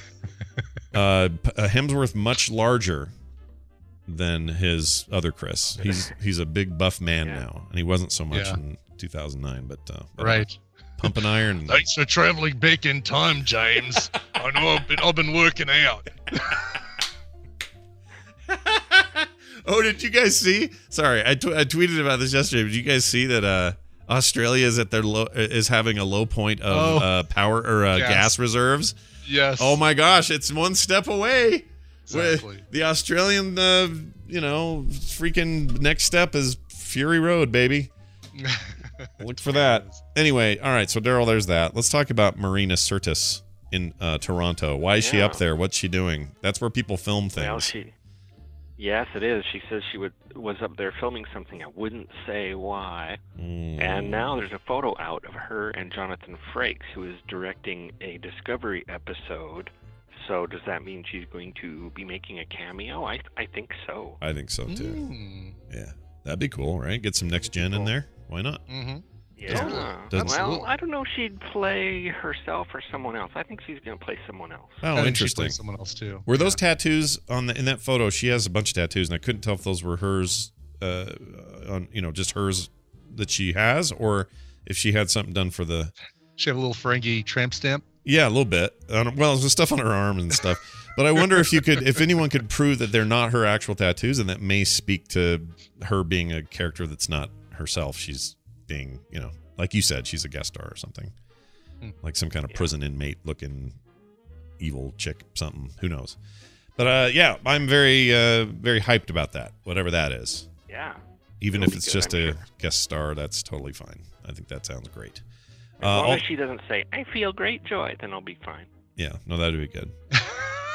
A: uh, a Hemsworth much larger than his other Chris. He's he's a big buff man yeah. now, and he wasn't so much yeah. in two thousand nine. But uh,
B: right,
A: pumping iron.
B: Thanks for traveling back in time, James. I know I've been I've been working out.
A: Oh, did you guys see? Sorry, I, t- I tweeted about this yesterday. Did you guys see that uh, Australia is at their low is having a low point of oh. uh, power or uh, gas. gas reserves?
B: Yes.
A: Oh my gosh, it's one step away.
B: Exactly.
A: The Australian, uh, you know, freaking next step is Fury Road, baby. Look for that. Anyway, all right, so Daryl, there's that. Let's talk about Marina Sirtis in uh, Toronto. Why is yeah. she up there? What's she doing? That's where people film things.
K: Well, she, yes, it is. She says she would was up there filming something. I wouldn't say why. Mm. And now there's a photo out of her and Jonathan Frakes, who is directing a Discovery episode. So does that mean she's going to be making a cameo? I I think so.
A: I think so too.
B: Mm.
A: Yeah, that'd be cool, right? Get some next gen in there. Why not?
B: Mm-hmm.
K: Yeah.
A: Doesn't,
K: well, I don't know if she'd play herself or someone else. I think she's going to play someone else.
A: Oh,
B: I
A: interesting.
B: Think someone else too.
A: Were those yeah. tattoos on the in that photo? She has a bunch of tattoos, and I couldn't tell if those were hers, uh, on you know, just hers that she has, or if she had something done for the.
B: She have a little Ferengi tramp stamp.
A: Yeah, a little bit. Um, well, there's stuff on her arm and stuff. But I wonder if you could, if anyone could prove that they're not her actual tattoos, and that may speak to her being a character that's not herself. She's being, you know, like you said, she's a guest star or something, hmm. like some kind of yeah. prison inmate looking evil chick, something. Who knows? But uh, yeah, I'm very, uh, very hyped about that. Whatever that is.
K: Yeah.
A: Even
K: It'll
A: if it's
K: good,
A: just
K: I'm
A: a
K: sure.
A: guest star, that's totally fine. I think that sounds great.
K: As long uh, as she doesn't say, I feel great joy, then I'll be fine.
A: Yeah, no, that'd be good.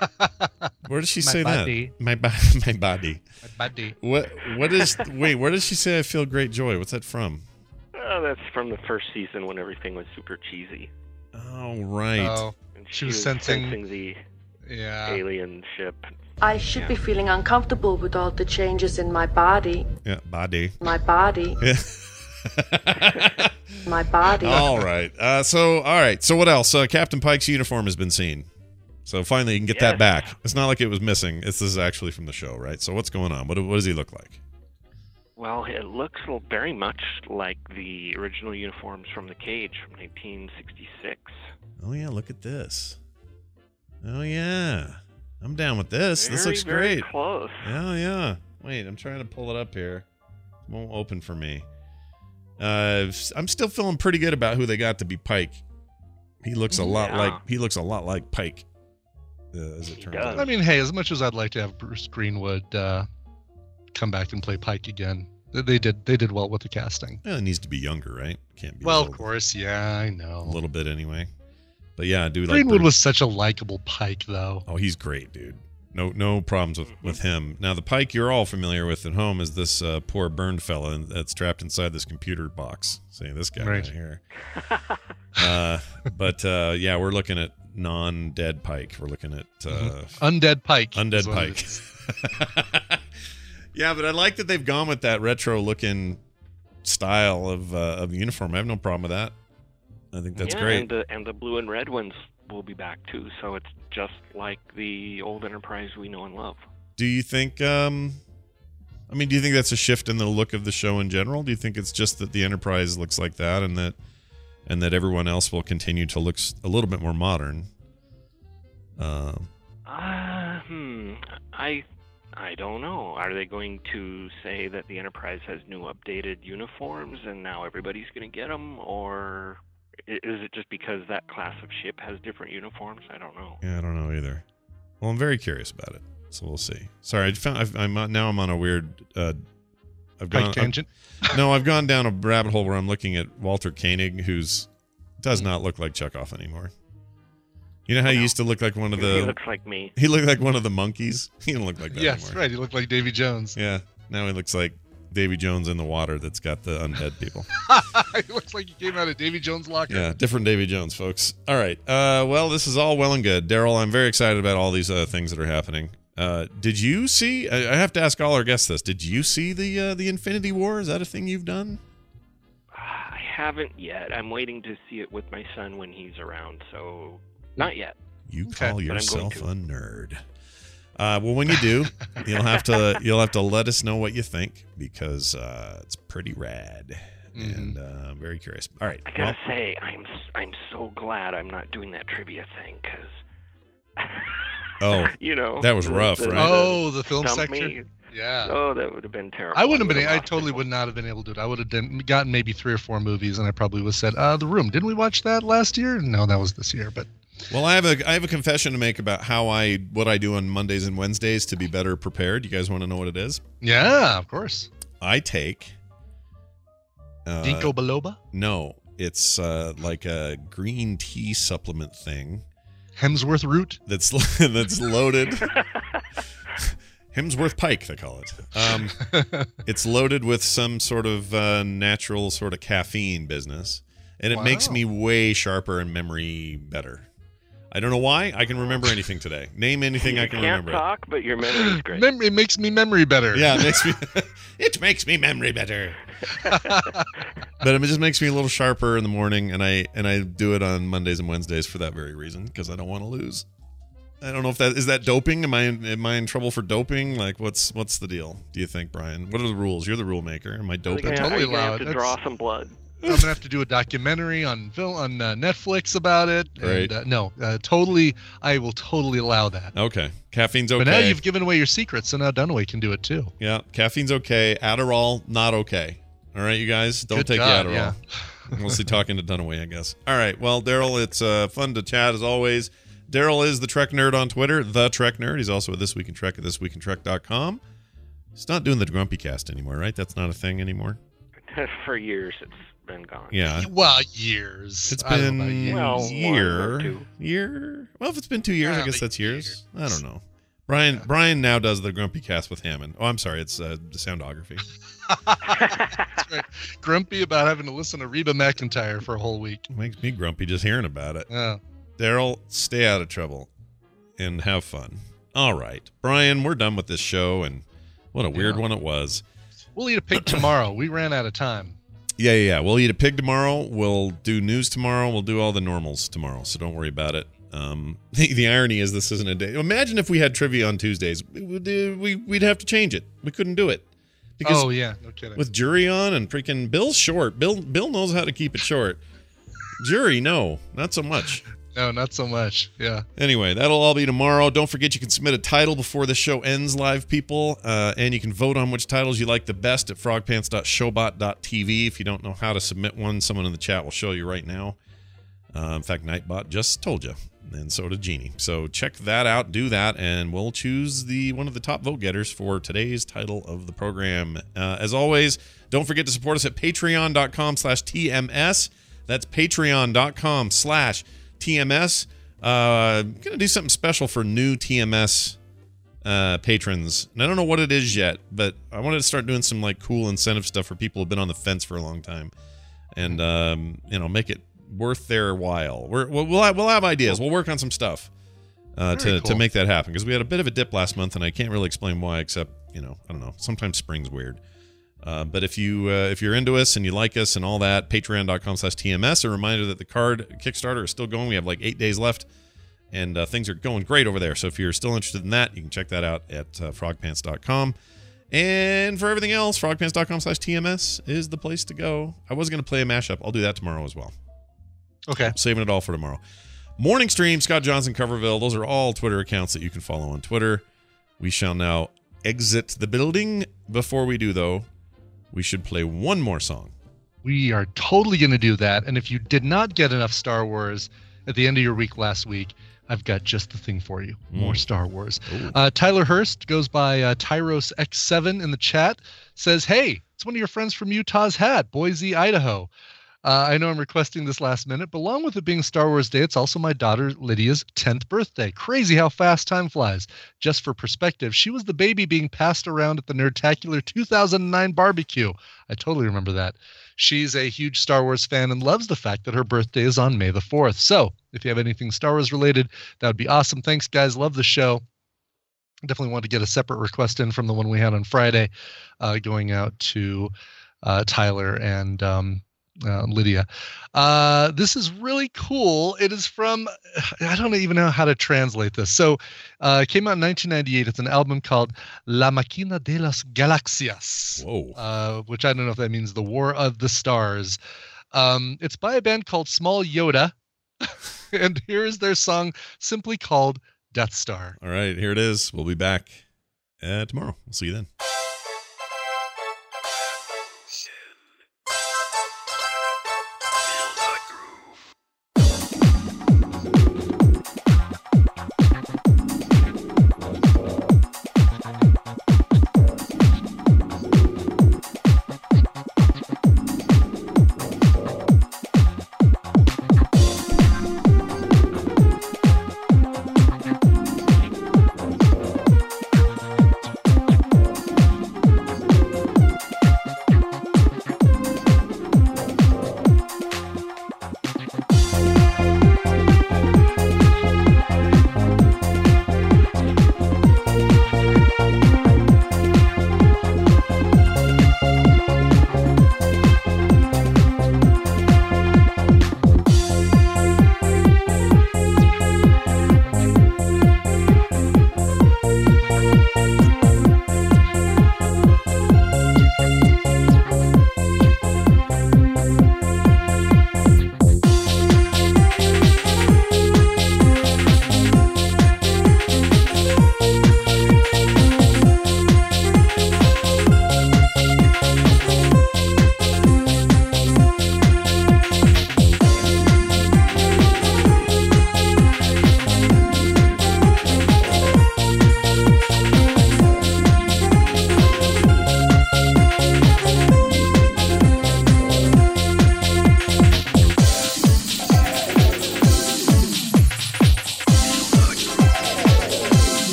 A: Where does she
B: My
A: say
B: body.
A: that? My body. My body.
B: My body.
A: What? What is? Wait. Where does she say I feel great joy? What's that from?
K: Oh, that's from the first season when everything was super cheesy.
A: Oh, right.
B: Oh,
K: And
B: she was sensing-
K: the
B: Yeah.
K: alien ship.
M: I should be feeling uncomfortable with all the changes in my body.
A: Yeah, body.
M: My body.
A: Yeah.
M: My body.
A: All right. Uh, so, all right. So, what else? Uh, Captain Pike's uniform has been seen. So finally, you can get that
K: Yes.
A: back. It's not like it was missing. It's, this is actually from the show, right? So, what's going on? What, what does he look like?
K: Well, it looks very much like the original uniforms from The Cage from nineteen sixty-six.
A: Oh yeah, look at this. Oh yeah, I'm down with this. this
K: Very,
A: looks
K: very
A: great.
K: close.
A: Yeah, yeah. Wait, I'm trying to pull it up here. It won't open for me. Uh, I'm still feeling pretty good about who they got to be Pike. He looks a lot
K: Yeah.
A: like he looks a lot like Pike. Uh, as it turns
K: does.
A: out.
B: I mean, hey, as much as I'd like to have Bruce Greenwood uh, come back and play Pike again, they- they did they did well with the casting.
A: Well, it needs to be younger, right? Can't be.
B: Well,
A: a
B: of
A: little,
B: course, yeah, I
A: a
B: know.
A: little bit anyway. But yeah, dude, like
B: Greenwood
A: Bruce-
B: was such a likable Pike, though.
A: Oh, he's great, dude. No, no problems with, with him. Now, the Pike you're all familiar with at home is this uh, poor burned fella that's trapped inside this computer box. See this guy right,
B: Right.
A: here. uh, but uh, yeah, we're looking at non-dead Pike. We're looking at uh,
B: Undead Pike. is
A: undead
B: what it
A: Pike.
B: is.
A: Yeah, but I like that they've gone with that retro-looking style of uh, of uniform. I have no problem with that. I think that's
K: yeah,
A: great.
K: And the, and the blue and red ones will be back too, so it's just like the old Enterprise we know and love.
A: Do you think? Um, I mean, do you think that's a shift in the look of the show in general? Do you think it's just that the Enterprise looks like that, and that and that everyone else will continue to look s- a little bit more modern? Uh,
K: Uh, hmm. I I don't know. Are they going to say that the Enterprise has new updated uniforms and now everybody's going to get them, or i- is it just because that class of ship has different uniforms? I don't know.
A: yeah, I don't know either. Well, I'm very curious about it, so we'll see. Sorry, I found I've, I'm on- now I'm on a weird. Uh, I've
B: Pike
A: gone
B: tangent.
A: I've- no, I've gone down a rabbit hole where I'm looking at Walter Koenig, who's does not look like Chekhov anymore. You know how he used to look like one of
K: He
A: the.
K: looks like me.
A: He looked like one of the monkeys. He didn't look like that
B: Yes,
A: anymore.
B: right. He looked like Davy Jones.
A: Yeah. Now he looks like Davy Jones in the water that's got the undead people.
B: He looks like he came out of Davy Jones' locker.
A: Yeah, different Davy Jones, folks. All right. Uh, well, this is all well and good. Daryl, I'm very excited about all these uh, things that are happening. Uh, did you see? I, I have to ask all our guests this. Did you see the uh, the Infinity War? Is that a thing you've done?
K: I haven't yet. I'm waiting to see it with my son when he's around, so not yet.
A: You
B: Okay.
A: call
K: But I'm going
A: yourself
K: to.
A: a nerd. Uh, well, when you do, you'll have to you'll have to let us know what you think because uh, it's pretty rad,
B: Mhm.
A: and uh, I'm very curious. All right.
K: I gotta
A: well,
K: say, I'm s- I'm so glad I'm not doing that trivia thing because,
A: Oh,
K: you know,
A: that was
K: the-
A: rough,
K: the-
A: right?
B: Oh, the film
K: stump
B: section.
K: me.
B: Yeah.
K: Oh, that would have been terrible.
B: I wouldn't have been.
K: would've
B: I
K: lost
B: totally
K: it.
B: would not have been able to do it. I would have done, gotten maybe three or four movies, and I probably would have said, "Uh, The Room." Didn't we watch that last year? No, that was this year. But
A: Well, I have a I have a confession to make about how I what I do on Mondays and Wednesdays to be better prepared. You guys want to know what it is?
B: yeah, of course.
A: I take uh,
B: Ginkgo biloba,
A: No, it's uh, like a green tea supplement thing
B: Hemsworth root.
A: that's that's loaded. Hemsworth Pike, they call it. Um, it's loaded with some sort of uh, natural sort of caffeine business, and it makes
B: Wow.
A: me way sharper and memory better. I don't know why. I can remember anything today. Name anything
K: You
A: I can
K: can't
A: remember.
K: talk, but your memory's great.
B: Memory it makes me memory better.
A: Yeah, it makes me. It makes me memory better. But it just makes me a little sharper in the morning, and I and I do it on Mondays and Wednesdays for that very reason because I don't want to lose. I don't know if that is that doping. Am I am I in trouble for doping? Like, what's what's the deal? Do you think, Brian? What are the rules? You're the rule maker. Am I
K: Are you
A: doping?
K: gonna-
B: totally
K: are you gonna have
B: allowed.
K: to
B: That's-
K: draw some blood.
B: I'm gonna have to do a documentary on film on uh, Netflix about it.
A: Right.
B: And, uh, no, uh, totally. I will totally allow that.
A: Okay, caffeine's okay.
B: But now you've given away your secrets, so now Dunaway can do it too.
A: Yeah, caffeine's okay. Adderall, not okay. All right, you guys, don't
B: Good
A: take
B: God,
A: the Adderall.
B: yeah.
A: Mostly talking to Dunaway, I guess. All right, well, Daryl, it's uh, fun to chat as always. Daryl is the Trek Nerd on Twitter, the Trek Nerd. He's also at This Week in Trek at this week in trek dot com. He's not doing the Grumpy Cast anymore, right? That's not a thing anymore.
K: For years, it's been gone.
A: Yeah.
B: Well, years.
A: It's
B: I don't
A: been
B: know about years.
K: Well, one
A: year.
K: or two.
A: Year? Well, if it's been two years, I
B: Uh,
A: guess that's years. I don't know. Brian
B: Yeah.
A: Brian now does the Grumpy Cast with Hammond. Oh, I'm sorry. It's uh, the Soundography.
B: That's right. Grumpy about having to listen to Reba McEntire for a whole week.
A: Makes me grumpy just hearing about it.
B: Yeah.
A: Daryl, stay out of trouble and have fun. All right. Brian, we're done with this show, and what a weird
B: Yeah.
A: one it was.
B: We'll eat a pig tomorrow. We ran out of time.
A: Yeah, yeah, yeah. We'll eat a pig tomorrow. We'll do news tomorrow. We'll do all the normals tomorrow, so don't worry about it. Um, the, the irony is this isn't a day. Imagine if we had trivia on Tuesdays. We, would, uh, we, we'd have to change it. We couldn't do it. Because
B: Oh, yeah. No kidding.
A: with jury on and freaking Bill's short. Bill Bill knows how to keep it short. Jury, no, not so much.
B: No, not so much. Yeah.
A: Anyway, that'll all be tomorrow. Don't forget you can submit a title before the show ends live, people. Uh, and you can vote on which titles you like the best at frogpants dot showbot dot t v. If you don't know how to submit one, someone in the chat will show you right now. Uh, in fact, Nightbot just told you, and so did Jeannie. So check that out, do that, and we'll choose the one of the top vote getters for today's title of the program. Uh, as always, don't forget to support us at patreon dot com slash T M S. That's patreon dot com slash T M S. Uh, I'm going to do something special for new T M S uh, patrons. And I don't know what it is yet, but I wanted to start doing some like cool incentive stuff for people who've been on the fence for a long time. And, um, you know, make it worth their while. We're, we'll, we'll, have, we'll have ideas. We'll work on some stuff uh, to,
B: Very
A: to
B: cool.
A: make that happen. Because we had a bit of a dip last month, and I can't really explain why, except, you know, I don't know. Sometimes spring's weird. Uh, but if you uh, if you're into us and you like us and all that, patreon dot com slash T M S. A reminder that the card Kickstarter is still going. We have like eight days left, and uh, things are going great over there. So if you're still interested in that, you can check that out at uh, frogpants dot com. And for everything else, frogpants dot com slash T M S is the place to go. I was going to play a mashup. I'll do that tomorrow as well.
B: Okay.
A: Saving it all for tomorrow. Morning Stream, Scott Johnson, Coverville. Those are all Twitter accounts that you can follow on Twitter. We shall now exit the building. Before we do, though, we should play one more song.
B: We are totally going to do that. And if you did not get enough Star Wars at the end of your week last week, I've got just the thing for you. More
A: Mm.
B: Star Wars.
A: Ooh.
B: Uh, Tyler Hurst goes by uh, Tyros X seven in the chat. Says, hey, it's one of your friends from Utah's Hat, Boise, Idaho. Uh, I know I'm requesting this last minute, but along with it being Star Wars Day, it's also my daughter Lydia's tenth birthday. Crazy how fast time flies. Just for perspective, she was the baby being passed around at the Nerdtacular two thousand nine barbecue. I totally remember that. She's a huge Star Wars fan and loves the fact that her birthday is on May the fourth. So if you have anything Star Wars related, that would be awesome. Thanks, guys. Love the show. Definitely want to get a separate request in from the one we had on Friday, uh, going out to uh, Tyler and um, uh, Lydia. Uh, this is really cool. It is from, I don't even know how to translate this. So uh, it came out in nineteen ninety-eight. It's an album called La Máquina de las Galaxias.
A: Whoa.
B: Uh, which I don't know if that means the War of the Stars. Um, it's by a band called Small Yoda. And here's their song simply called Death Star.
A: All right, here it is. We'll be back uh, tomorrow. We'll see you then.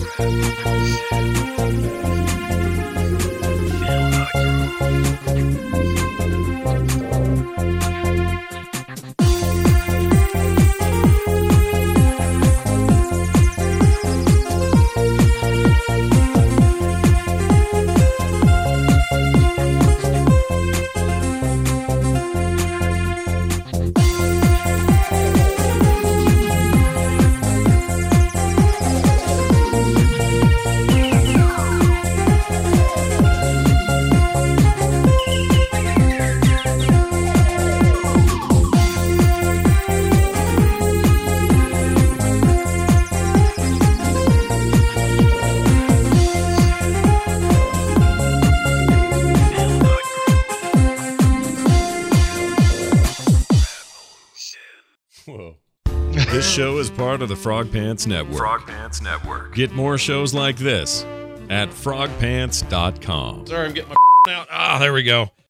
A: Whoa. This show is part of the Frog Pants Network.
N: Frog Pants Network.
A: Get more shows like this at frog pants dot com. Sorry, I'm getting my out. Ah, there we go.